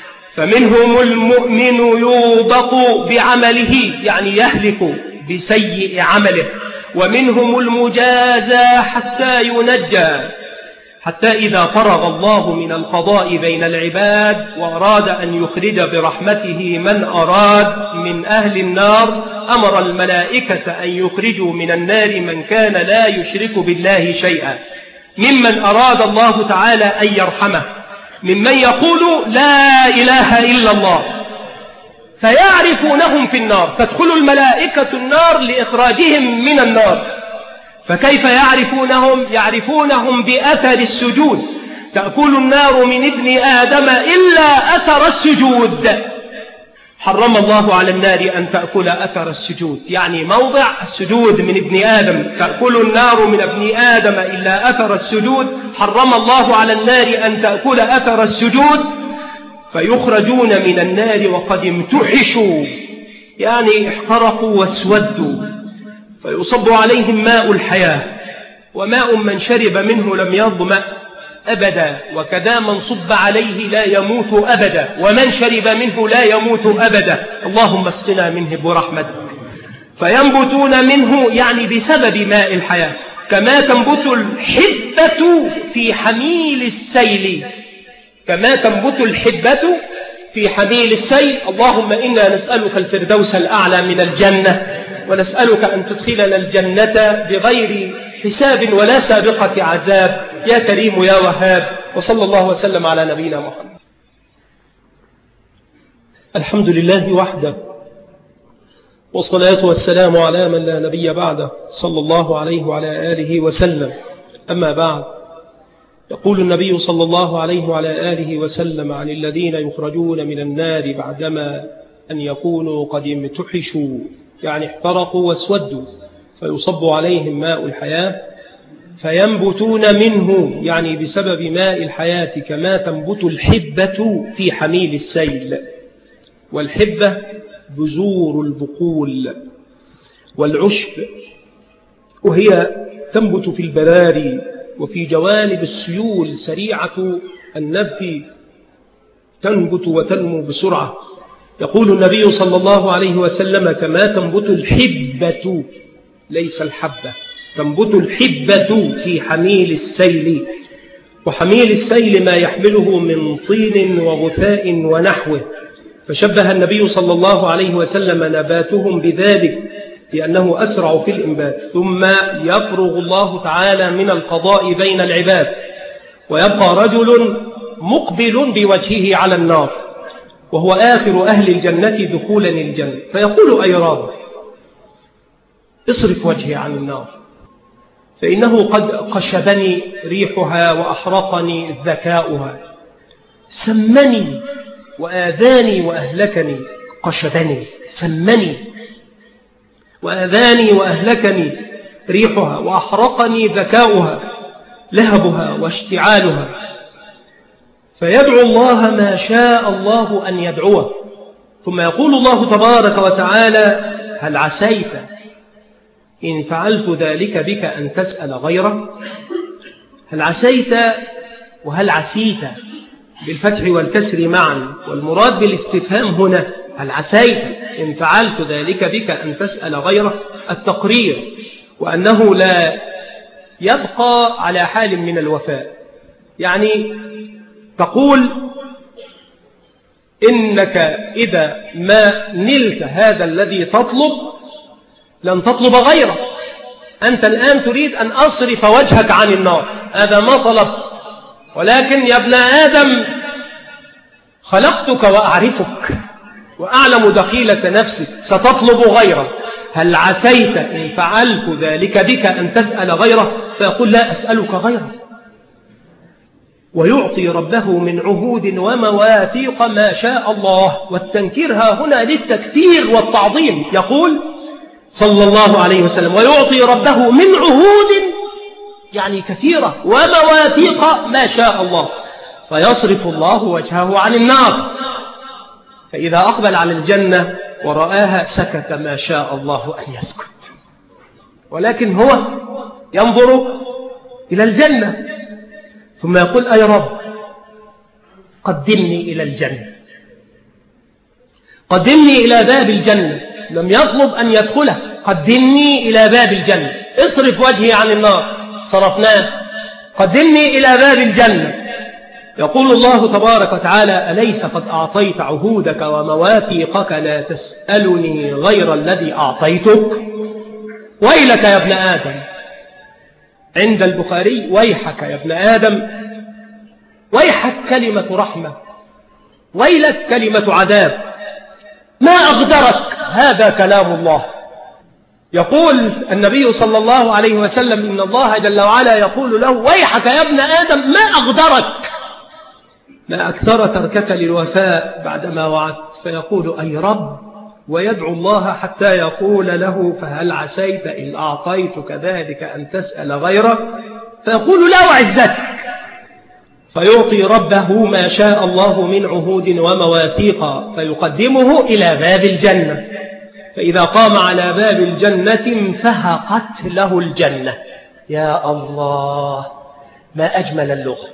فمنهم المؤمن يوبق بعمله، يعني يهلك بسيء عمله، ومنهم المجازى حتى ينجى، حتى إذا فرغ الله من القضاء بين العباد وأراد أن يخرج برحمته من أراد من أهل النار، أمر الملائكة أن يخرجوا من النار من كان لا يشرك بالله شيئا، ممن أراد الله تعالى أن يرحمه، ممن يقول لا إله إلا الله، فيعرفونهم في النار، تدخل الملائكة النار لإخراجهم من النار. فكيف يعرفونهم؟ يعرفونهم بأثر السجود، تأكل النار من ابن آدم إلا أثر السجود، حرم الله على النار أن تأكل أثر السجود، يعني موضع السجود من ابن آدم، تأكل النار من ابن آدم إلا أثر السجود، حرم الله على النار أن تأكل أثر السجود، فيخرجون من النار وقد امتحشوا، يعني احترقوا واسودوا، فيصب عليهم ماء الحياة، وماء من شرب منه لم يظمأ أبدا، وكذا من صب عليه لا يموت أبدا، ومن شرب منه لا يموت أبدا، اللهم اسقنا منه برحمتك. فينبتون منه، يعني بسبب ماء الحياة، كما تنبت الحبة في حميل السيل، كما تنبت الحبة في حميل السيل. اللهم إنا نسألك الفردوس الأعلى من الجنة، ونسألك أن تدخلنا الجنة بغير حساب ولا سابقة عذاب، يا كريم يا وهاب. وصلى الله وسلم على نبينا محمد. الحمد لله وحده، والصلاة والسلام على من لا نبي بعده، صلى الله عليه وعلى آله وسلم. أما بعد، يقول النبي صلى الله عليه وعلى آله وسلم عن الذين يخرجون من النار بعدما أن يكونوا قد امتحشوا، يعني احترقوا واسودوا، فيصب عليهم ماء الحياة فينبتون منه، يعني بسبب ماء الحياة، كما تنبت الحبة في حميل السيل. والحبة بذور البقول والعشب، وهي تنبت في البراري وفي جوانب السيول، سريعة النبت، تنبت وتنمو بسرعة. يقول النبي صلى الله عليه وسلم: كما تنبت الحبة، ليس الحبة، تنبت الحبة في حميل السيل، وحميل السيل ما يحمله من طين وغثاء ونحوه، فشبه النبي صلى الله عليه وسلم نباتهم بذلك لأنه أسرع في الإنبات. ثم يفرغ الله تعالى من القضاء بين العباد، ويبقى رجل مقبل بوجهه على النار، وهو آخر أهل الجنة دخولا الجنة، فيقول: أي رب، اصرف وجهي عن النار، فإنه قد قشبني ريحها وأحرقني ذكاؤها، سمني وآذاني وأهلكني. قشبني، سمني وآذاني وأهلكني ريحها وأحرقني ذكاؤها، لهبها واشتعالها. فيدعو الله ما شاء الله أن يدعوه، ثم يقول الله تبارك وتعالى: هل عسيت إن فعلت ذلك بك أن تسأل غيره؟ هل عسيت وهل عسيت بالفتح والكسر معا، والمراد بالاستفهام هنا هل عسيت إن فعلت ذلك بك أن تسأل غيره، التقرير، وأنه لا يبقى على حال من الوفاء. يعني تقول إنك إذا ما نلت هذا الذي تطلب لن تطلب غيره، أنت الآن تريد أن أصرف وجهك عن النار، هذا ما طلب، ولكن يا ابن آدم خلقتك وأعرفك وأعلم دخيلة نفسك، ستطلب غيره. هل عسيت إن فعلت ذلك بك أن تسأل غيره؟ فيقول: لا أسألك غيره. ويعطي ربه من عهود ومواثيق ما شاء الله، والتنكير هنا للتكثير والتعظيم. يقول صلى الله عليه وسلم: ويعطي ربه من عهود، يعني كثيرة، ومواثيق ما شاء الله، فيصرف الله وجهه عن النار، فإذا أقبل على الجنة ورآها سكت ما شاء الله أن يسكت، ولكن هو ينظر إلى الجنة، ثم يقول: أي رب، قدمني إلى الجنة، قدمني إلى باب الجنة. لم يطلب أن يدخله، قدمني إلى باب الجنة، اصرف وجهي عن النار، صرفناه، قدمني إلى باب الجنة. يقول الله تبارك وتعالى: أليس قد أعطيت عهودك ومواثيقك، لا تسألني غير الذي أعطيتك؟ ويلك يا ابن آدم. عند البخاري: ويحك يا ابن آدم. ويحك كلمة رحمة، ويلك كلمة عذاب. ما أغدرك، هذا كلام الله. يقول النبي صلى الله عليه وسلم: إن الله جل وعلا يقول له: ويحك يا ابن آدم، ما أغدرك، ما أكثر تركك للوفاء بعدما وعدت. فيقول: أي رب، ويدعو الله حتى يقول له: فهل عسيت إن أعطيتك ذلك أن تسأل غيره؟ فيقول: لا وعزتك. فيعطي ربه ما شاء الله من عهود ومواثيق، فيقدمه إلى باب الجنة، فإذا قام على باب الجنة انفهقت له الجنة. يا الله، ما أجمل اللغة.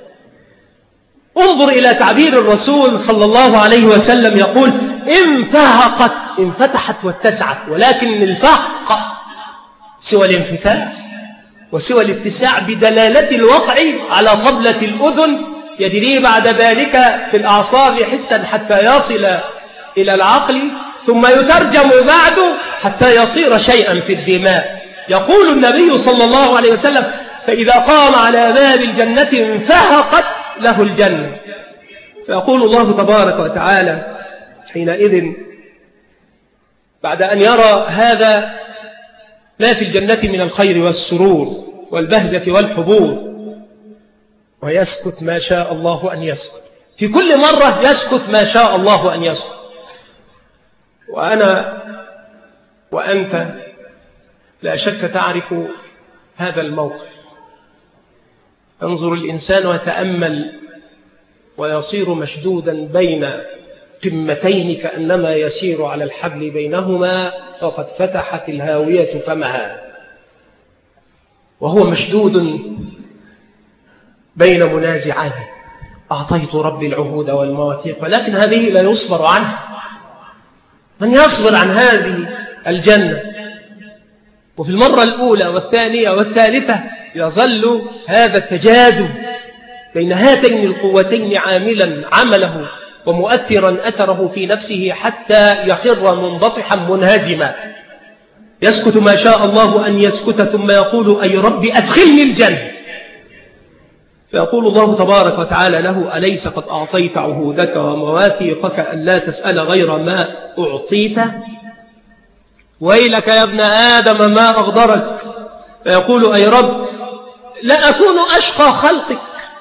انظر إلى تعبير الرسول صلى الله عليه وسلم، يقول: انفهقت، انفتحت واتسعت، ولكن الفهق سوى الانفتاح وسوى الاتساع بدلالة الوقع على طبلة الأذن، يجري بعد ذلك في الأعصاب حسا حتى يصل إلى العقل، ثم يترجم بعد حتى يصير شيئا في الدماء. يقول النبي صلى الله عليه وسلم: فإذا قام على باب الجنة انفهقت له الجنة. فيقول الله تبارك وتعالى حينئذ بعد أن يرى هذا ما في الجنة من الخير والسرور والبهجة والحبور، ويسكت ما شاء الله أن يسكت، في كل مرة يسكت ما شاء الله أن يسكت. وأنا وأنت لا شك تعرف هذا الموقف. انظر الإنسان وتأمل، ويصير مشدودا بين قمتين كأنما يسير على الحبل بينهما، وقد فتحت الهاوية فمها، وهو مشدود بين منازعين. أعطيت ربي العهود والمواثيق، ولكن هذه لا يصبر عنها. من يصبر عن هذه الجنة؟ وفي المرة الأولى والثانية والثالثة يظل هذا التجاذب بين هاتين القوتين عاملا عمله ومؤثرا أثره في نفسه حتى يخر منبطحا منهزما، يسكت ما شاء الله أن يسكت ثم يقول أي رب أدخلني الجنة، فيقول الله تبارك وتعالى له أليس قد أعطيت عهودك ومواثيقك ألا تسأل غير ما أعطيت؟ ويلك يا ابن آدم ما أغدرك، فيقول أي رب لا أكون أشقى خلقك،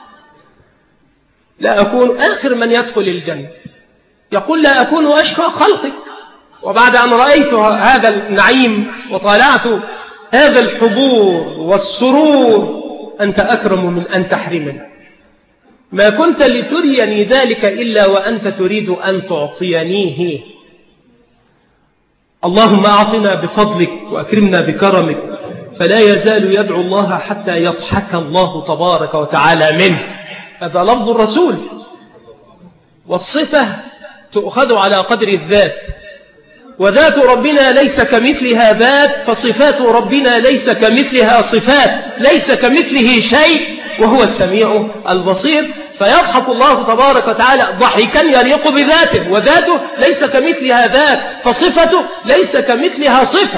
لا أكون آخر من يدخل الجنة، يقول لا أكون أشقى خلقك. وبعد أن رأيت هذا النعيم وطالعت هذا الحبور والسرور أنت أكرم من أن تحرمني، ما كنت لتريني ذلك إلا وأنت تريد أن تعطينيه. اللهم أعطنا بفضلك وأكرمنا بكرمك، فلا يزال يدعو الله حتى يضحك الله تبارك وتعالى منه. هذا لفظ الرسول. والصفة تؤخذ على قدر الذات، وذات ربنا ليس كمثلها ذات، فصفات ربنا ليس كمثلها صفات، ليس كمثله شيء وهو السميع البصير. فيضحك الله تبارك وتعالى ضحكا يليق بذاته، وذاته ليس كمثلها ذات، فصفته ليس كمثلها صفة.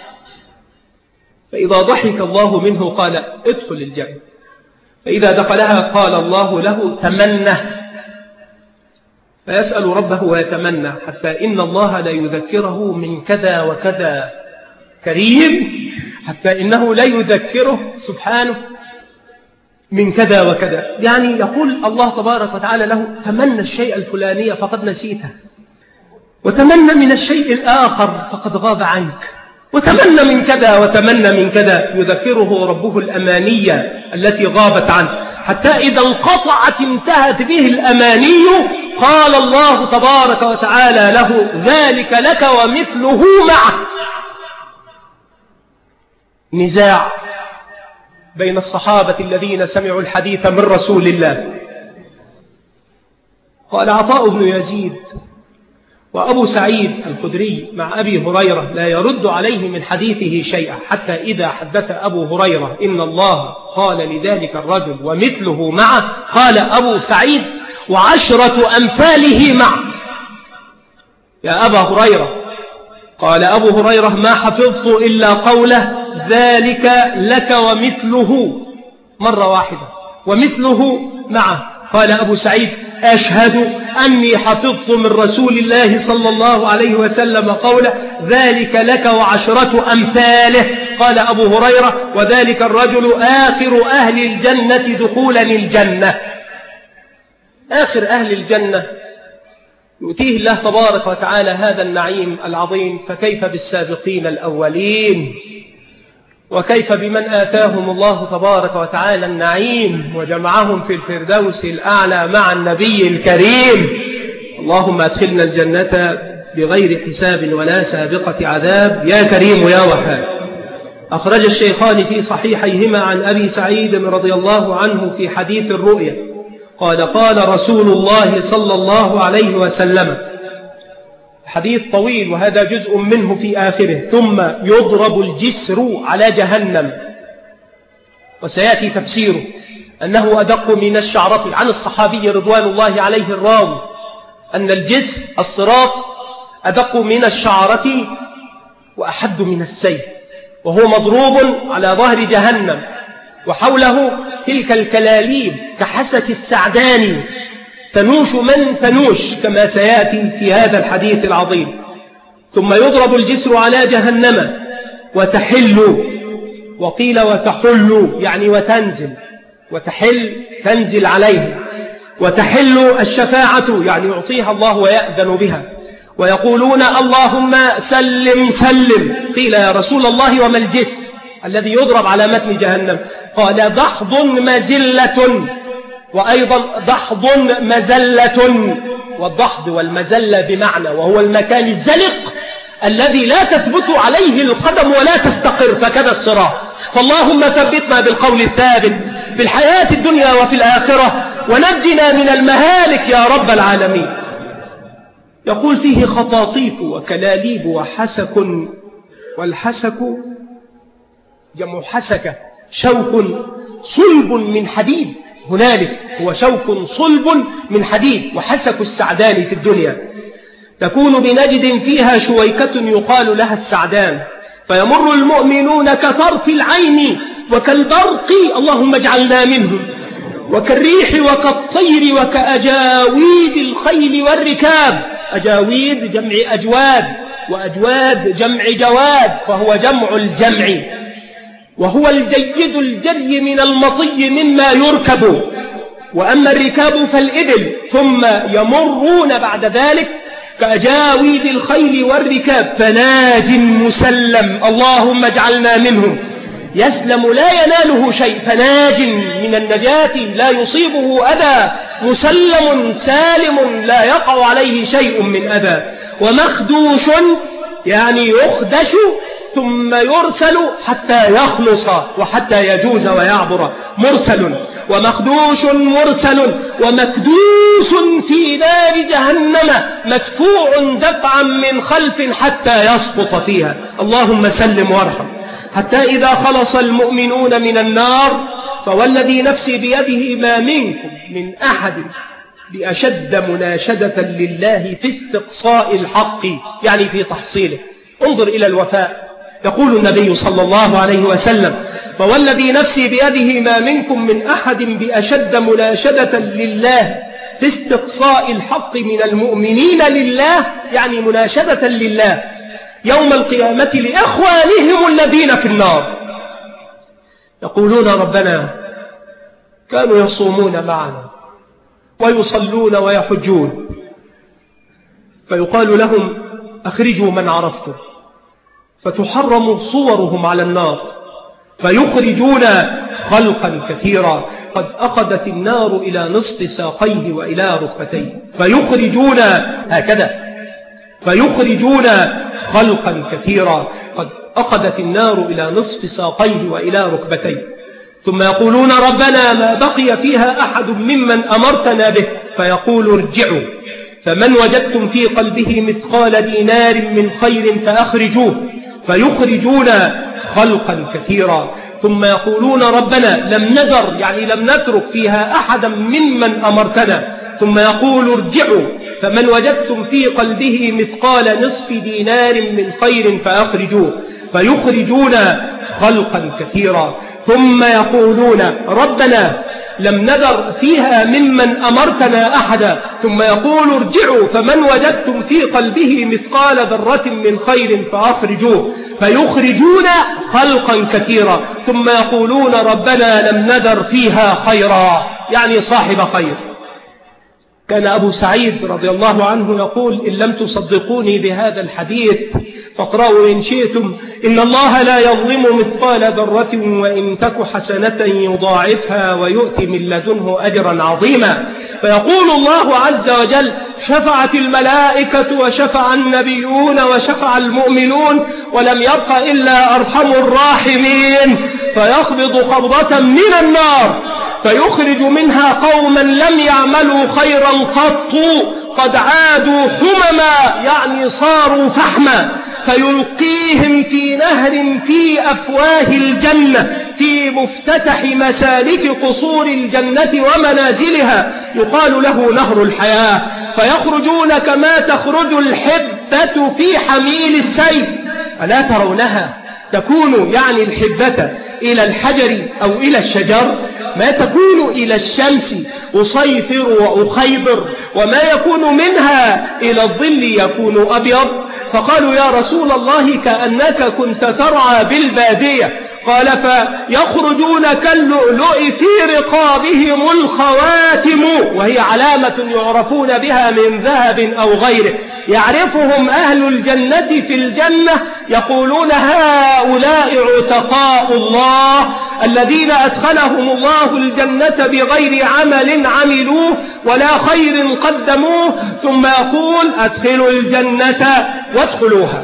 فإذا ضحك الله منه قال ادخل الجنة، فإذا دخلها قال الله له تمنى، فيسأل ربه ويتمنى حتى إن الله لا يذكره من كذا وكذا، كريم حتى إنه لا يذكره سبحانه من كذا وكذا. يعني يقول الله تبارك وتعالى له تمنى الشيء الفلاني فقد نسيته، وتمنى من الشيء الآخر فقد غاب عنك، وتمنى من كذا وتمنى من كذا، يذكره ربه الأمانية التي غابت عنه، حتى إذا انقطعت انتهت به الأماني قال الله تبارك وتعالى له ذلك لك ومثله معه. نزاع بين الصحابة الذين سمعوا الحديث من رسول الله. قال عطاء بن يزيد وأبو سعيد الخدري مع أبي هريرة لا يرد عليه من حديثه شيئا، حتى إذا حدث أبو هريرة إن الله قال لذلك الرجل ومثله معه، قال أبو سعيد وعشرة أمثاله معه. يا أبا هريرة، قال أبو هريرة ما حفظت إلا قوله ذلك لك ومثله مرة واحدة، ومثله معه. قال أبو سعيد أشهد أني حفظت من رسول الله صلى الله عليه وسلم قوله ذلك لك وعشرة أمثاله. قال أبو هريرة وذلك الرجل آخر أهل الجنة دخولا الجنة. آخر أهل الجنة يؤتيه الله تبارك وتعالى هذا النعيم العظيم، فكيف بالسابقين الأولين؟ وكيف بمن آتاهم الله تبارك وتعالى النعيم وجمعهم في الفردوس الأعلى مع النبي الكريم. اللهم أدخلنا الجنة بغير حساب ولا سابقة عذاب يا كريم يا وهاب. أخرج الشيخان في صحيحيهما عن أبي سعيد رضي الله عنه في حديث الرؤيا قال قال رسول الله صلى الله عليه وسلم، حديث طويل وهذا جزء منه في آخره، ثم يضرب الجسر على جهنم، وسيأتي تفسيره أنه أدق من الشعرة. عن الصحابي رضوان الله عليه الراوي أن الجسر الصراط أدق من الشعرة وأحد من السيف، وهو مضروب على ظهر جهنم، وحوله تلك الكلاليب كحسك السعدان تنوش من تنوش كما سيأتي في هذا الحديث العظيم. ثم يضرب الجسر على جهنم وتحل، وقيل وتحل يعني وتنزل، وتحل تنزل عليه، وتحل الشفاعة يعني يعطيها الله ويأذن بها، ويقولون اللهم سلم سلم. قيل يا رسول الله وما الجسر الذي يضرب على متن جهنم؟ قال دحض مزلة، وأيضا دحض مزلة، والدحض والمزلة بمعنى، وهو المكان الزلق الذي لا تثبت عليه القدم ولا تستقر، فكذا الصراط. فاللهم ثبتنا بالقول الثابت في الحياة الدنيا وفي الآخرة، ونجنا من المهالك يا رب العالمين. يقول فيه خطاطيف وكلاليب وحسك، والحسك جمع حسكة، شوك صلب من حديد هنالك هو شوك صلب من حديد وحسك السعدان في الدنيا. تكون بنجد فيها شويكة يقال لها السعدان، فيمر المؤمنون كطرف العين وكالبرق، اللهم اجعلنا منهم، وكالريح وكالطير وكأجاويد الخيل والركاب. أجاويد جمع أجواد، وأجواد جمع جواد، فهو جمع الجمع، وهو الجيد الجري من المطي مما يركب. وأما الركاب فالإبل، ثم يمرون بعد ذلك كأجاويد الخيل والركاب. فناج مسلم، اللهم اجعلنا منهم، يسلم لا يناله شيء، فناج من النجاة لا يصيبه أذى، مسلم سالم لا يقع عليه شيء من أذى. ومخدوش يعني يخدش ثم يرسل حتى يخلص وحتى يجوز ويعبر، مرسل. ومخدوش مرسل، ومكدوس في نار جهنم، مدفوع دفعا من خلف حتى يسقط فيها، اللهم سلم وارحم. حتى إذا خلص المؤمنون من النار، فوالذي نفسي بيده ما منكم من أحد بأشد مناشدة لله في استقصاء الحق، يعني في تحصيله. انظر إلى الوفاء. يقول النبي صلى الله عليه وسلم: فوالذي نفسي بيده ما منكم من أحد بأشد مناشدة لله في استقصاء الحق من المؤمنين لله، يعني مناشدة لله يوم القيامة لإخوانهم الذين في النار، يقولون: ربنا كانوا يصومون معنا ويصلون ويحجون، فيقال لهم: أخرجوا من عرفتم، فتحرم صورهم على النار، فيخرجون خلقا كثيرا قد أخذت النار إلى نصف ساقيه وإلى ركبتيه، فيخرجون هكذا، فيخرجون خلقا كثيرا قد أخذت النار إلى نصف ساقيه وإلى ركبتيه، ثم يقولون: ربنا ما بقي فيها أحد ممن أمرتنا به، فيقول: ارجعوا، فمن وجدتم في قلبه مثقال دينار من خير فأخرجوه، فيخرجون خلقا كثيرا، ثم يقولون: ربنا لم نذر، يعني لم نترك فيها أحدا ممن أمرتنا، ثم يقول: ارجعوا، فمن وجدتم في قلبه مثقال نصف دينار من خير فأخرجوه، فيخرجون خلقا كثيرا، ثم يقولون: ربنا لم نذر فيها ممن أمرتنا أحدا، ثم يقول: ارجعوا، فمن وجدتم في قلبه مثقال ذرة من خير فأخرجوه، فيخرجون خلقا كثيرا، ثم يقولون: ربنا لم نذر فيها خيرا، يعني صاحب خير. كان أبو سعيد رضي الله عنه يقول: إن لم تصدقوني بهذا الحديث فاقرأوا إن شئتم: إن الله لا يظلم مثقال ذرة وإن تك حسنة يضاعفها ويؤتي من لدنه أجرا عظيما. فيقول الله عز وجل: شفعت الملائكة وشفع النبيون وشفع المؤمنون ولم يبق إلا أرحم الراحمين، فيقبض قبضة من النار فيخرج منها قوما لم يعملوا خيرا قط قد عادوا حمما، يعني صاروا فحما، فيلقيهم في نهر في أفواه الجنة في مفتتح مسالك قصور الجنة ومنازلها، يقال له نهر الحياة، فيخرجون كما تخرج الحبة في حميل السيف. ألا ترونها تكون يعني الحبة إلى الحجر أو إلى الشجر، ما تكون إلى الشمس أصيفر وأخيبر، وما يكون منها إلى الظل يكون أبيض. فقالوا: يا رسول الله كأنك كنت ترعى بالبادية. قال: فيخرجون كاللؤلؤ في رقابهم الخواتم، وهي علامة يعرفون بها من ذهب أو غيره، يعرفهم أهل الجنة في الجنة، يقولون: هؤلاء عتقاء الله الذين أدخلهم الله الجنة بغير عمل عملوه ولا خير قدموه، ثم يقول: أدخلوا الجنة وادخلوها،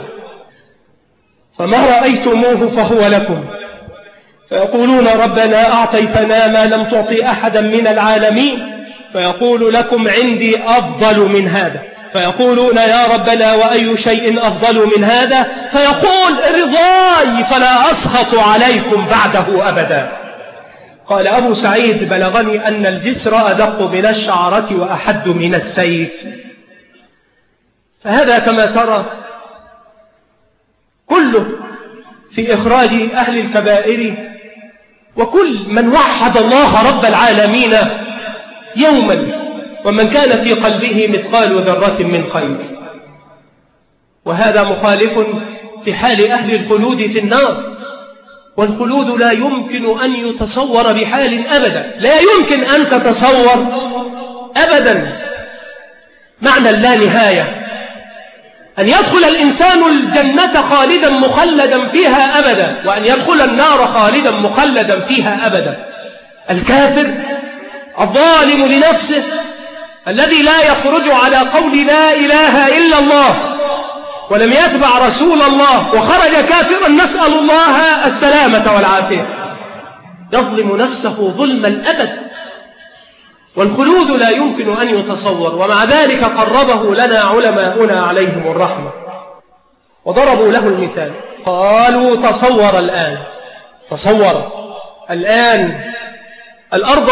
فما رأيتموه فهو لكم. فيقولون: ربنا أعطيتنا ما لم تعطي أحدا من العالمين، فيقول: لكم عندي أفضل من هذا. فيقولون: يا ربنا وأي شيء أفضل من هذا؟ فيقول: رضاي فلا أسخط عليكم بعده أبدا. قال أبو سعيد: بلغني أن الجسر أدق من الشعرة وأحد من السيف. فهذا كما ترى كله في إخراج أهل الكبائر، وكل من وحد الله رب العالمين يوما ومن كان في قلبه مثقال ذرة من خير. وهذا مخالف لحال أهل الخلود في النار، والخلود لا يمكن أن يتصور بحال أبدا، لا يمكن أن تتصور أبدا معنى اللانهاية، أن يدخل الإنسان الجنة خالدا مخلدا فيها أبدا، وأن يدخل النار خالدا مخلدا فيها أبدا. الكافر الظالم لنفسه الذي لا يخرج على قول لا إله إلا الله ولم يتبع رسول الله وخرج كافرا، نسأل الله السلامة والعافية، يظلم نفسه ظلم الأبد، والخلود لا يمكن أن يتصور. ومع ذلك قربه لنا علماؤنا عليهم الرحمة وضربوا له المثال، قالوا: تصور الآن الأرض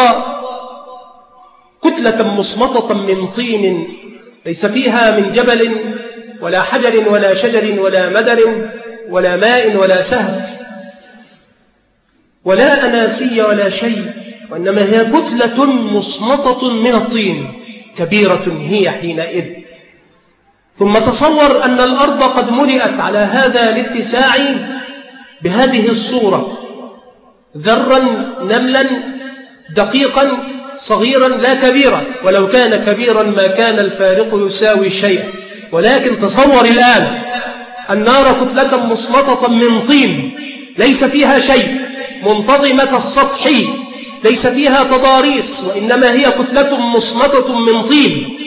كتلة مصمطة من طين، ليس فيها من جبل ولا حجر ولا شجر ولا مدر ولا ماء ولا سهل ولا أناسي ولا شيء، وإنما هي كتلة مصمطة من الطين، كبيرة هي حينئذ. ثم تصور أن الأرض قد ملئت على هذا الاتساع بهذه الصورة، ذرا نملا دقيقا صغيرا لا كبيرا، ولو كان كبيرا ما كان الفارق يساوي شيئا. ولكن تصور الآن النار كتلة مصمطة من طين، ليس فيها شيء، منتظمة السطح، ليس فيها تضاريس، وإنما هي كتلة مصمطة من طين.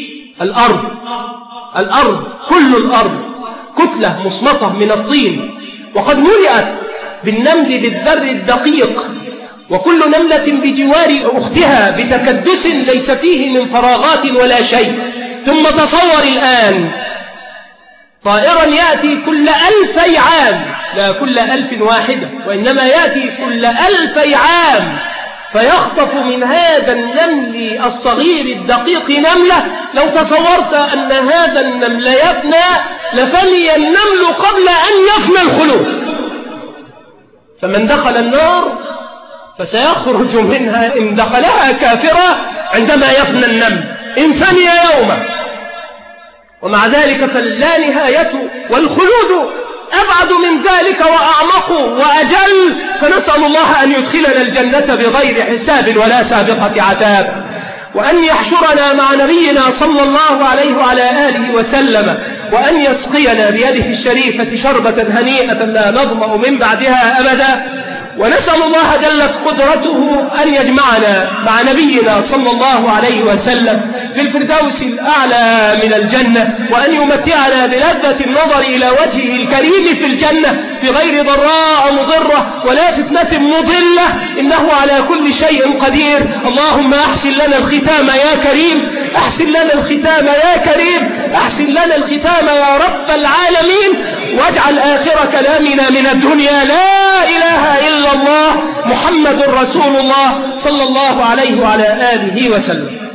الأرض كل الأرض كتلة مصمطة من الطين، وقد ملئت بالنمل بالذر الدقيق، وكل نملة بجوار أختها بتكدس ليس فيه من فراغات ولا شيء. ثم تصور الآن طائرا يأتي كل 1000 عام، لا كل 1000 واحدة، وإنما يأتي كل 1000 عام فيخطف من هذا النمل الصغير الدقيق نملة. لو تصورت أن هذا النمل يفنى لفني النمل قبل أن يفنى الخلود. فمن دخل النار فسيخرج منها إن دخلها كافرة عندما يفنى النمل إن فني يوما. ومع ذلك فلا نهاية، والخلود أبعد من ذلك وأعمق وأجل، فنسأل الله أن يدخلنا الجنة بغير حساب ولا سابقة عذاب، وأن يحشرنا مع نبينا صلى الله عليه وعلى آله وسلم، وأن يسقينا بيده الشريفة شربة هنيئة لا نظمأ من بعدها أبدا. ونسأل الله جلت قدرته أن يجمعنا مع نبينا صلى الله عليه وسلم في الفردوس الأعلى من الجنة، وأن يمتعنا بلذة النظر إلى وجهه الكريم في الجنة في غير ضراء مضرة ولا فتنة مضلة، إنه على كل شيء قدير. اللهم أحسن لنا الختام يا كريم، أحسن لنا الختام يا كريم، أحسن لنا الختام يا رب العالمين، واجعل آخر كلامنا من الدنيا لا إله إلا الله محمد رسول الله صلى الله عليه وعلى آله وسلم.